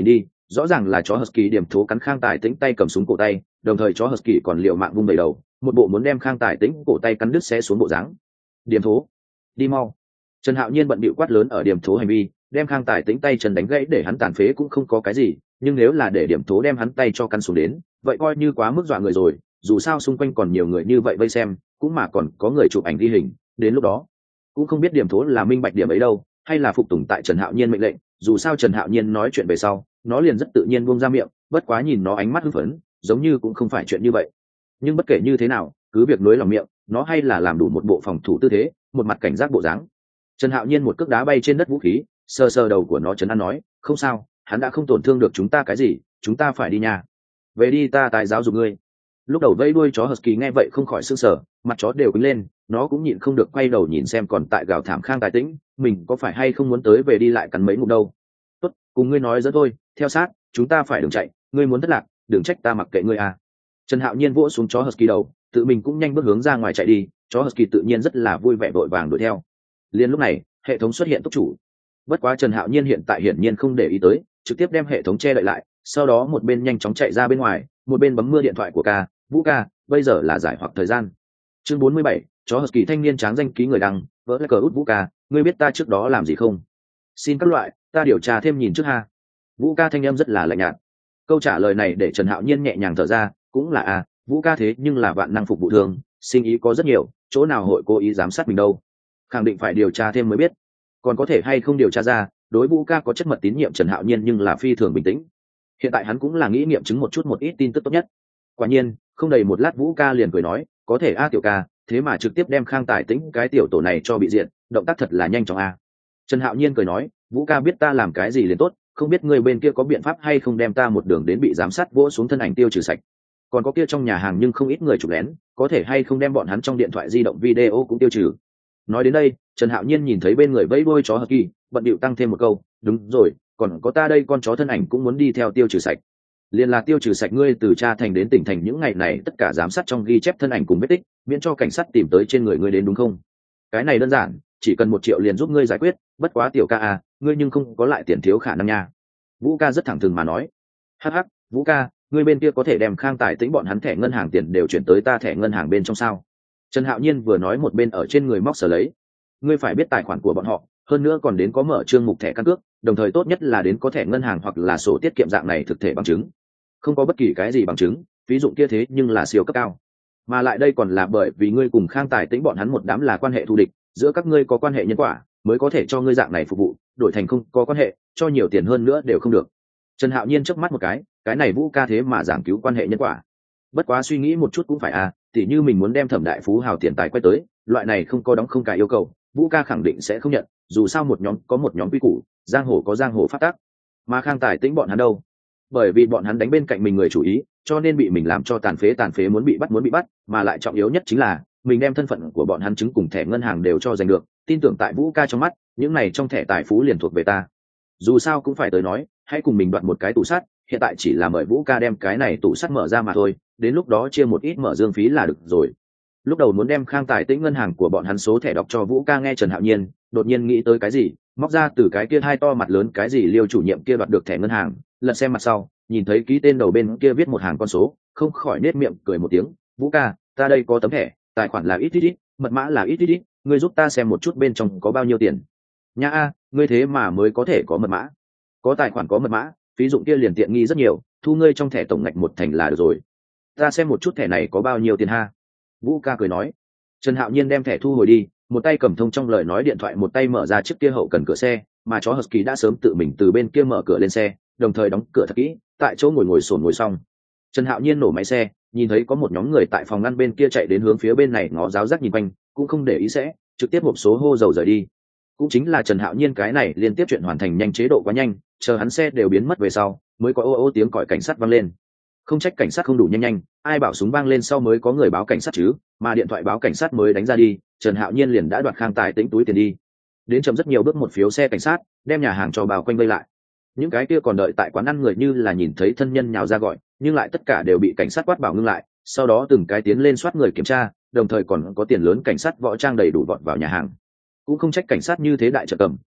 rõ ràng là chó husky điểm thố cắn Khang Tài Tĩnh tay cầm súng cổ tay, đồng thời chó husky còn liều mạng vung đầy đầu, một bộ muốn đem Khang Tài Tĩnh cổ tay cắn đứt xé xuống bộ dáng. Điểm thố, đi mau. Trần Hạo Nhiên bận bịu quát lớn ở điểm thố hành vi, đem Khang Tài Tĩnh tay chân đánh gãy để hắn tàn phế cũng không có cái gì, nhưng nếu là để điểm thố đem hắn tay cho căn xuống đến, vậy coi như quá mức dọa người rồi, dù sao xung quanh còn nhiều người như vậy vây xem, cũng mà còn có người chụp ảnh ghi hình, đến lúc đó cũng không biết điểm thố là minh bạch điểm ấy đâu, hay là phục tùng tại Trần Hạo Nhiên mệnh lệnh, dù sao Trần Hạo Nhiên nói chuyện về sau, nó liền rất tự nhiên buông ra miệng, bất quá nhìn nó ánh mắt hưng phấn, giống như cũng không phải chuyện như vậy. Nhưng bất kể như thế nào, cứ việc nối lòng miệng, nó hay là làm đủ một bộ phòng thủ tư thế, một mặt cảnh giác bộ dáng. Trần Hạo Nhiên một cước đá bay trên đất vũ khí, sờ sờ đầu của nó trấn an nói, không sao, hắn đã không tổn thương được chúng ta cái gì, chúng ta phải đi nhà. Về đi ta tài giáo dục ngươi. Lúc đầu vây đuôi chó husky nghe vậy không khỏi sững sờ, mặt chó đều quýnh lên, nó cũng nhịn không được quay đầu nhìn xem còn tại gào thảm Khang Tài Tĩnh, mình có phải hay không muốn tới về đi lại cắn mấy ngụm đâu. Tốt, cùng ngươi nói dẫn thôi, theo sát, chúng ta phải đừng chạy, ngươi muốn thất lạc, đừng trách ta mặc kệ ngươi à. Trần Hạo Nhiên vỗ xuống chó husky đầu, tự mình cũng nhanh bước hướng ra ngoài chạy đi, chó husky tự nhiên rất là vui vẻ vội vàng đuổi theo. Liên lúc này, hệ thống xuất hiện tốc chủ. Bất quá Trần Hạo Nhiên hiện tại hiển nhiên không để ý tới, trực tiếp đem hệ thống che đậy lại, sau đó một bên nhanh chóng chạy ra bên ngoài, một bên bấm mưa điện thoại của ca, Vũ ca, bây giờ là giải hoặc thời gian. Chương bốn mươi bảy, chó husky thanh niên tráng danh ký người đăng, vỡ lại cờ út Vũ ca, ngươi biết ta trước đó làm gì không? Xin các loại, ta điều tra thêm nhìn trước ha. Vũ ca thanh âm rất là lạnh nhạt. Câu trả lời này để Trần Hạo Nhiên nhẹ nhàng thở ra, cũng là à, Vũ ca thế nhưng là vạn năng phục vụ thường, sinh ý có rất nhiều, chỗ nào hội cố ý giám sát mình đâu. Khẳng định phải điều tra thêm mới biết, còn có thể hay không điều tra ra, đối Vũ ca có chất mật tín nhiệm Trần Hạo Nhiên nhưng là phi thường bình tĩnh. Hiện tại hắn cũng là nghĩ nghiệm chứng một chút một ít tin tức tốt nhất. Quả nhiên, không đầy một lát Vũ ca liền cười nói, có thể a tiểu ca, thế mà trực tiếp đem Khang Tài Tĩnh cái tiểu tổ này cho bị diện, động tác thật là nhanh chóng a. Trần Hạo Nhiên cười nói, Vũ ca biết ta làm cái gì liền tốt, không biết người bên kia có biện pháp hay không đem ta một đường đến bị giám sát vỗ xuống thân ảnh tiêu trừ sạch. Còn có kia trong nhà hàng nhưng không ít người chụp lén, có thể hay không đem bọn hắn trong điện thoại di động video cũng tiêu trừ. Nói đến đây, Trần Hạo Nhiên nhìn thấy bên người vẫy đuôi chó husky, bận điệu tăng thêm một câu, đúng rồi, còn có ta đây con chó thân ảnh cũng muốn đi theo tiêu trừ sạch. Liên là tiêu trừ sạch ngươi từ cha thành đến tỉnh thành những ngày này tất cả giám sát trong ghi chép thân ảnh cùng vết tích, miễn cho cảnh sát tìm tới trên người ngươi đến đúng không? Cái này đơn giản, chỉ cần một triệu liền giúp ngươi giải quyết, bất quá tiểu ca à, ngươi nhưng không có lại tiền thiếu khả năng nha. Vũ ca rất thẳng thừng mà nói. Hắc hắc, Vũ ca, ngươi bên kia có thể đem Khang Tài Tĩnh bọn hắn thẻ ngân hàng tiền đều chuyển tới ta thẻ ngân hàng bên trong sao? Trần Hạo Nhiên vừa nói một bên ở trên người móc sờ lấy. Ngươi phải biết tài khoản của bọn họ, hơn nữa còn đến có mở trương mục thẻ căn cước, đồng thời tốt nhất là đến có thẻ ngân hàng hoặc là sổ tiết kiệm dạng này thực thể bằng chứng. Không có bất kỳ cái gì bằng chứng, ví dụ kia thế nhưng là siêu cấp cao. Mà lại đây còn là bởi vì ngươi cùng Khang Tài Tĩnh bọn hắn một đám là quan hệ thù địch, giữa các ngươi có quan hệ nhân quả, mới có thể cho ngươi dạng này phục vụ, đổi thành không có quan hệ, cho nhiều tiền hơn nữa đều không được. Trần Hạo Nhiên chớp mắt một cái, cái này Vũ ca thế mà giảng cứu quan hệ nhân quả. Bất quá suy nghĩ một chút cũng phải à, tỉ như mình muốn đem Thẩm đại phú hào tiền tài quay tới, loại này không có đóng không cả yêu cầu, Vũ ca khẳng định sẽ không nhận, dù sao một nhóm có một nhóm quy củ, giang hồ có giang hồ pháp tắc. Mà Khang Tài Tĩnh bọn hắn đâu? Bởi vì bọn hắn đánh bên cạnh mình người chủ ý, cho nên bị mình làm cho tàn phế tàn phế muốn bị bắt muốn bị bắt, mà lại trọng yếu nhất chính là mình đem thân phận của bọn hắn chứng cùng thẻ ngân hàng đều cho giành được, tin tưởng tại Vũ ca trong mắt, những này trong thẻ tài phú liền thuộc về ta. Dù sao cũng phải tới nói, hãy cùng mình đoạt một cái tủ sắt, hiện tại chỉ là mời Vũ ca đem cái này tủ sắt mở ra mà thôi, đến lúc đó chia một ít mở dương phí là được rồi. Lúc đầu muốn đem Khang Tài Tĩnh ngân hàng của bọn hắn số thẻ đọc cho Vũ ca nghe Trần Hạo Nhiên, đột nhiên nghĩ tới cái gì, móc ra từ cái kia hai to mặt lớn cái gì Liêu chủ nhiệm kia đoạt được thẻ ngân hàng, lật xem mặt sau, nhìn thấy ký tên đầu bên kia viết một hàng con số, không khỏi nết miệng cười một tiếng, Vũ ca, ta đây có tấm thẻ, tài khoản là ít ít ít, mật mã là ít ít ít, ngươi giúp ta xem một chút bên trong có bao nhiêu tiền. Nha a, ngươi thế mà mới có thể có mật mã. Có tài khoản có mật mã, phí dụng kia liền tiện nghi rất nhiều, thu ngươi trong thẻ tổng ngạch một thành là được rồi. Ta xem một chút thẻ này có bao nhiêu tiền ha. Vũ ca cười nói. Trần Hạo Nhiên đem thẻ thu hồi đi, một tay cầm thông trong lời nói điện thoại, một tay mở ra chiếc kia hậu cần cửa xe, mà chó husky đã sớm tự mình từ bên kia mở cửa lên xe, đồng thời đóng cửa thật kỹ, tại chỗ ngồi ngồi sồn ngồi xong. Trần Hạo Nhiên nổ máy xe, nhìn thấy có một nhóm người tại phòng ngăn bên kia chạy đến hướng phía bên này ngó giáo giác nhìn quanh, cũng không để ý sẽ trực tiếp hộp số hô dầu rời đi. Cũng chính là Trần Hạo Nhiên cái này liên tiếp chuyện hoàn thành nhanh chế độ quá nhanh, chờ hắn xe đều biến mất về sau, mới có ô ô tiếng còi cảnh sát vang lên. Không trách cảnh sát không đủ nhanh nhanh, ai bảo súng vang lên sau mới có người báo cảnh sát chứ, mà điện thoại báo cảnh sát mới đánh ra đi, Trần Hạo Nhiên liền đã đoạt Khang Tài Tĩnh túi tiền đi. Đến chậm rất nhiều bước một phiếu xe cảnh sát, đem nhà hàng cho bao quanh vây lại. Những cái kia còn đợi tại quán ăn người như là nhìn thấy thân nhân nhào ra gọi, nhưng lại tất cả đều bị cảnh sát quát bảo ngưng lại, sau đó từng cái tiến lên soát người kiểm tra, đồng thời còn có tiền lớn cảnh sát võ trang đầy đủ vọt vào nhà hàng. Cũng không trách cảnh sát như thế đại trợ cầm,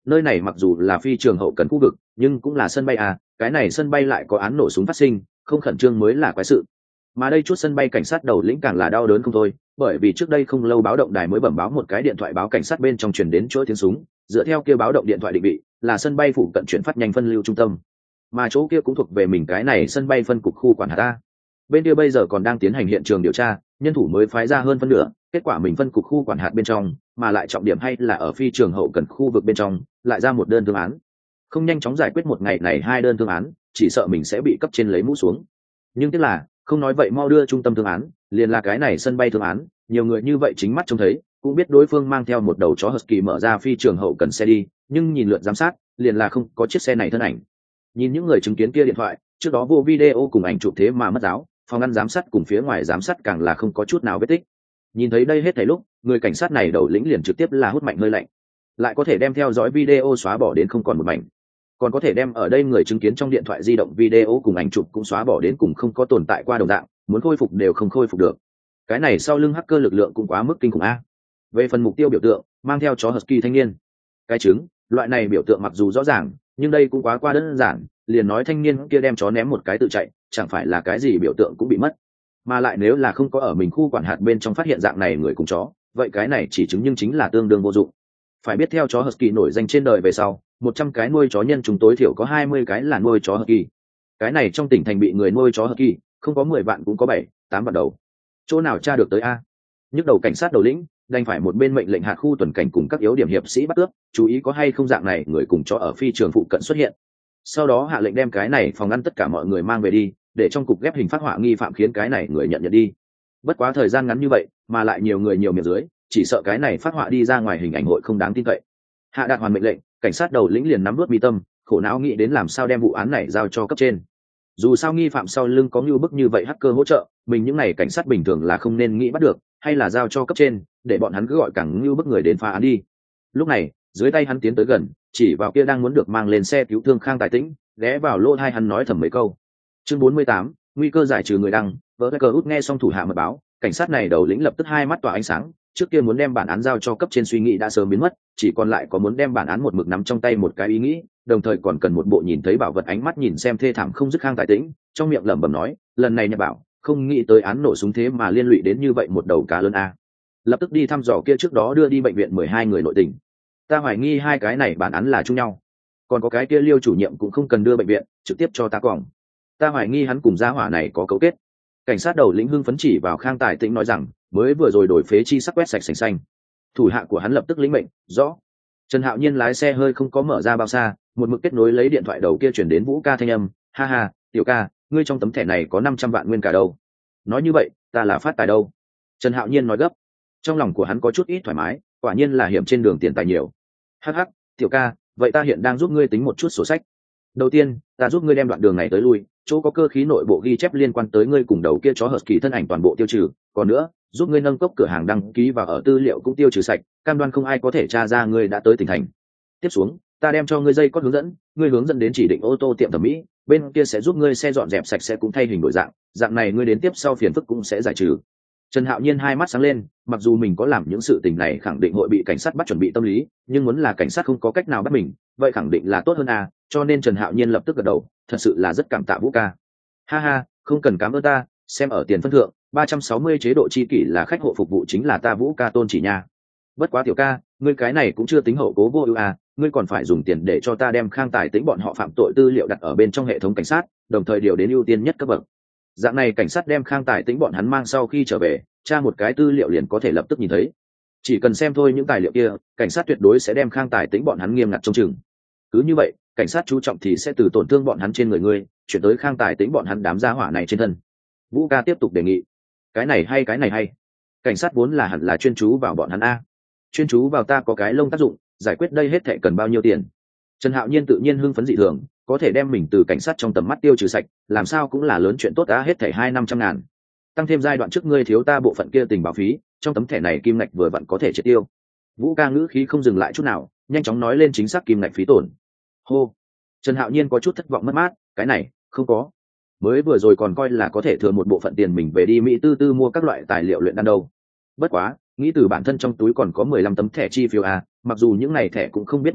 nơi này mặc dù là phi trường hậu cần khu vực nhưng cũng là sân bay à, cái này sân bay lại có án nổ súng phát sinh, không khẩn trương mới là quái sự. Mà đây chút sân bay cảnh sát đầu lĩnh càng là đau đớn không thôi, bởi vì trước đây không lâu báo động đài mới bẩm báo một cái điện thoại báo cảnh sát bên trong truyền đến chuỗi tiếng súng, dựa theo kia báo động điện thoại định vị là sân bay phụ cận chuyển phát nhanh phân lưu trung tâm, mà chỗ kia cũng thuộc về mình cái này sân bay phân cục khu quản hạt ta. Bên kia bây giờ còn đang tiến hành hiện trường điều tra, nhân thủ mới phái ra hơn phân nửa, kết quả mình phân cục khu quản hạt bên trong, mà lại trọng điểm hay là ở phi trường hậu cần khu vực bên trong, lại ra một đơn thương án. Không nhanh chóng giải quyết một ngày này hai đơn thương án, chỉ sợ mình sẽ bị cấp trên lấy mũ xuống. Nhưng tức là không nói vậy, mau đưa trung tâm thương án, liền là cái này sân bay thương án, nhiều người như vậy chính mắt trông thấy, cũng biết đối phương mang theo một đầu chó husky mở ra phi trường hậu cần xe đi, nhưng nhìn lượt giám sát, liền là không có chiếc xe này thân ảnh. Nhìn những người chứng kiến kia điện thoại, trước đó vô video cùng ảnh chụp thế mà mất giáo, phòng ngăn giám sát cùng phía ngoài giám sát càng là không có chút nào vết tích. Nhìn thấy đây hết thảy lúc, người cảnh sát này đầu lĩnh liền trực tiếp là hút mạnh hơi lạnh, lại có thể đem theo dõi video xóa bỏ đến không còn một mảnh, còn có thể đem ở đây người chứng kiến trong điện thoại di động video cùng ảnh chụp cũng xóa bỏ đến cùng không có tồn tại qua đồng dạng, muốn khôi phục đều không khôi phục được. Cái này sau lưng hacker lực lượng cũng quá mức kinh khủng a. Về phần mục tiêu biểu tượng, mang theo chó husky thanh niên, cái chứng loại này biểu tượng mặc dù rõ ràng, nhưng đây cũng quá qua đơn giản, liền nói thanh niên kia đem chó ném một cái tự chạy, chẳng phải là cái gì biểu tượng cũng bị mất. Mà lại nếu là không có ở mình khu quản hạt bên trong phát hiện dạng này người cùng chó, vậy cái này chỉ chứng nhưng chính là tương đương vô dụng. Phải biết theo chó husky nổi danh trên đời về sau, một trăm cái nuôi chó nhân chúng tối thiểu có hai mươi cái là nuôi chó husky. Cái này trong tỉnh thành bị người nuôi chó husky, không có mười vạn cũng có bảy, tám vạn đầu. Chỗ nào tra được tới a? Nhức đầu cảnh sát đầu lĩnh, đành phải một bên mệnh lệnh hạt khu tuần cảnh cùng các yếu điểm hiệp sĩ bắt cướp, chú ý có hay không dạng này người cùng chó ở phi trường phụ cận xuất hiện. Sau đó hạ lệnh đem cái này phòng ngăn tất cả mọi người mang về đi, để trong cục ghép hình phát họa nghi phạm khiến cái này người nhận nhận đi. Bất quá thời gian ngắn như vậy, mà lại nhiều người nhiều miệng dưới, chỉ sợ cái này phát họa đi ra ngoài hình ảnh hội không đáng tin cậy. Hạ đạt hoàn mệnh lệnh, cảnh sát đầu lĩnh liền nắm vớt mi tâm, khổ não nghĩ đến làm sao đem vụ án này giao cho cấp trên. Dù sao nghi phạm sau lưng có như bức như vậy hacker hỗ trợ, mình những này cảnh sát bình thường là không nên nghĩ bắt được, hay là giao cho cấp trên, để bọn hắn cứ gọi càng như bức người đến phá án đi. Lúc này, dưới tay hắn tiến tới gần, chỉ vào kia đang muốn được mang lên xe cứu thương Khang Tài Tĩnh, ghé vào lỗ tai hắn nói thầm mấy câu. Chương bốn mươi tám, nguy cơ giải trừ người đăng, vỡ cờ út nghe xong thủ hạ mật báo, cảnh sát này đầu lĩnh lập tức hai mắt tỏa ánh sáng, trước kia muốn đem bản án giao cho cấp trên suy nghĩ đã sớm biến mất, chỉ còn lại có muốn đem bản án một mực nắm trong tay một cái ý nghĩ, đồng thời còn cần một bộ nhìn thấy bảo vật ánh mắt nhìn xem thê thảm không dứt Khang Tài Tĩnh, trong miệng lẩm bẩm nói, lần này nhà bảo, không nghĩ tới án nổ súng thế mà liên lụy đến như vậy một đầu cá lớn a. Lập tức đi thăm dò kia trước đó đưa đi bệnh viện mười hai người nội tình. Ta hoài nghi hai cái này bản án là chung nhau, còn có cái kia Liêu chủ nhiệm cũng không cần đưa bệnh viện, trực tiếp cho ta quòng. Ta hoài nghi hắn cùng gia hỏa này có cấu kết. Cảnh sát đầu lĩnh hưng phấn chỉ vào Khang Tài Tĩnh nói rằng, mới vừa rồi đổi phế chi sắc quét sạch sành xanh. Thủ hạ của hắn lập tức lĩnh mệnh, rõ. Trần Hạo Nhiên lái xe hơi không có mở ra bao xa, một mực kết nối lấy điện thoại đầu kia chuyển đến Vũ Ca thanh âm, ha ha, tiểu ca, ngươi trong tấm thẻ này có năm trăm vạn nguyên cả đâu. Nói như vậy, ta là phát tài đâu. Trần Hạo Nhiên nói gấp, trong lòng của hắn có chút ít thoải mái, quả nhiên là hiểm trên đường tiền tài nhiều. Hắc hắc, tiểu ca, vậy ta hiện đang giúp ngươi tính một chút sổ sách. Đầu tiên, ta giúp ngươi đem đoạn đường này tới lui, chỗ có cơ khí nội bộ ghi chép liên quan tới ngươi cùng đầu kia chó husky thân ảnh toàn bộ tiêu trừ, còn nữa, giúp ngươi nâng cốc cửa hàng đăng ký và ở tư liệu cũng tiêu trừ sạch, cam đoan không ai có thể tra ra ngươi đã tới tỉnh thành. Tiếp xuống, ta đem cho ngươi dây cót hướng dẫn, ngươi hướng dẫn đến chỉ định ô tô tiệm thẩm mỹ, bên kia sẽ giúp ngươi xe dọn dẹp sạch sẽ cũng thay hình đổi dạng, dạng này ngươi đến tiếp sau phiền phức cũng sẽ giải trừ. Trần Hạo Nhiên hai mắt sáng lên, mặc dù mình có làm những sự tình này khẳng định hội bị cảnh sát bắt chuẩn bị tâm lý, nhưng muốn là cảnh sát không có cách nào bắt mình, vậy khẳng định là tốt hơn à, cho nên Trần Hạo Nhiên lập tức gật đầu, thật sự là rất cảm tạ Vũ ca. Ha ha, không cần cảm ơn ta, xem ở tiền phân thượng, ba trăm sáu mươi chế độ chi kỷ là khách hộ phục vụ chính là ta Vũ ca tôn chỉ nha. Bất quá tiểu ca, ngươi cái này cũng chưa tính hậu cố vô ưu à, ngươi còn phải dùng tiền để cho ta đem Khang Tài Tĩnh bọn họ phạm tội tư liệu đặt ở bên trong hệ thống cảnh sát, đồng thời điều đến ưu tiên nhất cấp bậc. Dạng này cảnh sát đem Khang Tài Tĩnh bọn hắn mang sau khi trở về, tra một cái tư liệu liền có thể lập tức nhìn thấy. Chỉ cần xem thôi những tài liệu kia, cảnh sát tuyệt đối sẽ đem Khang Tài Tĩnh bọn hắn nghiêm ngặt trông chừng. Cứ như vậy, cảnh sát chú trọng thì sẽ từ tổn thương bọn hắn trên người ngươi, chuyển tới Khang Tài Tĩnh bọn hắn đám gia hỏa này trên thân. Vũ ca tiếp tục đề nghị, cái này hay cái này hay. Cảnh sát vốn là hẳn là chuyên chú vào bọn hắn a. Chuyên chú vào ta có cái lông tác dụng, giải quyết đây hết thảy cần bao nhiêu tiền. Trần Hạo Nhiên tự nhiên hưng phấn dị thường, có thể đem mình từ cảnh sát trong tầm mắt tiêu trừ sạch, làm sao cũng là lớn chuyện tốt đã, hết thảy hai năm trăm ngàn. Tăng thêm giai đoạn trước ngươi thiếu ta bộ phận kia tình báo phí, trong tấm thẻ này kim ngạch vừa vặn có thể triệt tiêu. Vũ ca ngữ khí không dừng lại chút nào, nhanh chóng nói lên chính xác kim ngạch phí tổn. Hô. Trần Hạo Nhiên có chút thất vọng mất mát, cái này không có. Mới vừa rồi còn coi là có thể thừa một bộ phận tiền mình về đi Mỹ tư tư mua các loại tài liệu luyện đan đâu. Bất quá, nghĩ từ bản thân trong túi còn có mười lăm tấm thẻ chi phiếu à, mặc dù những này thẻ cũng không biết mật mã,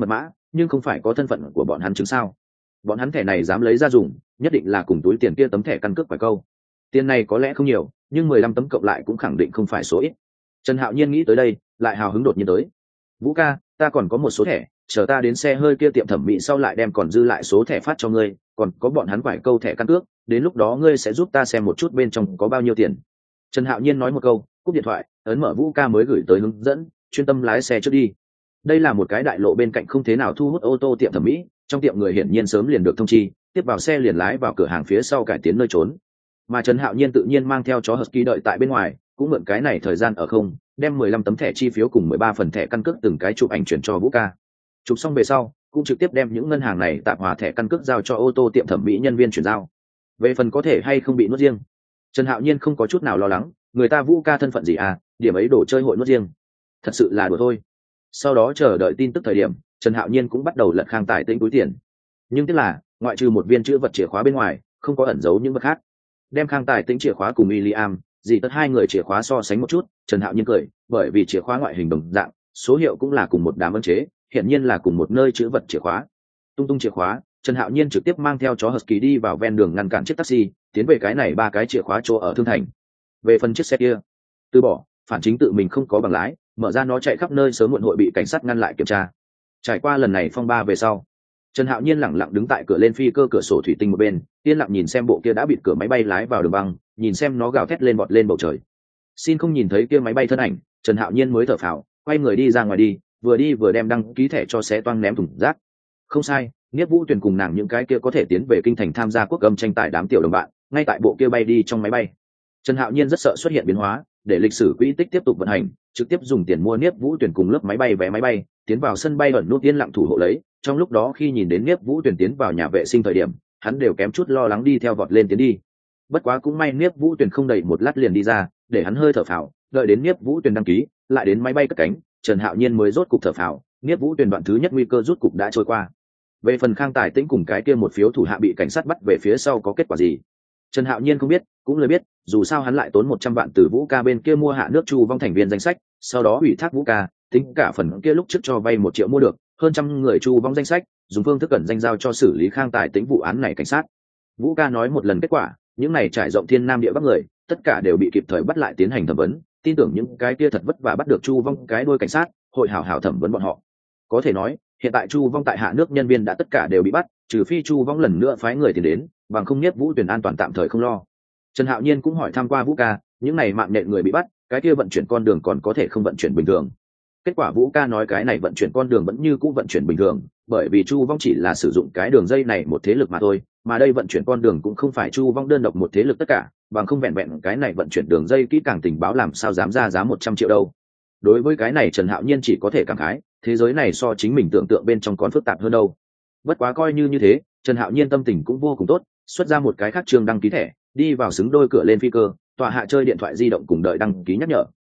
nhưng không phải có thân phận của bọn hắn chứng sao? Bọn hắn thẻ này dám lấy ra dùng, nhất định là cùng túi tiền kia tấm thẻ căn cước phải câu. Tiền này có lẽ không nhiều, nhưng mười lăm tấm cộng lại cũng khẳng định không phải số ít. Trần Hạo Nhiên nghĩ tới đây, lại hào hứng đột nhiên tới. Vũ ca, ta còn có một số thẻ, chờ ta đến xe hơi kia tiệm thẩm mỹ sau lại đem còn dư lại số thẻ phát cho ngươi, còn có bọn hắn phải câu thẻ căn cước, đến lúc đó ngươi sẽ giúp ta xem một chút bên trong có bao nhiêu tiền. Trần Hạo Nhiên nói một câu, cúp điện thoại, ấn mở Vũ ca mới gửi tới hướng dẫn, chuyên tâm lái xe trước đi. Đây là một cái đại lộ bên cạnh không thế nào thu hút ô tô tiệm thẩm mỹ, trong tiệm người hiển nhiên sớm liền được thông chi, tiếp vào xe liền lái vào cửa hàng phía sau cải tiến nơi trốn. Mà Trần Hạo Nhiên tự nhiên mang theo chó Husky đợi tại bên ngoài, cũng mượn cái này thời gian ở không, đem mười lăm tấm thẻ chi phiếu cùng mười ba phần thẻ căn cước từng cái chụp ảnh chuyển cho Vũ ca. Chụp xong về sau, cũng trực tiếp đem những ngân hàng này tạp hòa thẻ căn cước giao cho ô tô tiệm thẩm mỹ nhân viên chuyển giao. Về phần có thể hay không bị nuốt riêng, Trần Hạo Nhiên không có chút nào lo lắng, người ta Vũ ca thân phận gì à, điểm ấy đổ chơi hội nuốt riêng, thật sự là đùa thôi. Sau đó chờ đợi tin tức thời điểm, Trần Hạo Nhiên cũng bắt đầu lật Khang Tài Tĩnh túi tiền. Nhưng tiếc là, ngoại trừ một viên chữ vật chìa khóa bên ngoài, không có ẩn giấu những vật khác. Đem Khang Tài Tĩnh chìa khóa cùng William, dì tất hai người chìa khóa so sánh một chút, Trần Hạo Nhiên cười, bởi vì chìa khóa ngoại hình đồng dạng, số hiệu cũng là cùng một đám ấn chế, hiển nhiên là cùng một nơi chữ vật chìa khóa. Tung tung chìa khóa, Trần Hạo Nhiên trực tiếp mang theo chó Husky đi vào ven đường ngăn cản chiếc taxi, tiến về cái này ba cái chìa khóa chỗ ở Thương Thành. Về phần chiếc xe kia, từ bỏ, phản chính tự mình không có bằng lái, mở ra nó chạy khắp nơi sớm muộn hội bị cảnh sát ngăn lại kiểm tra. Trải qua lần này phong ba về sau, Trần Hạo Nhiên lẳng lặng đứng tại cửa lên phi cơ cửa sổ thủy tinh một bên, yên lặng nhìn xem bộ kia đã bịt cửa máy bay lái vào đường băng, nhìn xem nó gào thét lên bọt lên bầu trời. Xin không nhìn thấy kia máy bay thân ảnh, Trần Hạo Nhiên mới thở phào, quay người đi ra ngoài đi, vừa đi vừa đem đăng ký thẻ cho xé toang ném thùng rác. Không sai, Niếp Vũ Tuyền cùng nàng những cái kia có thể tiến về kinh thành tham gia quốc âm tranh tài đám tiểu đồng bạn, ngay tại bộ kia bay đi trong máy bay. Trần Hạo Nhiên rất sợ xuất hiện biến hóa, để lịch sử quỹ tích tiếp tục vận hành, trực tiếp dùng tiền mua Niếp Vũ Tuyền cùng lớp máy bay vé máy bay, tiến vào sân bay ẩn nút yên lặng thủ hộ lấy. Trong lúc đó khi nhìn đến Niếp Vũ Tuyền tiến vào nhà vệ sinh thời điểm, hắn đều kém chút lo lắng đi theo vọt lên tiến đi. Bất quá cũng may Niếp Vũ Tuyền không đầy một lát liền đi ra, để hắn hơi thở phào, đợi đến Niếp Vũ Tuyền đăng ký, lại đến máy bay cất cánh, Trần Hạo Nhiên mới rốt cục thở phào, Niếp Vũ Tuyền đoạn thứ nhất nguy cơ rút cục đã trôi qua. Về phần Khang Tài Tĩnh cùng cái kia một phiếu thủ hạ bị cảnh sát bắt về phía sau có kết quả gì, Trần Hạo Nhiên không biết, cũng lời biết, dù sao hắn lại tốn một trăm vạn từ Vũ ca bên kia mua hạ nước Chu Vong thành viên danh sách, sau đó ủy thác Vũ ca, tính cả phần kia lúc trước cho vay một triệu mua được, hơn trăm người Chu Vong danh sách, dùng phương thức cẩn danh giao cho xử lý Khang Tài Tĩnh vụ án này cảnh sát. Vũ ca nói một lần kết quả, những này trải rộng thiên nam địa bắc người, tất cả đều bị kịp thời bắt lại tiến hành thẩm vấn, tin tưởng những cái kia thật vất vả bắt được Chu Vong cái đuôi cảnh sát, hội hảo hảo thẩm vấn bọn họ. Có thể nói, hiện tại Chu Vong tại hạ nước nhân viên đã tất cả đều bị bắt, trừ phi Chu Vong lần nữa phái người tiền đến, bằng không Niếp Vũ Tuyền an toàn tạm thời không lo. Trần Hạo Nhiên cũng hỏi thăm qua Vũ ca, những này mạng nhện người bị bắt, cái kia vận chuyển con đường còn có thể không vận chuyển bình thường. Kết quả Vũ ca nói cái này vận chuyển con đường vẫn như cũ vận chuyển bình thường, bởi vì Chu Vong chỉ là sử dụng cái đường dây này một thế lực mà thôi, mà đây vận chuyển con đường cũng không phải Chu Vong đơn độc một thế lực tất cả, bằng không vẹn vẹn cái này vận chuyển đường dây kỹ càng tình báo làm sao dám ra giá một trăm triệu đâu. Đối với cái này Trần Hạo Nhiên chỉ có thể cảm khái, thế giới này so chính mình tưởng tượng bên trong còn phức tạp hơn đâu. Bất quá coi như như thế, Trần Hạo Nhiên tâm tình cũng vô cùng tốt, xuất ra một cái khác trường đăng ký thẻ, đi vào xứng đôi cửa lên phi cơ, tọa hạ chơi điện thoại di động cùng đợi đăng ký nhắc nhở.